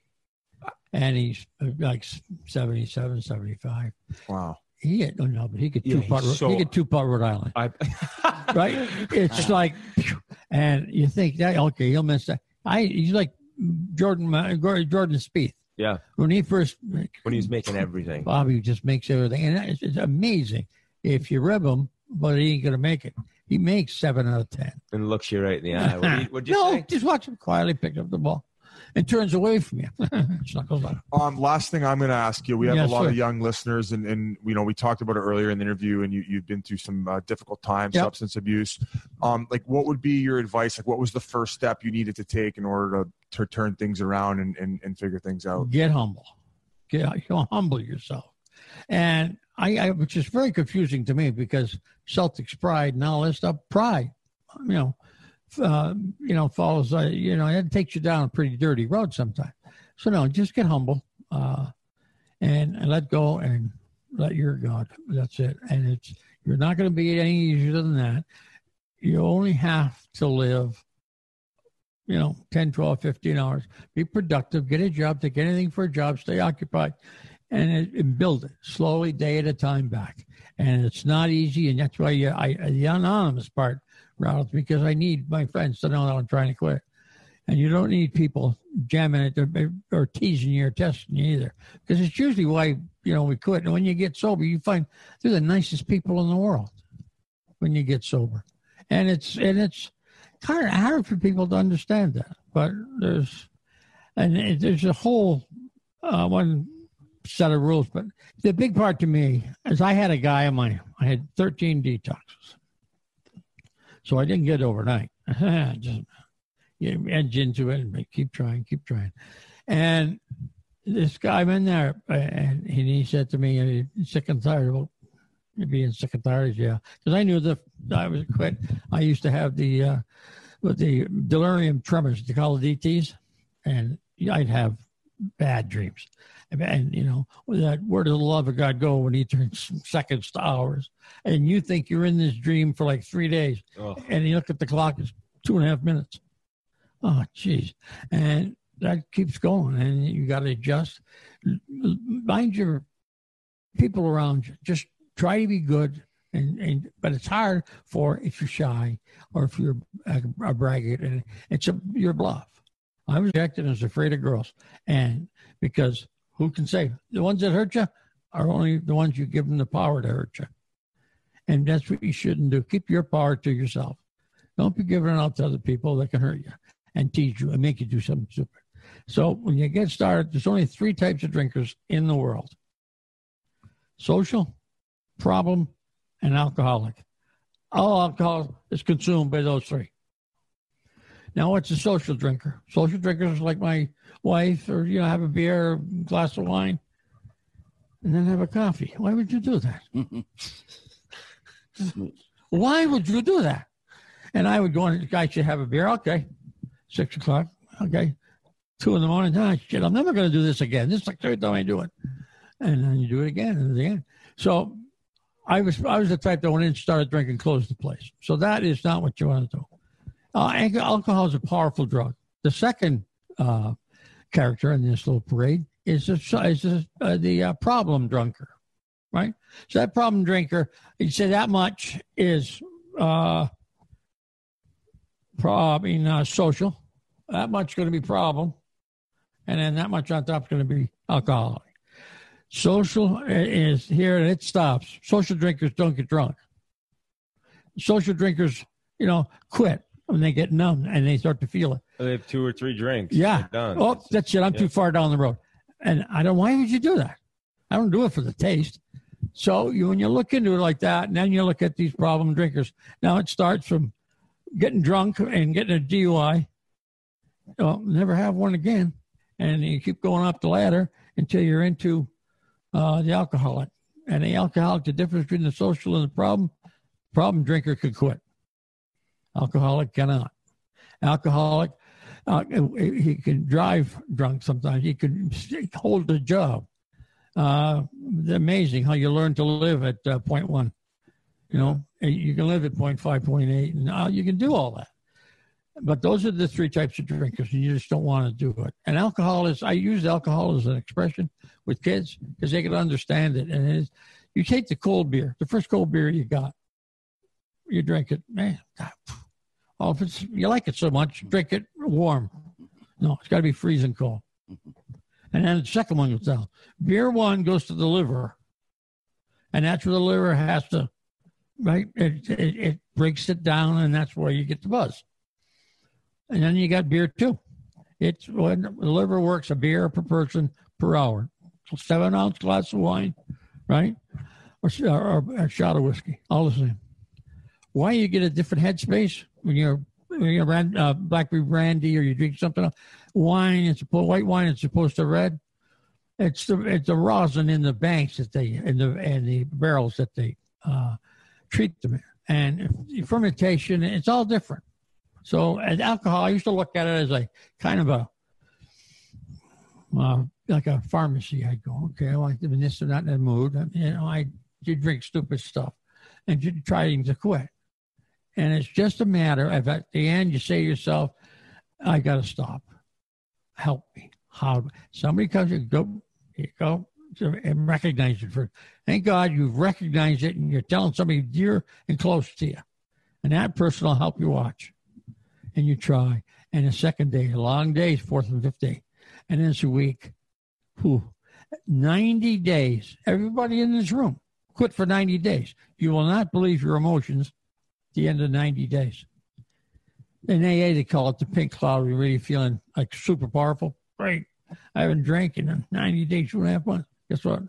And he's like seventy-seven, seventy-five. Wow. He had, no, no, but he could Yeah, two part. he's so- he could two part Rhode Island, I, right? It's like, and you think that okay, he'll miss that. I he's like Jordan uh, Jordan Spieth yeah, when he first when he was making everything. Bobby just makes everything, and it's, it's amazing if you rib him, but he ain't gonna make it. He makes seven out of ten. And looks you right in the eye. What did you, what'd you no, say? just watch him quietly pick up the ball and turns away from you. Snuggles up. Um, last thing I'm going to ask you, we have Yes, a lot sir. of young listeners, and, and you know we talked about it earlier in the interview, and you you've been through some uh, difficult times, Yep. substance abuse. Um, like, what would be your advice? Like, what was the first step you needed to take in order to, to turn things around and, and, and figure things out? Get humble. Get you know, humble yourself. And I, I, which is very confusing to me because Celtics pride and all this stuff, pride, you know, uh, you know, follows, uh, you know, it takes you down a pretty dirty road sometimes. So no, just get humble, uh, and, and let go and let your God. That's it. And it's, you're not going to be any easier than that. You only have to live, you know, ten, twelve, fifteen hours, be productive, get a job, take anything for a job, stay occupied, and, it, and build it slowly, day at a time back. And it's not easy, and that's why you, I, the anonymous part rattles me because I need my friends to know that I'm trying to quit. And you don't need people jamming it or, or teasing you or testing you either, because it's usually why, you know, we quit. And when you get sober, you find they're the nicest people in the world when you get sober. And it's, and it's kind of hard for people to understand that, but there's, and it, there's a whole uh, one set of rules, but the big part to me is I had a guy on my, I had thirteen detoxes. So I didn't get it overnight. Just you edge into it and keep trying, keep trying. And this guy, I'm in there, and he said to me, he's sick and tired of being sick and tired, yeah. Because I knew that I was quit. I used to have the uh, with the delirium tremors, they call it D Ts, and I'd have bad dreams. And, and, you know, that where does the love of God go when he turns seconds to hours? And you think you're in this dream for like three days. Oh. And you look at the clock, it's two and a half minutes. Oh, geez. And that keeps going, and you got to adjust. Mind your people around you. Just try to be good. And, and but it's hard for if you're shy or if you're a, a braggart, and it's a, your bluff. I was rejected and was afraid of girls. And because who can say the ones that hurt you are only the ones you give them the power to hurt you. And that's what you shouldn't do. Keep your power to yourself. Don't be giving it out to other people that can hurt you and tease you and make you do something stupid. So when you get started, there's only three types of drinkers in the world: social, problem, and alcoholic. All alcohol is consumed by those three. Now, what's a social drinker? Social drinkers like my wife, or, you know, have a beer, a glass of wine, and then have a coffee. Why would you do that? Why would you do that? And I would go on, the guy should have a beer. Okay. Six o'clock. Okay. Two in the morning. Ah, shit, I'm never going to do this again. This is like the third time I do it. And then you do it again and again. So I was I was the type that went in and started drinking, closed the place. So that is not what you want to do. Uh, alcohol is a powerful drug. The second uh, character in this little parade is, a, is a, uh, the uh, problem drunker, right? So that problem drinker, you say that much is uh, pro- I mean, uh, social. That much going to be problem. And then that much on top is going to be alcoholic. Social is here and it stops. Social drinkers don't get drunk. Social drinkers, you know, quit when they get numb and they start to feel it. They have two or three drinks. Yeah. Done. Oh, that's it. I'm yeah. too far down the road. And I don't, why would you do that? I don't do it for the taste. So you, when you look into it like that, and then you look at these problem drinkers, now it starts from getting drunk and getting a D U I. Well, never have one again. And you keep going up the ladder until you're into uh, the alcoholic. And the alcoholic, the difference between the social and the problem, problem drinker could quit. Alcoholic cannot. Alcoholic, uh, he can drive drunk sometimes. He can hold a job. Uh, it's amazing how you learn to live at uh, point one. You know, you can live at point five, point eight, and uh, you can do all that. But those are the three types of drinkers, and you just don't want to do it. And alcohol is, I use alcohol as an expression with kids because they can understand it. And it is, you take the cold beer, the first cold beer you got, you drink it, man, God, oh, if it's, you like it so much, drink it warm. No, it's got to be freezing cold. And then the second one goes down. Beer one goes to the liver, and that's where the liver has to, right? It, it, it breaks it down, and that's where you get the buzz. And then you got beer two. It's when the liver works a beer per person per hour. So seven ounce glass of wine, right? Or, or, or a shot of whiskey, all the same. Why you get a different headspace when you're when you're uh, blackberry brandy or you drink something else? Wine, it's supposed white wine. It's supposed to red. It's the it's the rosin in the banks that they in the and the barrels that they uh, treat them in, and fermentation. It's all different. So as alcohol, I used to look at it as a kind of a, uh, like a pharmacy. I'd go, okay, I like doing this or not in the mood. I, you know, I you drink stupid stuff and you're trying to quit. And it's just a matter of at the end, you say to yourself, I got to stop. Help me. How? Somebody comes and go, you go and recognize it. For, thank God you've recognized it and you're telling somebody dear and close to you. And that person will help you watch. And you try. And the second day, a long day, fourth and fifth day. And then it's a week. Whew. ninety days. Everybody in this room quit for ninety days. You will not believe your emotions at the end of ninety days. In A A, they call it the pink cloud. You're really feeling like super powerful. Great. I haven't drank in ninety days, two and a half months. Guess what?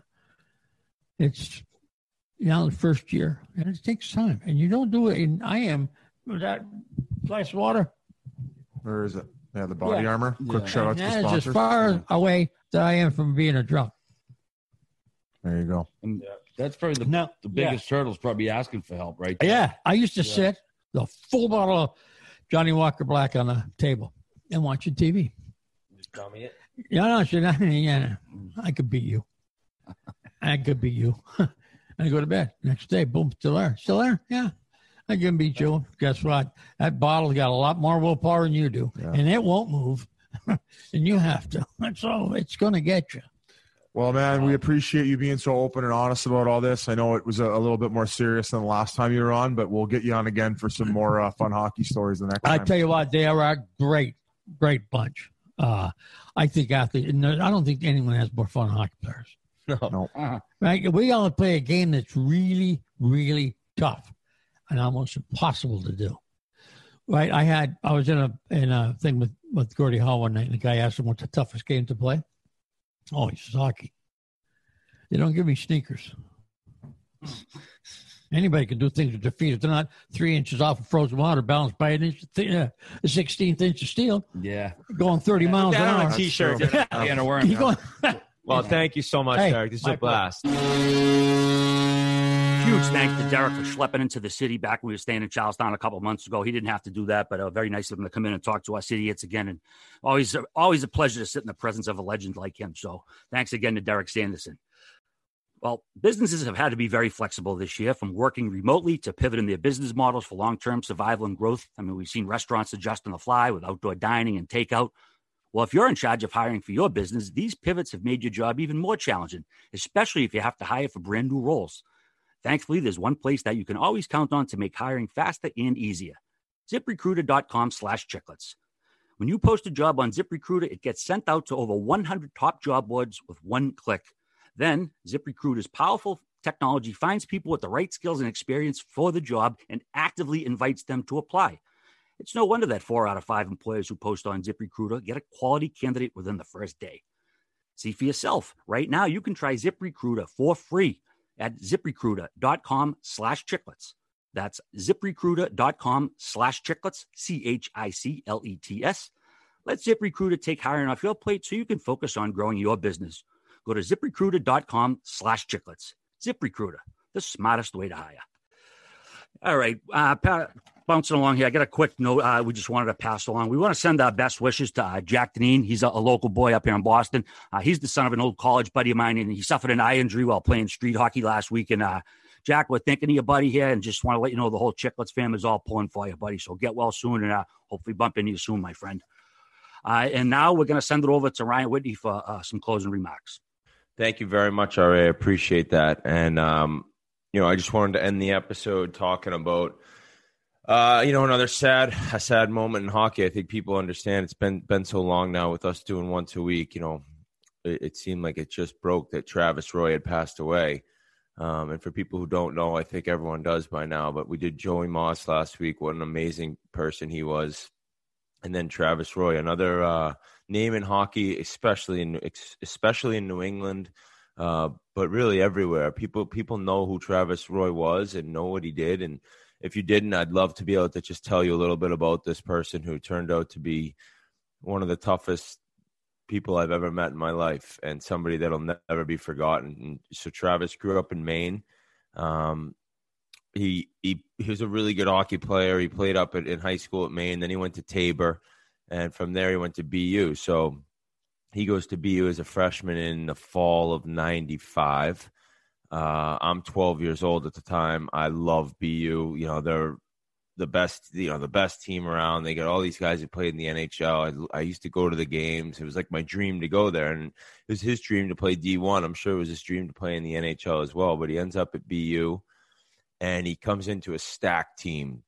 It's, you know, the first year. And it takes time. And you don't do it. And I am Was that glass of water? Where is it? Yeah, the body Yeah. armor. Quick Yeah. shout out to the That is sponsors. as far away that I am from being a drunk. There you go. And that's probably the, No, the biggest hurdle's probably asking for help, right? Yeah, I used to Yeah. sit the full bottle of Johnny Walker Black on the table and watching T V. Tell me it. Yeah, no, should I, yeah, I could beat you. I could beat you. I go to bed. Next day, boom, still there. Still there? Yeah. I can beat you. Guess what? That bottle got a lot more willpower than you do, Yeah. and it won't move. And you have to. So it's going to get you. Well, man, we appreciate you being so open and honest about all this. I know it was a, a little bit more serious than the last time you were on, but we'll get you on again for some more uh, fun hockey stories the next I time. tell you what, they are a great, great bunch. Uh, I think athletes, and I don't think anyone has more fun than hockey players. No. No. Uh-huh. Right? We all play a game that's really, really tough and almost impossible to do. Right? I had, I was in a in a thing with, with Gordie Howe one night, and the guy asked him what's the toughest game to play. Oh, he says hockey. They don't give me sneakers. Anybody can do things with their feet. If they're not three inches off of frozen water, balanced by an inch, th- uh, a sixteenth inch of steel, Yeah. going thirty miles an Down on hour. a t-shirt. Yeah, we're in You going- Well, thank you so much, Hey, Derek. This is my a blast. Huge thanks to Derek for schlepping into the city back when we were staying in Charlestown a couple of months ago. He didn't have to do that, but uh, very nice of him to come in and talk to us idiots again. And always, always a pleasure to sit in the presence of a legend like him. So thanks again to Derek Sanderson. Well, businesses have had to be very flexible this year, from working remotely to pivoting their business models for long-term survival and growth. I mean, we've seen restaurants adjust on the fly with outdoor dining and takeout. Well, if you're in charge of hiring for your business, these pivots have made your job even more challenging, especially if you have to hire for brand new roles. Thankfully, there's one place that you can always count on to make hiring faster and easier. ZipRecruiter.com slash chicklets. When you post a job on ZipRecruiter, it gets sent out to over one hundred top job boards with one click. Then, ZipRecruiter's powerful technology finds people with the right skills and experience for the job and actively invites them to apply. It's no wonder that four out of five employers who post on ZipRecruiter get a quality candidate within the first day. See for yourself. Right now, you can try ZipRecruiter for free at ZipRecruiter.com slash chicklets. That's ZipRecruiter.com slash chicklets, C H I C L E T S. Let ZipRecruiter take hiring off your plate so you can focus on growing your business. Go to ZipRecruiter.com slash chicklets. ZipRecruiter, the smartest way to hire. All right, uh, pa- bouncing along here. I got a quick note uh, we just wanted to pass along. We want to send our best wishes to uh, Jack Deneen. He's a, a local boy up here in Boston. Uh, he's the son of an old college buddy of mine, and he suffered an eye injury while playing street hockey last week. And uh, Jack, we're thinking of you, buddy, here, and just want to let you know the whole Chicklets family is all pulling for you, buddy. So get well soon, and uh, hopefully bump into you soon, my friend. Uh, and now we're going to send it over to Ryan Whitney for uh, some closing remarks. Thank you very much, R A. I appreciate that. And, um, you know, I just wanted to end the episode talking about, uh, you know, another sad, a sad moment in hockey. I think people understand it's been been so long now with us doing once a week. You know, it, it seemed like it just broke that Travis Roy had passed away. Um, and for people who don't know, I think everyone does by now, but we did Joey Moss last week. What an amazing person he was. And then Travis Roy, another uh, name in hockey, especially in especially in New England, uh, but really everywhere. People people know who Travis Roy was and know what he did. And if you didn't, I'd love to be able to just tell you a little bit about this person who turned out to be one of the toughest people I've ever met in my life, and somebody that'll never be forgotten. And so Travis grew up in Maine. Um, He, he he was a really good hockey player. He played up at, in high school at Maine. Then he went to Tabor, and from there he went to B U. So he goes to B U as a freshman in the fall of ninety-five. Uh, I'm twelve years old at the time. I love B U. You know, they're the best. You know, the best team around. They got all these guys who played in the N H L. I, I used to go to the games. It was like my dream to go there, and it was his dream to play D one. I'm sure it was his dream to play in the N H L as well. But he ends up at B U. And he comes into a stacked team.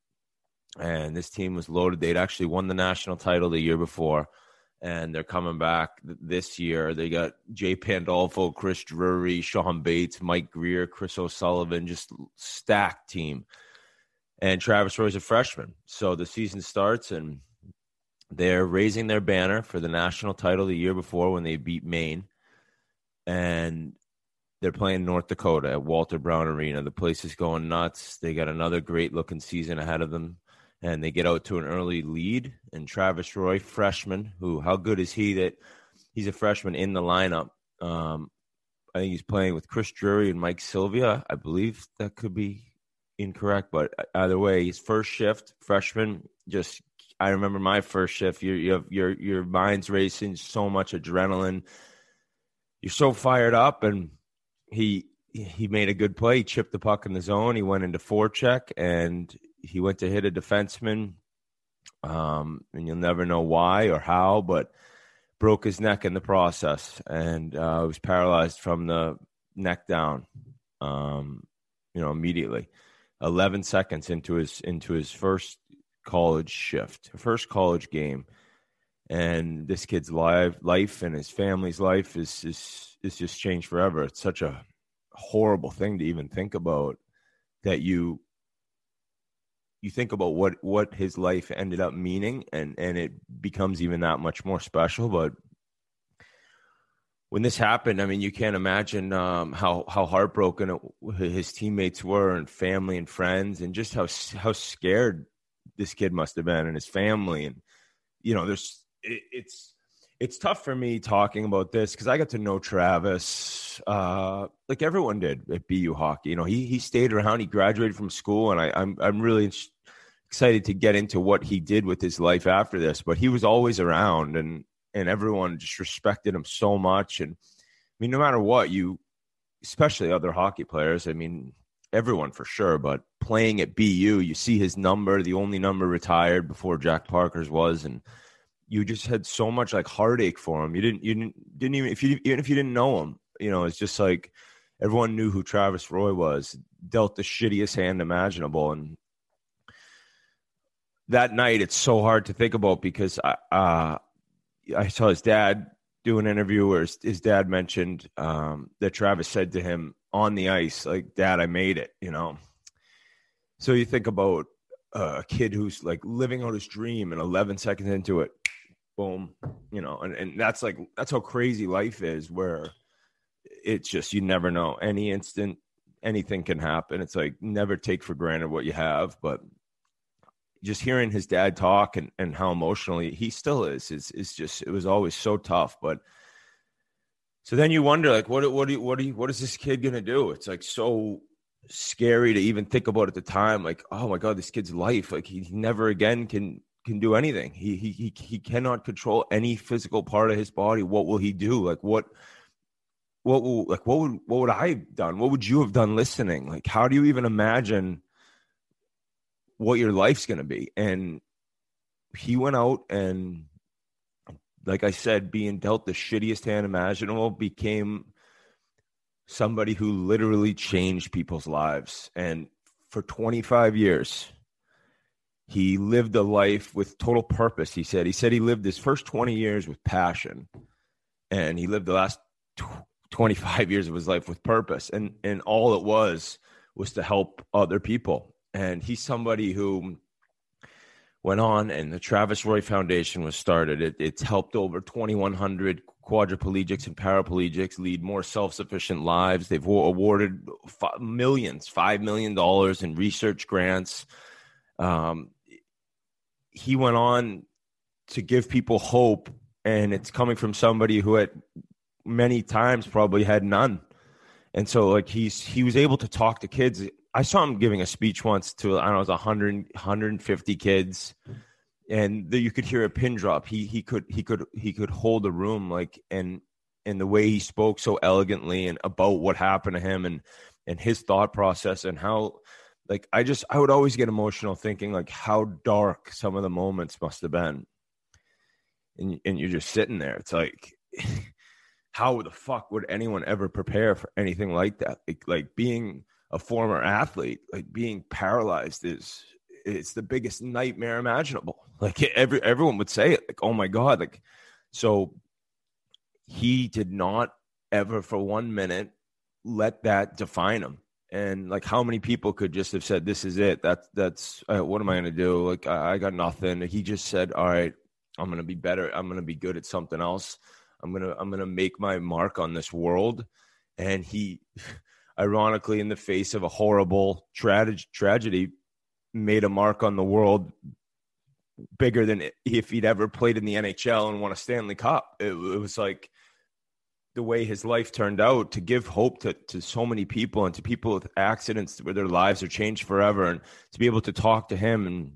And this team was loaded. They'd actually won the national title the year before. And they're coming back this year. They got Jay Pandolfo, Chris Drury, Sean Bates, Mike Greer, Chris O'Sullivan, just stacked team. And Travis Roy's a freshman. So the season starts, and they're raising their banner for the national title the year before when they beat Maine. And they're playing North Dakota at Walter Brown Arena. The place is going nuts. They got another great-looking season ahead of them. and they get out to an early lead. And Travis Roy, freshman, who, how good is he that he's a freshman in the lineup? Um, I think he's playing with Chris Drury and Mike Sylvia. I believe that could be incorrect, but either way, his first shift, freshman, just, I remember my first shift, you you have your, your mind's racing, so much adrenaline. You're so fired up, and he, he made a good play. He chipped the puck in the zone. He went into forecheck, and he went to hit a defenseman. Um, and you'll never know why or how, but broke his neck in the process, and uh, was paralyzed from the neck down, um, you know, immediately. eleven seconds into his into his first college shift, first college game, and this kid's life, life and his family's life is is is just changed forever. It's such a horrible thing to even think about, that you you think about what what his life ended up meaning, and and it becomes even that much more special. But when this happened, I mean, you can't imagine um, how how heartbroken it, his teammates were, and family and friends, and just how how scared this kid must have been, and his family. And you know, there's it, it's it's tough for me talking about this because I got to know Travis uh, like everyone did at B U hockey. You know, he he stayed around, he graduated from school, and I, I'm I'm really excited to get into what he did with his life after this. But he was always around, and. And everyone just respected him so much. And I mean, no matter what, you, especially other hockey players, I mean, everyone for sure, but playing at B U, you see his number, the only number retired before Jack Parker's was. And you just had so much like heartache for him. You didn't, you didn't, didn't even, if you, even if you didn't know him, you know, it's just like everyone knew who Travis Roy was, dealt the shittiest hand imaginable. And that night, it's so hard to think about because I, uh, I saw his dad do an interview where his, his dad mentioned um, that Travis said to him on the ice, like, "Dad, I made it," you know? So you think about a kid who's like living out his dream, and eleven seconds into it, boom, you know, and, and that's like, that's how crazy life is, where it's just, you never know. Any instant, anything can happen. It's like, never take for granted what you have. But just hearing his dad talk and, and how emotionally he still is, is, is just, it was always so tough. But so then you wonder, like, what, what, do you, what, do you, what is this kid going to do? It's like so scary to even think about at the time. Like, oh my God, this kid's life, like he never again can, can do anything. He, he, he, he cannot control any physical part of his body. What will he do? Like, what, what will, like, what would, what would I have done? What would you have done listening? Like, how do you even imagine what your life's going to be? And he went out and, like I said, being dealt the shittiest hand imaginable, became somebody who literally changed people's lives. And for twenty-five years, he lived a life with total purpose. He said, he said he lived his first twenty years with passion, and he lived the last twenty-five years of his life with purpose. And, and all it was, was to help other people. And he's somebody who went on, and the Travis Roy Foundation was started. It, it's helped over twenty-one hundred quadriplegics and paraplegics lead more self-sufficient lives. They've awarded f- millions, five million dollars in research grants. Um, he went on to give people hope, and it's coming from somebody who at many times probably had none. And so, like, he's he was able to talk to kids. I saw him giving a speech once to, I don't know, it was one hundred, one hundred fifty kids, and the, you could hear a pin drop. He he could he could he could hold a room, like, and and the way he spoke so elegantly and about what happened to him, and and his thought process, and how, like, I just I would always get emotional thinking, like, how dark some of the moments must have been, and and you're just sitting there. It's like, how the fuck would anyone ever prepare for anything like that? Like, like being a former athlete, like being paralyzed is, it's the biggest nightmare imaginable. Like, every, everyone would say it, like, oh my God. Like, so he did not ever for one minute let that define him. And like, how many people could just have said, this is it. That's, that's, uh, what am I going to do? Like, I, I got nothing. He just said, all right, I'm going to be better. I'm going to be good at something else. I'm going to, I'm going to make my mark on this world. And he, ironically, in the face of a horrible tra- tragedy, made a mark on the world bigger than if he'd ever played in the N H L and won a Stanley Cup. It, it was like the way his life turned out, to give hope to, to so many people, and to people with accidents where their lives are changed forever, and to be able to talk to him. And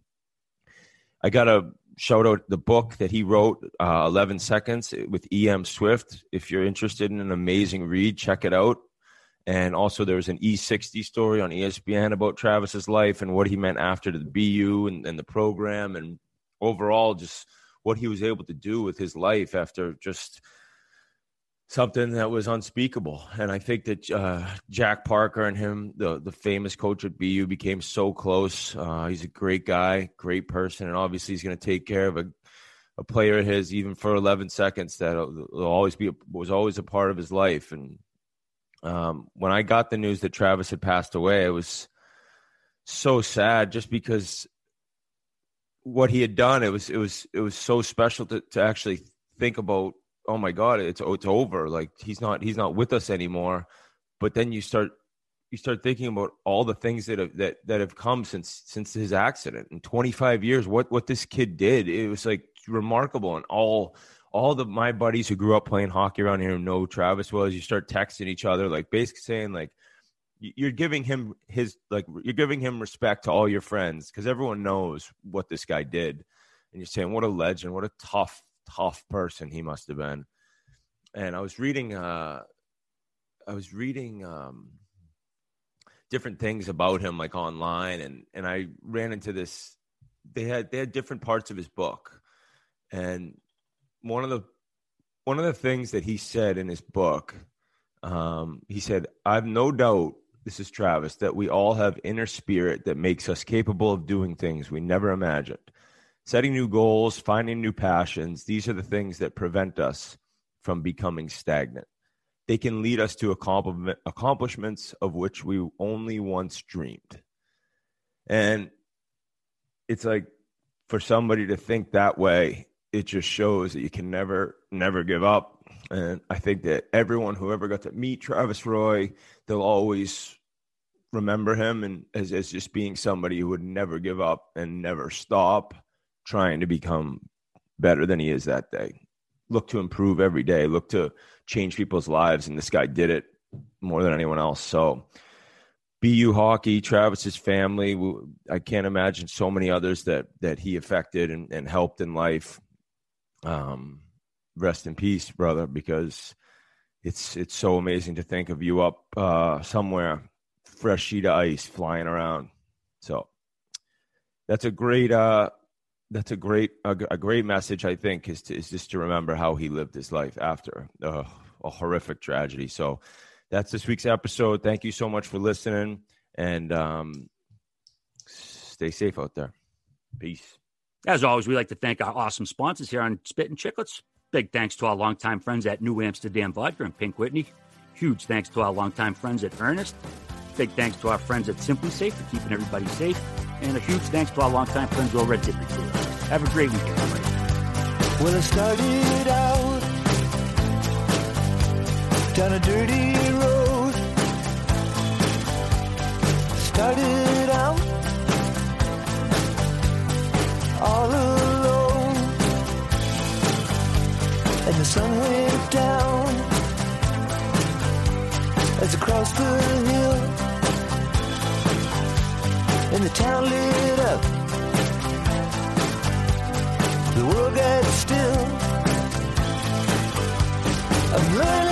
I got to shout out the book that he wrote, uh, eleven seconds with E M Swift. If you're interested in an amazing read, check it out. And also there's an E sixty story on E S P N about Travis's life and what he meant after the B U and, and the program, and overall just what he was able to do with his life after just something that was unspeakable. And I think that uh, Jack Parker and him, the the famous coach at B U, became so close. Uh, he's a great guy, great person, and obviously he's going to take care of a, a player of his, even for eleven seconds, that will always be was always a part of his life. And um, when I got the news that Travis had passed away, it was so sad, just because what he had done, it was it was it was so special to to actually think about. Oh my God, it's it's over. Like he's not he's not with us anymore. But then you start you start thinking about all the things that have that, that have come since since his accident. In twenty-five years, what what this kid did, it was like remarkable. And all all the my buddies who grew up playing hockey around here know who Travis was. You start texting each other, like basically saying like you're giving him his like you're giving him respect to all your friends, because everyone knows what this guy did. And you're saying, what a legend, what a tough tough person he must have been. And I was reading uh I was reading um different things about him, like online, and and I ran into this. They had they had different parts of his book, and one of the one of the things that he said in his book, um he said, "I've no doubt," this is Travis, "that we all have inner spirit that makes us capable of doing things we never imagined. Setting new goals, finding new passions, these are the things that prevent us from becoming stagnant. They can lead us to accomplishments of which we only once dreamed." And it's like, for somebody to think that way, it just shows that you can never, never give up. And I think that everyone who ever got to meet Travis Roy, they'll always remember him and as, as just being somebody who would never give up and never stop trying to become better than he is that day. Look to improve every day, look to change people's lives. And this guy did it more than anyone else. So B U hockey, Travis's family, I can't imagine so many others that, that he affected and, and helped in life. Um, rest in peace, brother, because it's, it's so amazing to think of you up uh, somewhere, fresh sheet of ice flying around. So that's a great, uh, That's a great, a, a great message, I think, is to, is just to remember how he lived his life after uh, a horrific tragedy. So that's this week's episode. Thank you so much for listening, and um, stay safe out there. Peace. As always, we like to thank our awesome sponsors here on Spittin' Chicklets. Big thanks to our longtime friends at New Amsterdam Vodka and Pink Whitney. Huge thanks to our longtime friends at Ernest. Big thanks to our friends at Simply Safe for keeping everybody safe. And a huge thanks to our longtime friends over at ZipRecruiter. Have a great weekend, everybody. Well, I started out down a dirty road. Started out all alone, and the sun went down as I crossed the hill, and the town lit up. The world got still. I'm running